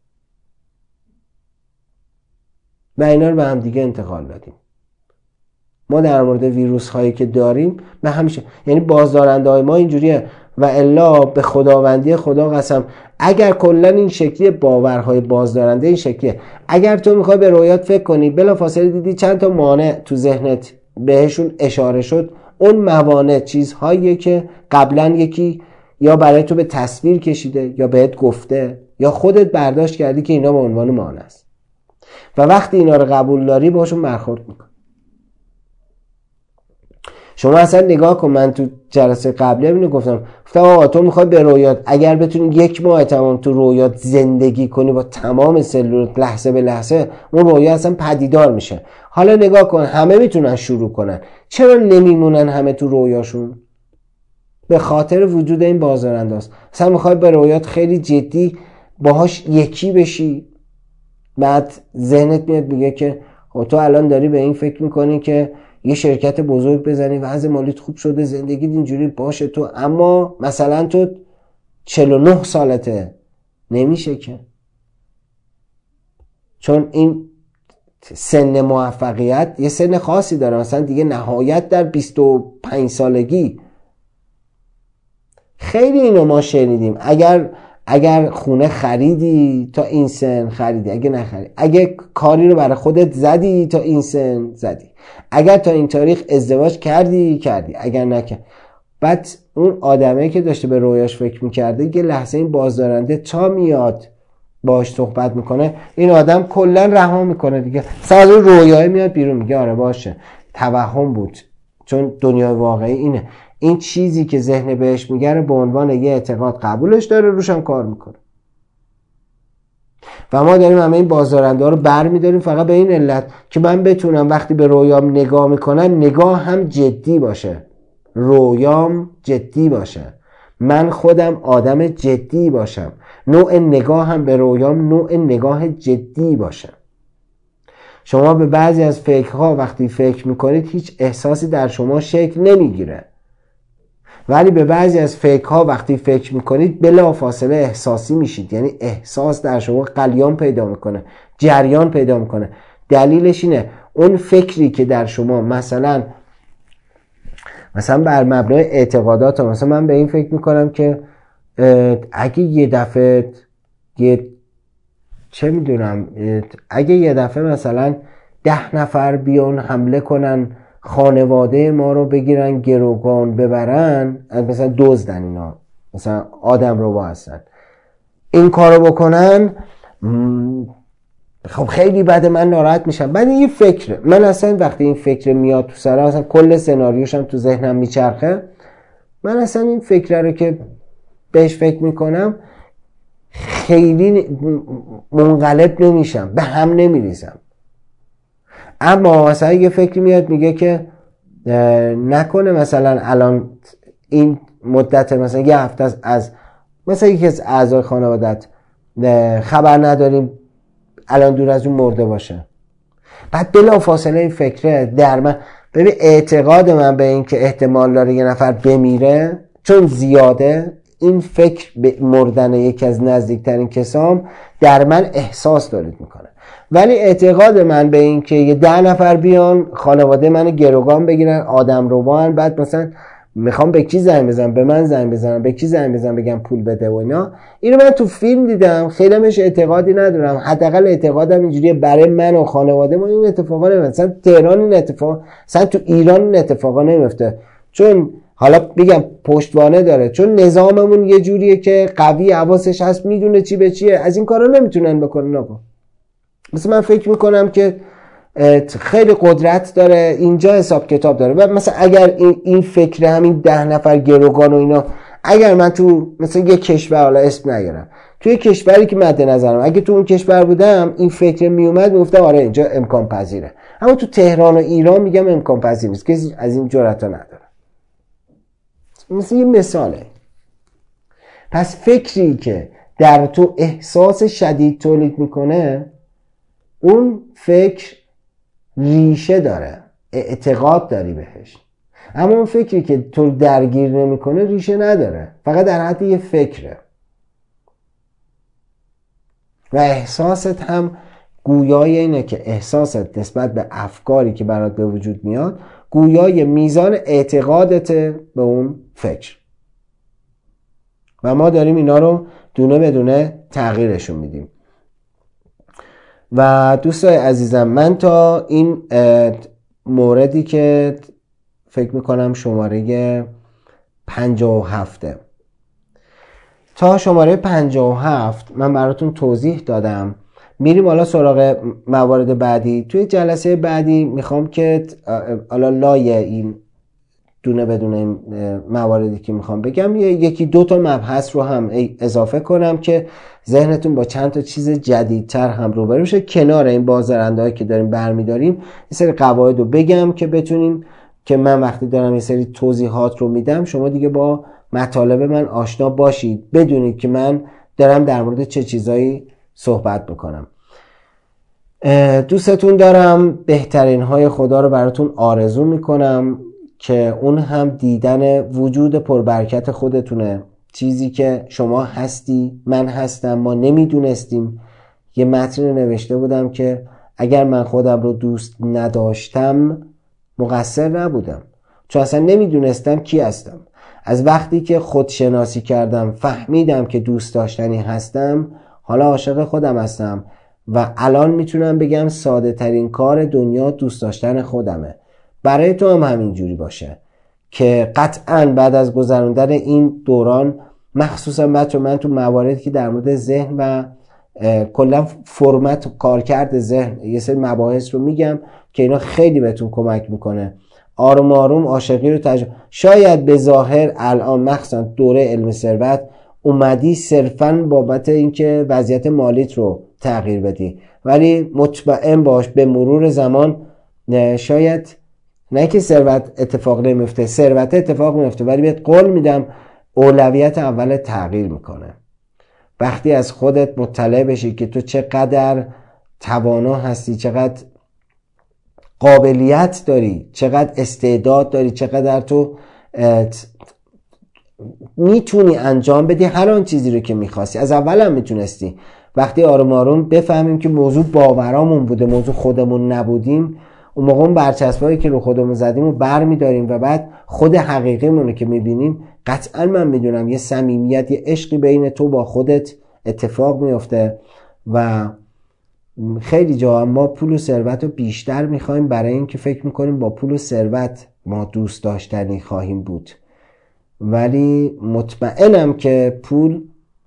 و اینا رو به هم دیگه انتقال دادیم. ما در مورد ویروس هایی که داریم به همیشه، یعنی بازدارنده های ما اینجوریه. و الا به خداوندی خدا قسم اگر کلا این شکلی باورهای بازدارنده این شکلیه، اگر تو میخوای به رویات فکر کنی بلافاصله دیدی چند تا مانع تو ذهنت بهشون اشاره شد، اون موانع چیزهاییه که قبلا یکی یا برای تو به تصویر کشیده یا بهت گفته یا خودت برداشت کردی که اینا به عنوان مانع است، و وقتی اینا رو قبول داری باشون برخورد میکنی. شما اصلا نگاه کن، من تو جلسه قبلی اینو گفتم، گفتم آقا تو میخوای به رویات اگر بتونی یک ماه تمام تو رویات زندگی کنی با تمام سلولت لحظه به لحظه، اون رویا اصلا پدیدار میشه. حالا نگاه کن همه میتونن شروع کنن، چرا نمیمونن همه تو رویاشون؟ به خاطر وجود این بازدارنده است. اصلا میخوای به رویات خیلی جدی باهاش یکی بشی، بعد ذهنت میاد میگه که تو الان داری به این فکر میکنی که یه شرکت بزرگ بزنی وضع مالیت خوب شده زندگی اینجوری باشه تو، اما مثلا تو چهل و نه سالته، نمیشه که. چون این سن موفقیت یه سن خاصی داره، مثلا دیگه نهایت در بیست و پنج سالگی. خیلی اینو ما شنیدیم، اگر اگر خونه خریدی تا این سن خریدی، اگه نخریدی، اگه کاری رو برای خودت زدی تا این سن زدی، اگر تا این تاریخ ازدواج کردی کردی، اگر نکرد. بعد اون آدمی که داشته به رویاش فکر میکرده یه لحظه این بازدارنده تا میاد باهاش صحبت میکنه، این آدم کلا رها میکنه دیگه، اصلا از اون رویاه میاد بیرون، میگه آره باشه توهم بود، چون دنیای واقعی اینه. این چیزی که ذهن بهش میگه به عنوان یه اعتقاد قبولش داره، روش هم کار میکنه. و ما داریم همه این بازدارنده ها رو بر میداریم فقط به این علت که من بتونم وقتی به رویام نگاه میکنم نگاه هم جدی باشه، رویام جدی باشه، من خودم آدم جدی باشم، نوع نگاه هم به رویام نوع نگاه جدی باشه. شما به بعضی از فکرها وقتی فکر میکنید هیچ احساسی در شما شکل نمیگیره، ولی به بعضی از فکرها وقتی فکر میکنید بلا فاصله احساسی میشید، یعنی احساس در شما غلیان پیدا میکنه، جریان پیدا میکنه. دلیلش اینه اون فکری که در شما مثلا مثلا بر مبنای اعتقادات، مثلا من به این فکر میکنم که اگه یه دفعه یه چه میدونم اگه یه دفعه مثلا ده نفر بیان حمله کنن خانواده ما رو بگیرن گروگان ببرن، مثلا دزدن اینا، مثلا آدم رو با هستن، این کارو بکنن، خب خیلی بده، من ناراحت میشم. بعد این فکره، من اصلا وقتی این فکر میاد تو سرم، اصلا کل سناریوشم تو ذهنم میچرخه، من اصلا این فکره رو که بهش فکر میکنم خیلی منقلب نمیشم، به هم نمیریزم. اما مثلا یه فکری میاد میگه که نکنه مثلا الان این مدت مثلا یه هفته از, از مثلا یکی از اعضای خانوادت خبر نداریم الان دور از اون مرده باشه. بعد بلا فاصله این فکره در من، ببین اعتقاد من به این که احتمال داره یه نفر بمیره چون زیاده، این فکر به مردن یکی از نزدیکترین کسام در من احساس تولید میکنه. ولی اعتقاد من به این که یه ده نفر بیان خانواده منو گروگان بگیرن، آدم رو بان، بعد مثلا میخوام به کی زنگ بزنم، به من زنگ بزنم، به کی زنگ بزنم بگم پول بده و اینا، اینو من تو فیلم دیدم، خیلی همش اعتقادی ندارم، حداقل اعتقادم اینجوریه برای من و خانواده ما این اتفاقا نمیفته. مثلا تهران این اتفاق، مثلا تو ایران این اتفاقا نمیفته، چون حالا میگم پشتوانه داره، چون نظاممون یه جوریه که قوی حواسش هست، میدونه چی به چیه، از این کارا نمیتونن بکنن. آقا مثلا من فکر میکنم که خیلی قدرت داره، اینجا حساب کتاب داره. و مثلا اگر این, این فکر همین ده نفر گروگان و اینا، اگر من تو مثلا یه کشور، حالا اسم نگیرم، تو یه کشوری که مد نظرم، اگه تو اون کشور بودم این فکر میومد میگفتم آره اینجا امکان پذیره، اما تو تهران و ایران میگم امکان پذیر نیست، کسی از این جرأت نداره. مثلا یه مثاله. پس فکری که در تو احساس شدید تولید میکنه، اون فکر ریشه داره، اعتقاد داری بهش. اما اون فکری که تو درگیر نمیکنه ریشه نداره، فقط در حد یه فکره. و احساست هم گویای اینه که احساست نسبت به افکاری که برات به وجود میاد گویای میزان اعتقادت به اون فکر. و ما داریم اینا رو دونه بدونه تغییرشون میدیم. و دوستای عزیزم، من تا این موردی که فکر میکنم شماره پنجاه و هفته، تا شماره پنجاه و هفت من براتون توضیح دادم. میریم حالا سراغ موارد بعدی. توی جلسه بعدی میخوام که حالا لای این دونه بدون این مواردی که میخوام بگم یکی دو تا مبحث رو هم اضافه کنم که ذهنتون با چند تا چیز جدیدتر هم روبرو بشه. کنار این بازدارنده‌هایی که داریم برمیداریم یه سری قواعد رو بگم که بتونیم، که من وقتی دارم یه سری توضیحات رو میدم شما دیگه با مطالب من آشنا باشید، بدونید که من دارم در مورد چه چیزایی صحبت بکنم. دوستتون دارم، بهترین های خدا رو براتون آرزو میکنم که اون هم دیدن وجود پربرکت خودتونه، چیزی که شما هستی، من هستم، ما نمیدونستیم. یه متن نوشته بودم که اگر من خودم رو دوست نداشتم مقصر نبودم، چون اصلا نمیدونستم کی هستم. از وقتی که خودشناسی کردم فهمیدم که دوست داشتنی هستم، حالا عاشق خودم هستم و الان میتونم بگم ساده ترین کار دنیا دوست داشتن خودمه. برای تو هم همینجوری باشه که قطعا بعد از گذراندن این دوران، مخصوصا بچه من تو مواردی که در مورد ذهن و کلا فرمت و کارکرد ذهن یه سری مباحث رو میگم که اینا خیلی بهتون کمک میکنه. آروم آروم عاشقی رو تجربه. شاید به ظاهر الان مخصوصا دوره علم ثروت اومدی صرفاً بابت اینکه وضعیت مالیت رو تغییر بدی، ولی مطمئن باش به مرور زمان شاید نه که ثروت اتفاق نمیفته، ثروت اتفاق میفته، ولی بهت قول میدم اولویت اول تغییر میکنه. وقتی از خودت مطلع بشی که تو چقدر توانا هستی، چقدر قابلیت داری، چقدر استعداد داری، چقدر تو میتونی انجام بدی هر آن چیزی رو که میخواستی. از اول هم میتونستی. وقتی آروم آروم بفهمیم که موضوع باورامون بوده، موضوع خودمون نبودیم، اون موقع اون برچسبایی که رو خودمون زدیم رو بر میداریم و بعد خود حقیقیمون رو که میبینیم، قطعا من میدونم یه صمیمیت، یه عشقی بین تو با خودت اتفاق میفته. و خیلی جا ما پول و ثروت رو بیشتر میخوایم برای اینکه فکر میکنیم با پول و ثروت ما دوست داشتنی خواهیم بود، ولی مطمئنم که پول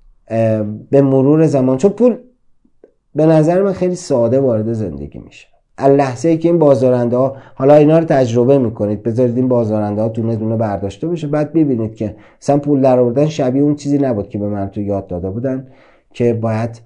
به مرور زمان، چون پول به نظر من خیلی ساده وارد زندگی میشه. لحظه ای که این بازارنده ها، حالا اینا رو تجربه میکنید، بذارید این بازارنده ها دونه دونه برداشته بشه، بعد ببینید که مثلا پول در آوردن شبیه اون چیزی نبود که به من تو یاد داده بودن که باید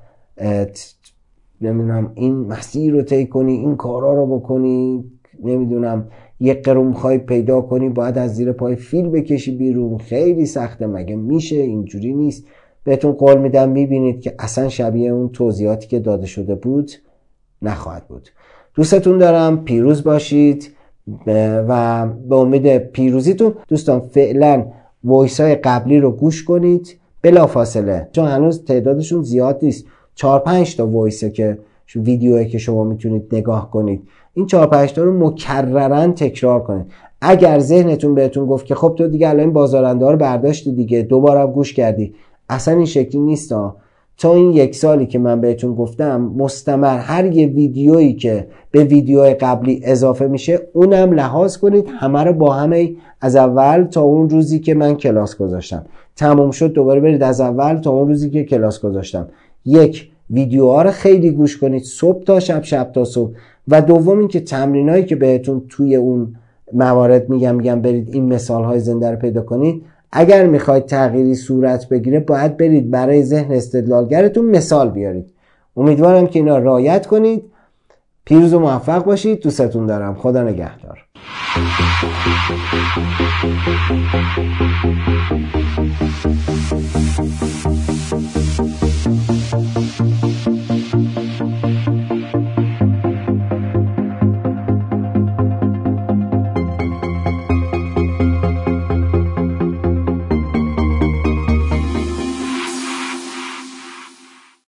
نمیدونم این مسیر رو طی کنی، این کارا رو بکنی، نمیدونم یک قرون خواهی پیدا کنی باید از زیر پای فیل بکشی بیرون. خیلی سخته، مگه میشه؟ اینجوری نیست. بهتون قول میدم میبینید که اصلا شبیه اون توضیحاتی که داده شده بود نخواهد بود. دوستتون دارم، پیروز باشید و به امید پیروزیتون. دوستان فعلا وایس های قبلی رو گوش کنید بلا فاصله، چون هنوز تعدادشون زیاد نیست. چهار پنج تا وایسه که ویدیویی که شما میتونید نگاه کنید، این چهار پنج تا رو مکررن تکرار کنید. اگر ذهنتون بهتون گفت که خب تو دیگه الان این بازارنده ها رو برداشتی دیگه، دوبارم گوش کردی، اصلا این شکلی نیست ها. تا این یک سالی که من بهتون گفتم مستمر هر یه ویدیویی که به ویدیوهای قبلی اضافه میشه اونم لحاظ کنید، همه رو با همه از اول تا اون روزی که من کلاس گذاشتم. تموم شد دوباره برید از اول تا اون روزی که کلاس گذاشتم. یک، ویدیوها رو خیلی گوش کنید صبح تا شب، شب تا صبح. و دوم این که تمرینایی که بهتون توی اون موارد میگم میگم برید این مثالهای زنده رو پیدا کنید. اگر میخواید تغییری صورت بگیره باید برید برای ذهن استدلالگرتون مثال بیارید. امیدوارم که اینا رعایت کنید. پیروز و موفق باشید. دوستتون دارم. خدا نگهدار.